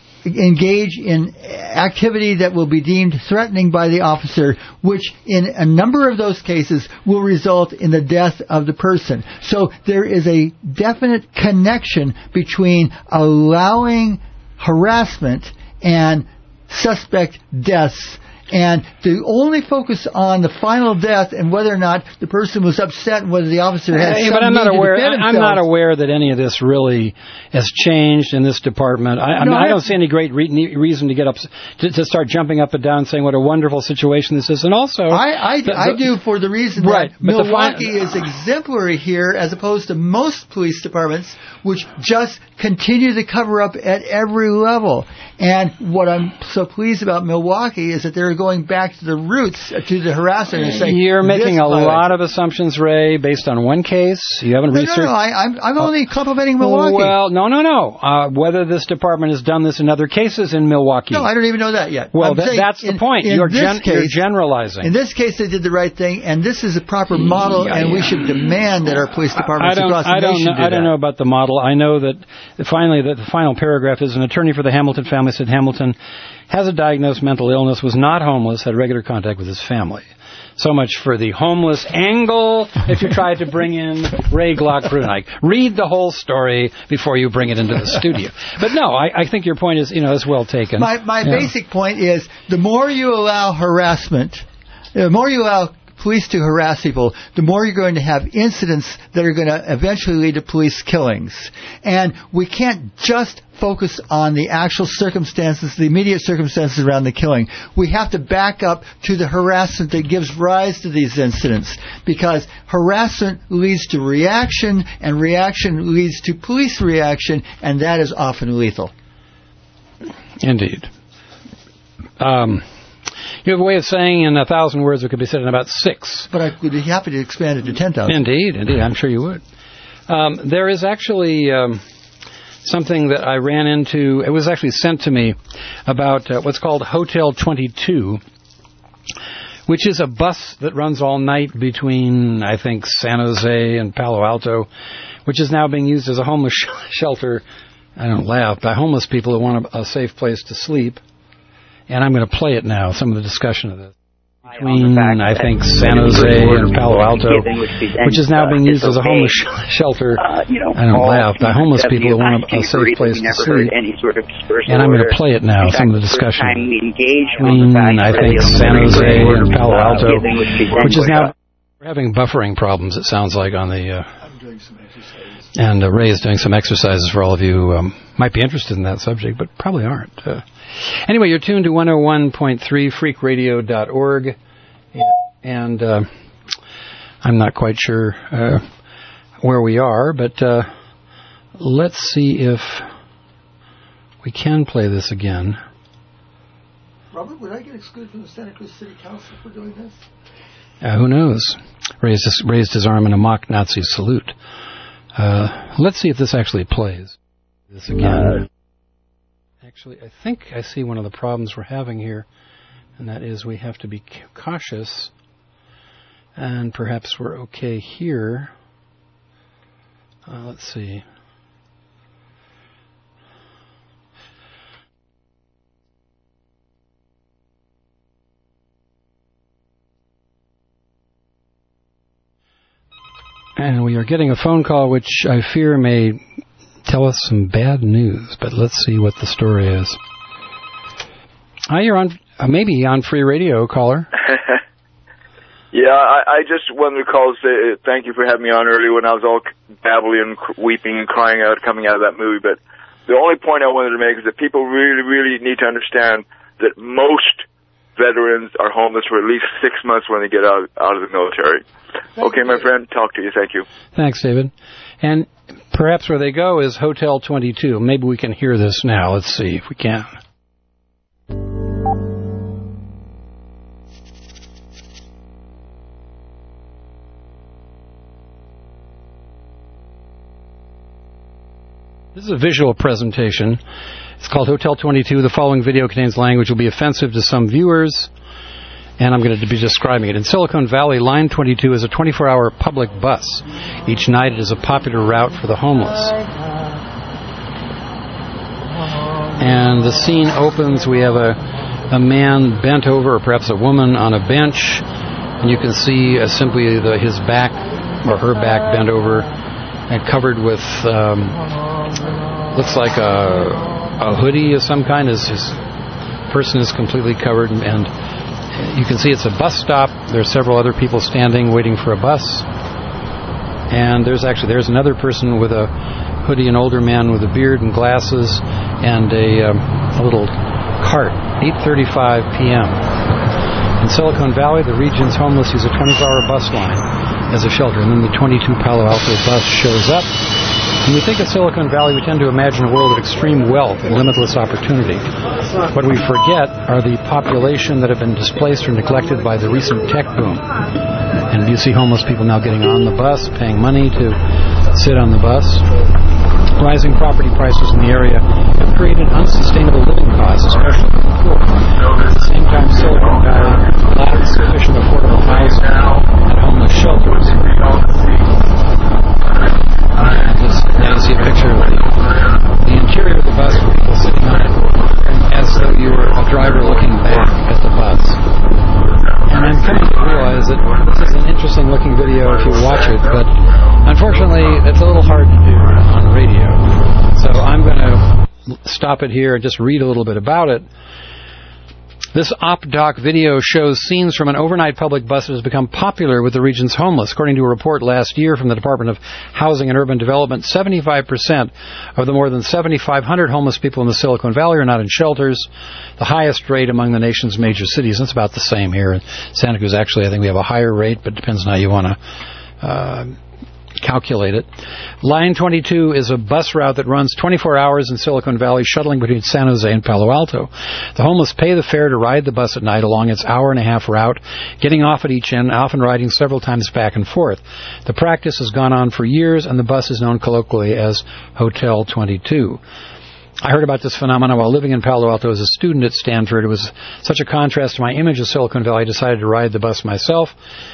engage in activity that will be deemed threatening by the officer, which in a number of those cases will result in the death of the person. So there is a definite connection between allowing harassment and suspect deaths. And to only focus on the final death and whether or not the person was upset and whether the officer had hey, some but I'm not need to aware. defend I'm not aware that any of this really has changed in this department. I, I, No, mean, I I- don't see any great re- reason to get up to, to start jumping up and down, saying what a wonderful situation this is. And also, I, I, the, I the, do for the reason right, that but the fi- Milwaukee is exemplary here as opposed to most police departments, which just continue to cover up at every level. And what I'm so pleased about Milwaukee is that they're going back to the roots, uh, to the harasser, and saying You're making this a violation- lot of assumptions, Ray, based on one case. You haven't No, researched. no, no. I, I'm, I'm only complimenting Milwaukee. Well, no, no, no. Uh, whether this department has done this in other cases in Milwaukee. No, I don't even know that yet. Well, I'm that, saying that's the in- point. in You're, this gen- you're case- generalizing. In this case, they did the right thing, and this is a proper model, Yeah, and we yeah. should demand that our police I departments don't, across the I don't nation know, do I don't that. know about the model. I know that finally that the final paragraph is an attorney for the Hamilton family said Hamilton has a diagnosed mental illness, was not homeless, had regular contact with his family. So much for the homeless angle if you try to bring in Ray Glock-Brunike. Read the whole story before you bring it into the studio. But no, I, I think your point is, you know, is well taken. My, my Yeah. basic point is the more you allow harassment, the more you allow police to harass people, the more you're going to have incidents that are going to eventually lead to police killings. And we can't just focus on the actual circumstances, the immediate circumstances around the killing. We have to back up to the harassment that gives rise to these incidents, because harassment leads to reaction, and reaction leads to police reaction, and that is often lethal. Indeed. Um, you have a way of saying in a thousand words it could be said in about six. But I would be happy to expand it to ten thousand. Indeed, indeed. I'm sure you would. Um, there is actually um, something that I ran into. It was actually sent to me about uh, what's called Hotel twenty-two, which is a bus that runs all night between, I think, San Jose and Palo Alto, which is now being used as a homeless sh- shelter. I don't laugh, by homeless people who want a, a safe place to sleep. And I'm going to play it now, some of the discussion of this. Between, I think, San Jose and Palo Alto, which is now being used as a homeless sh- shelter. I don't laugh, by homeless people who want a, a safe place to sleep. And I'm going to play it now, some of the discussion. Between, I think, San Jose and Palo Alto, which is now... We're having buffering problems, it sounds like, on the... Uh, and uh, Ray is doing some exercises for all of you who um, might be interested in that subject, but probably aren't. Uh, anyway, you're tuned to one oh one point three freak radio dot org, and uh, I'm not quite sure uh, where we are, but uh, let's see if we can play this again. Robert, would I get excluded from the Santa Cruz City Council for doing this? Uh, who knows? Raised his, raised his arm in a mock Nazi salute. Uh, let's see if this actually plays. This again. Actually, I think I see one of the problems we're having here, and that is we have to be cautious, and perhaps we're okay here. Uh, let's see. And we are getting a phone call which I fear may tell us some bad news, but let's see what the story is. Hi, you're on, uh, maybe on free radio, caller. Yeah, I, I just wanted to call and say uh, thank you for having me on earlier when I was all babbling and cr- weeping and crying out coming out of that movie. But the only point I wanted to make is that people really, really need to understand that most veterans are homeless for at least six months when they get out, out of the military. Thank okay, you. My friend, talk to you. Thank you. Thanks, David. And perhaps where they go is Hotel twenty-two. Maybe we can hear this now. Let's see if we can. This is a visual presentation. It's called Hotel twenty-two. The following video contains language will be offensive to some viewers, and I'm going to be describing it. In Silicon Valley, Line twenty-two is a twenty-four hour public bus. Each night it is a popular route for the homeless. And the scene opens. We have a, a man bent over, or perhaps a woman on a bench, and you can see uh, simply the, his back, or her back bent over, and covered with... Um, looks like a, a hoodie of some kind. His, his person is completely covered, and you can see it's a bus stop. There are several other people standing waiting for a bus, and there's actually there's another person with a hoodie, an older man with a beard and glasses, and a, um, a little cart. eight thirty-five p.m. In Silicon Valley, the region's homeless use a twenty-four hour bus line as a shelter, and then the twenty-two Palo Alto bus shows up. When we think of Silicon Valley, we tend to imagine a world of extreme wealth and limitless opportunity. What we forget are the population that have been displaced or neglected by the recent tech boom. And you see homeless people now getting on the bus, paying money to sit on the bus. Rising property prices in the area have created unsustainable living costs, especially for the poor. At the same time, Silicon Valley lacks sufficient affordable housing and homeless shelters. And this, now you see a picture of the, the interior of the bus with people sitting on it as though you were a driver looking back at the bus. And I'm coming to realize that this is an interesting looking video if you watch it, but unfortunately it's a little hard to do on radio. So I'm going to stop it here and just read a little bit about it. This OpDoc video shows scenes from an overnight public bus that has become popular with the region's homeless. According to a report last year from the Department of Housing and Urban Development, seventy-five percent of the more than seventy-five hundred homeless people in the Silicon Valley are not in shelters, the highest rate among the nation's major cities. It's about the same here. In Santa Cruz, actually, I think we have a higher rate, but it depends on how you want to uh, calculate it. Line twenty-two is a bus route that runs twenty-four hours in Silicon Valley, shuttling between San Jose and Palo Alto. The homeless pay the fare to ride the bus at night along its hour and a half route, getting off at each end, often riding several times back and forth. The practice has gone on for years, and the bus is known colloquially as Hotel twenty-two. I heard about this phenomenon while living in Palo Alto as a student at Stanford. It was such a contrast to my image of Silicon Valley, I decided to ride the bus myself.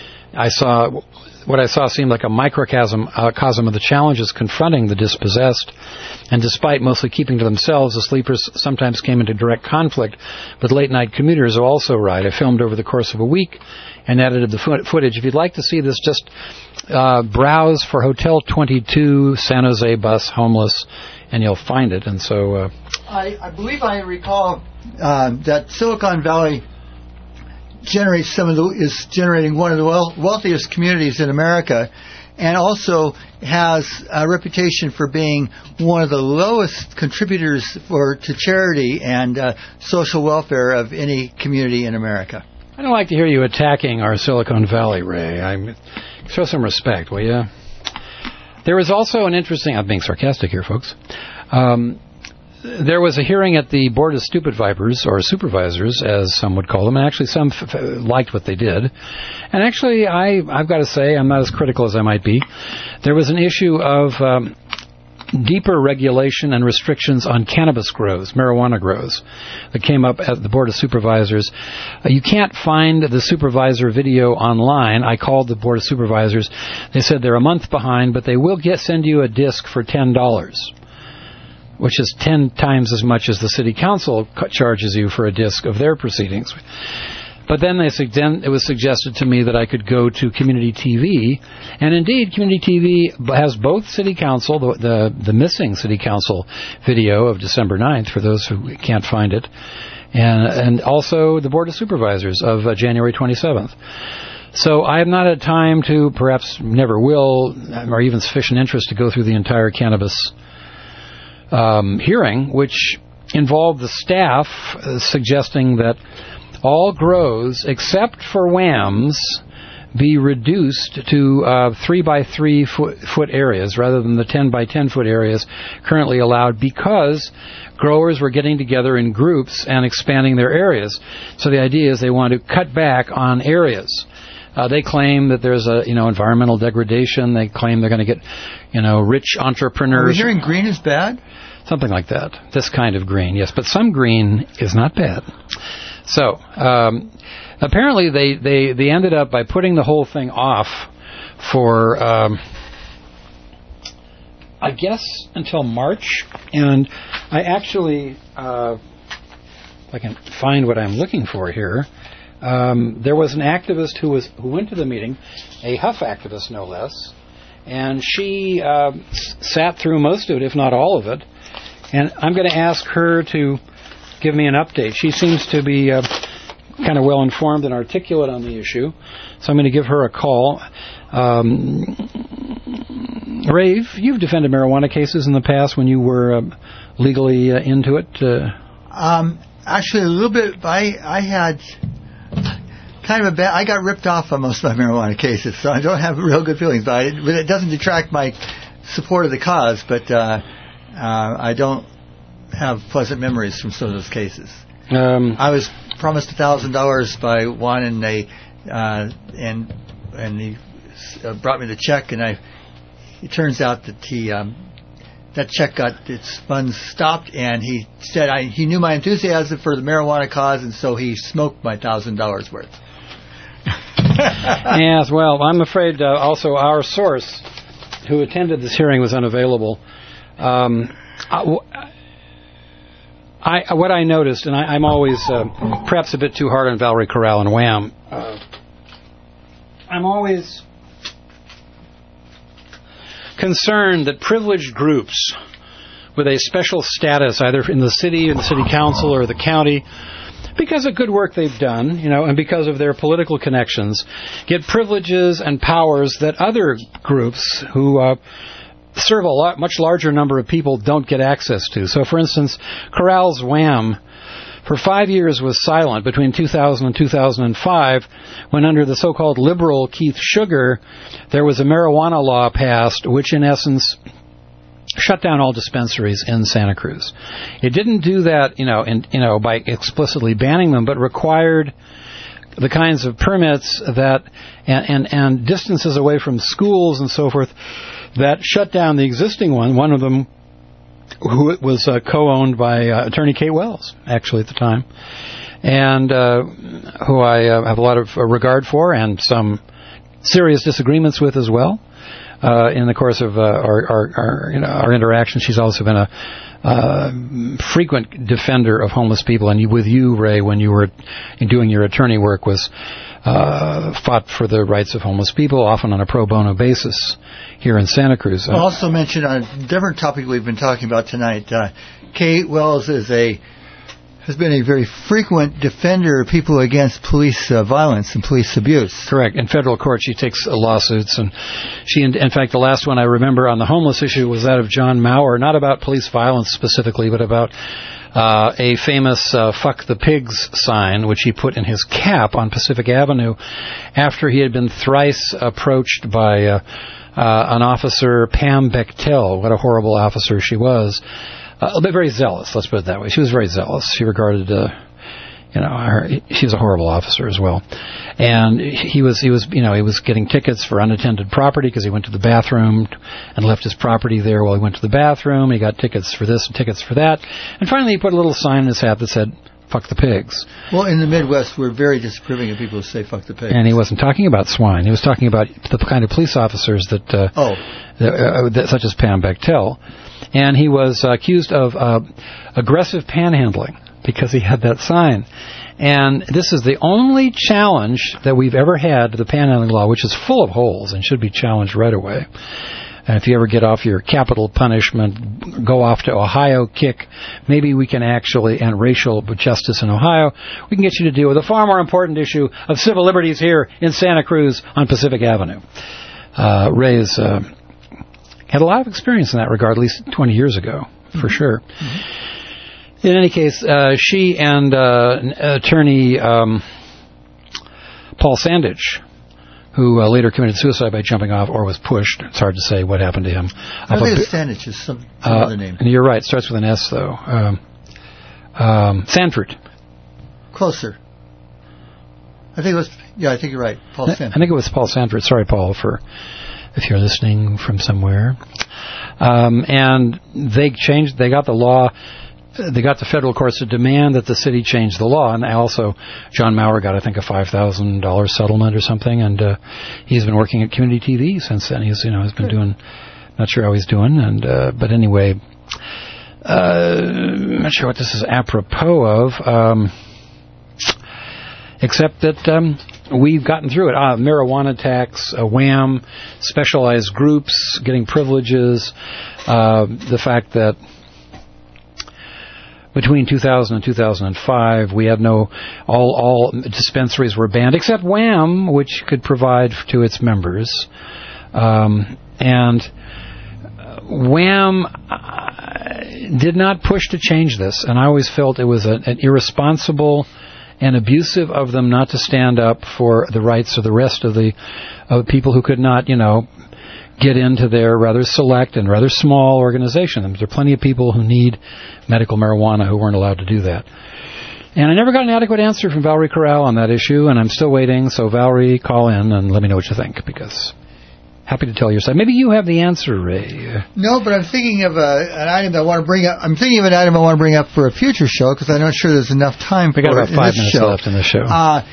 I saw... What I saw seemed like a microcosm uh, cosm of the challenges confronting the dispossessed, and despite mostly keeping to themselves, the sleepers sometimes came into direct conflict with late-night commuters who also ride. I filmed over the course of a week and edited the fo- footage. If you'd like to see this, just uh, browse for Hotel twenty-two San Jose bus homeless, and you'll find it. And so, uh, I, I believe I recall uh, that Silicon Valley generates some of the is generating one of the well, wealthiest communities in America, and also has a reputation for being one of the lowest contributors for to charity and uh, social welfare of any community in America. I don't like to hear you attacking our Silicon Valley, Ray. I'm, show some respect, will you? There was also an interesting... I'm being sarcastic here, folks. Um, There was a hearing at the Board of Stupid Vipers, or supervisors, as some would call them, and actually some f- f- liked what they did. And actually, I, I've got to say, I'm not as critical as I might be. There was an issue of um, deeper regulation and restrictions on cannabis grows, marijuana grows, that came up at the Board of Supervisors. Uh, you can't find the supervisor video online. I called the Board of Supervisors. They said they're a month behind, but they will get send you a disc for ten dollars. Which is ten times as much as the city council charges you for a disc of their proceedings. But then they then it was suggested to me that I could go to Community T V, and indeed, Community T V has both city council, the the, the missing city council video of December ninth, for those who can't find it, and and also the Board of Supervisors of uh, January twenty-seventh. So I have not had time to, perhaps never will, or even sufficient interest to go through the entire cannabis um, hearing, which involved the staff uh, suggesting that all grows, except for WHAMs, be reduced to uh, three by three foot, foot areas rather than the ten by ten foot areas currently allowed, because growers were getting together in groups and expanding their areas. So the idea is they want to cut back on areas. Uh, they claim that there's a, you know, environmental degradation. They claim they're going to get, you know, rich entrepreneurs. Are we hearing green is bad? Something like that. This kind of green, yes. But some green is not bad. So, um, apparently they, they, they ended up by putting the whole thing off for, um, I guess, until March. And I actually, uh, if I can find what I'm looking for here, um, there was an activist who was who went to the meeting, a Huff activist no less, and she uh, s- sat through most of it, if not all of it. And I'm going to ask her to give me an update. She seems to be uh, kind of well informed and articulate on the issue, so I'm going to give her a call. Um, Rave, you've defended marijuana cases in the past when you were uh, legally uh, into it. Uh, um, actually, a little bit. I I had kind of a bad. I got ripped off on most of my marijuana cases, so I don't have real good feelings about it. But it doesn't detract my support of the cause. But uh, uh, I don't have pleasant memories from some of those cases. Um, I was promised a thousand dollars by one, and they uh, and and he uh, brought me the check, and I. It turns out that he um, that check got its funds stopped, and he said I, he knew my enthusiasm for the marijuana cause, and so he smoked my thousand dollars worth. Yes, well, I'm afraid uh, also our source, who attended this hearing, was unavailable. Um, I, what I noticed, and I, I'm always uh, perhaps a bit too hard on Valerie Corral and Wham. Uh, I'm always concerned that privileged groups with a special status, either in the city, in the city council, or the county, because of good work they've done, you know, and because of their political connections, get privileges and powers that other groups who uh, serve a lot, much larger number of people don't get access to. So, for instance, Corral's Wham for five years was silent between two thousand and two thousand five, when under the so-called liberal Keith Sugar, there was a marijuana law passed, which in essence shut down all dispensaries in Santa Cruz. It didn't do that, you know, in, you know, by explicitly banning them, but required the kinds of permits that and, and, and distances away from schools and so forth that shut down the existing one. One of them, who was uh, co-owned by uh, Attorney Kate Wells, actually, at the time, and uh, who I uh, have a lot of uh, regard for and some serious disagreements with as well. Uh, in the course of uh, our, our, our, you know, our interaction, she's also been a uh, frequent defender of homeless people, and with you, Ray, when you were doing your attorney work, was uh, fought for the rights of homeless people, often on a pro bono basis here in Santa Cruz. I'll also mention on a different topic we've been talking about tonight. Uh, Kate Wells is a has been a very frequent defender of people against police uh, violence and police abuse. Correct. In federal court, she takes uh, lawsuits, and she, in, in fact, the last one I remember on the homeless issue was that of John Maurer, not about police violence specifically, but about uh, a famous uh, "Fuck the Pigs" sign, which he put in his cap on Pacific Avenue after he had been thrice approached by uh, uh, an officer, Pam Bechtel. What a horrible officer she was. Uh, but very zealous, let's put it that way. She was very zealous. She regarded, uh, you know, her, she was a horrible officer as well. And he was, he was, you know, he was getting tickets for unattended property because he went to the bathroom and left his property there while he went to the bathroom. He got tickets for this and tickets for that. And finally he put a little sign in his hat that said, "Fuck the pigs." Well, in the Midwest, we're very disapproving of people who say "fuck the pigs." And he wasn't talking about swine. He was talking about the kind of police officers that, uh, oh. that, uh, that such as Pam Bechtel. And he was uh, accused of uh, aggressive panhandling because he had that sign. And this is the only challenge that we've ever had to the panhandling law, which is full of holes and should be challenged right away. And if you ever get off your capital punishment, go off to Ohio, kick, maybe we can actually, and racial justice in Ohio, we can get you to deal with a far more important issue of civil liberties here in Santa Cruz on Pacific Avenue. Uh, Ray's uh, had a lot of experience in that regard, at least twenty years ago, for mm-hmm. sure. Mm-hmm. In any case, uh, she and uh, attorney um, Paul Sandage, who uh, later committed suicide by jumping off or was pushed. It's hard to say what happened to him. I think it's Sandage is some, some uh, other name. And you're right. It starts with an S, though. Um, um, Sanford. Closer. I think it was, yeah, I think you're right. Paul Sanford. I think it was Paul Sanford. Sorry, Paul, for if you're listening from somewhere. Um, and they changed, they got the law, they got the federal courts to demand that the city change the law. And also, John Maurer got, I think, a five thousand dollars settlement or something. And uh, he's been working at community T V since then. He's, you know, he's been doing, not sure how he's doing. And uh, but anyway, uh, I'm not sure what this is apropos of. Um, Except that um, we've gotten through it. Uh, marijuana tax, uh, wham, specialized groups, getting privileges, uh, the fact that between two thousand and two thousand five, we had no, all, all dispensaries were banned, except wham, which could provide to its members. Um, and wham uh, did not push to change this, and I always felt it was a, an irresponsible and abusive of them not to stand up for the rights of the rest of the of people who could not, you know, get into their rather select and rather small organization. There are plenty of people who need medical marijuana who weren't allowed to do that. And I never got an adequate answer from Valerie Corral on that issue, and I'm still waiting. So, Valerie, call in and let me know what you think, because happy to tell your side. Maybe you have the answer, Ray. No, but I'm thinking of a, an item that I want to bring up. I'm thinking of an item I want to bring up for a future show, because I'm not sure there's enough time for it. We got about five minutes show. left in the show. Uh,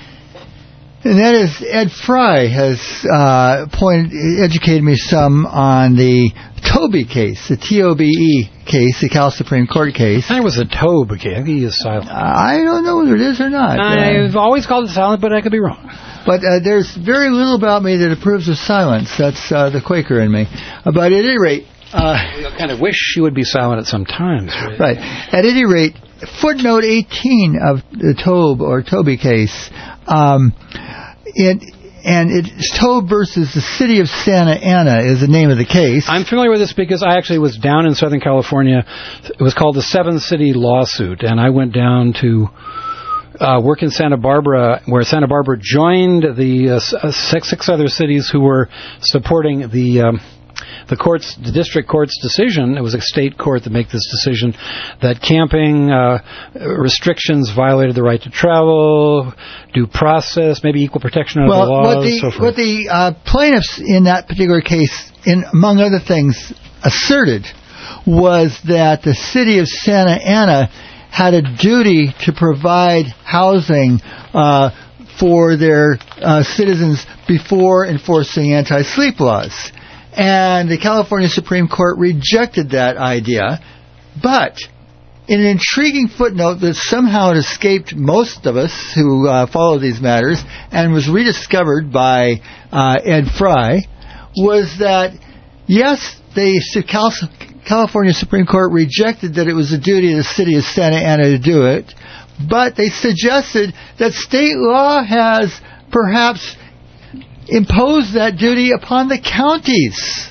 and that is, Ed Fry has uh, pointed, educated me some on the Toby case, the T O B E case, the Cal Supreme Court case. That was a Toby case. He is silent. I don't know whether it is or not. I've uh, always called it silent, but I could be wrong. But uh, there's very little about me that approves of silence. That's uh, the Quaker in me. Uh, but at any rate... Uh, I kind of wish you would be silent at some times. Right? right. At any rate, footnote eighteen of the Tobe or Toby case, um, it, and it's Tobe versus the city of Santa Ana is the name of the case. I'm familiar with this because I actually was down in Southern California. It was called the Seven City Lawsuit, and I went down to... Uh, work in Santa Barbara, where Santa Barbara joined the uh, six, six other cities who were supporting the um, the courts, the district court's decision. It was a state court that made this decision that camping uh, restrictions violated the right to travel, due process, maybe equal protection under well, the laws. What the, so forth. what the uh, plaintiffs in that particular case, in among other things, asserted was that the city of Santa Ana had a duty to provide housing uh, for their uh, citizens before enforcing anti-sleep laws. And the California Supreme Court rejected that idea. But in an intriguing footnote that somehow had escaped most of us who uh, follow these matters and was rediscovered by uh, Ed Fry, was that, yes, they Cal- California Supreme Court rejected that it was the duty of the city of Santa Ana to do it, but they suggested that state law has perhaps imposed that duty upon the counties.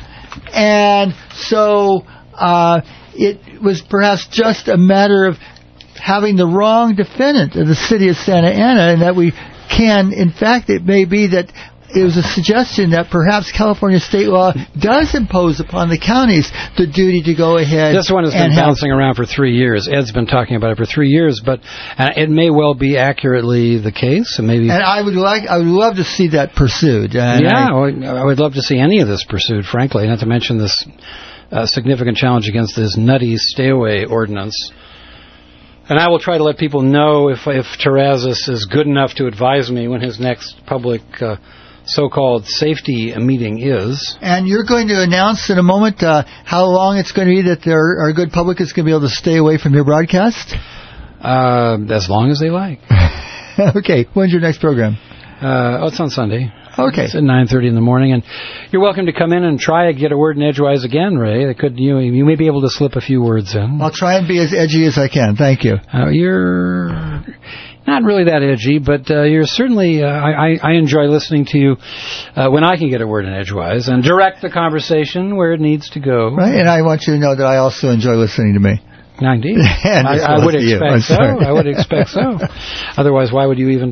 And so uh, it was perhaps just a matter of having the wrong defendant of the city of Santa Ana, and that we can, in fact, it may be that it was a suggestion that perhaps California state law does impose upon the counties the duty to go ahead. This one has been bouncing around for three years. Ed's been talking about it for three years, but uh, it may well be accurately the case. And maybe. And I would like, I would love to see that pursued. And yeah, I, I would love to see any of this pursued, frankly. Not to mention this uh, significant challenge against this nutty stay-away ordinance. And I will try to let people know if if Terrazas is good enough to advise me when his next public uh, so-called safety meeting is. And you're going to announce in a moment uh, how long it's going to be that there, our good public is going to be able to stay away from your broadcast? Uh, as long as they like. Okay. When's your next program? Uh, oh, it's on Sunday. Okay. It's at nine thirty in the morning, and you're welcome to come in and try to get a word in edgewise again, Ray. They could you you may be able to slip a few words in. I'll try and be as edgy as I can. Thank you. Uh, you're not really that edgy, but uh, you're certainly. Uh, I, I enjoy listening to you uh, when I can get a word in edgewise and direct the conversation where it needs to go. Right, and I want you to know that I also enjoy listening to me. Indeed. I, I would expect so. I would expect so. Otherwise, why would you even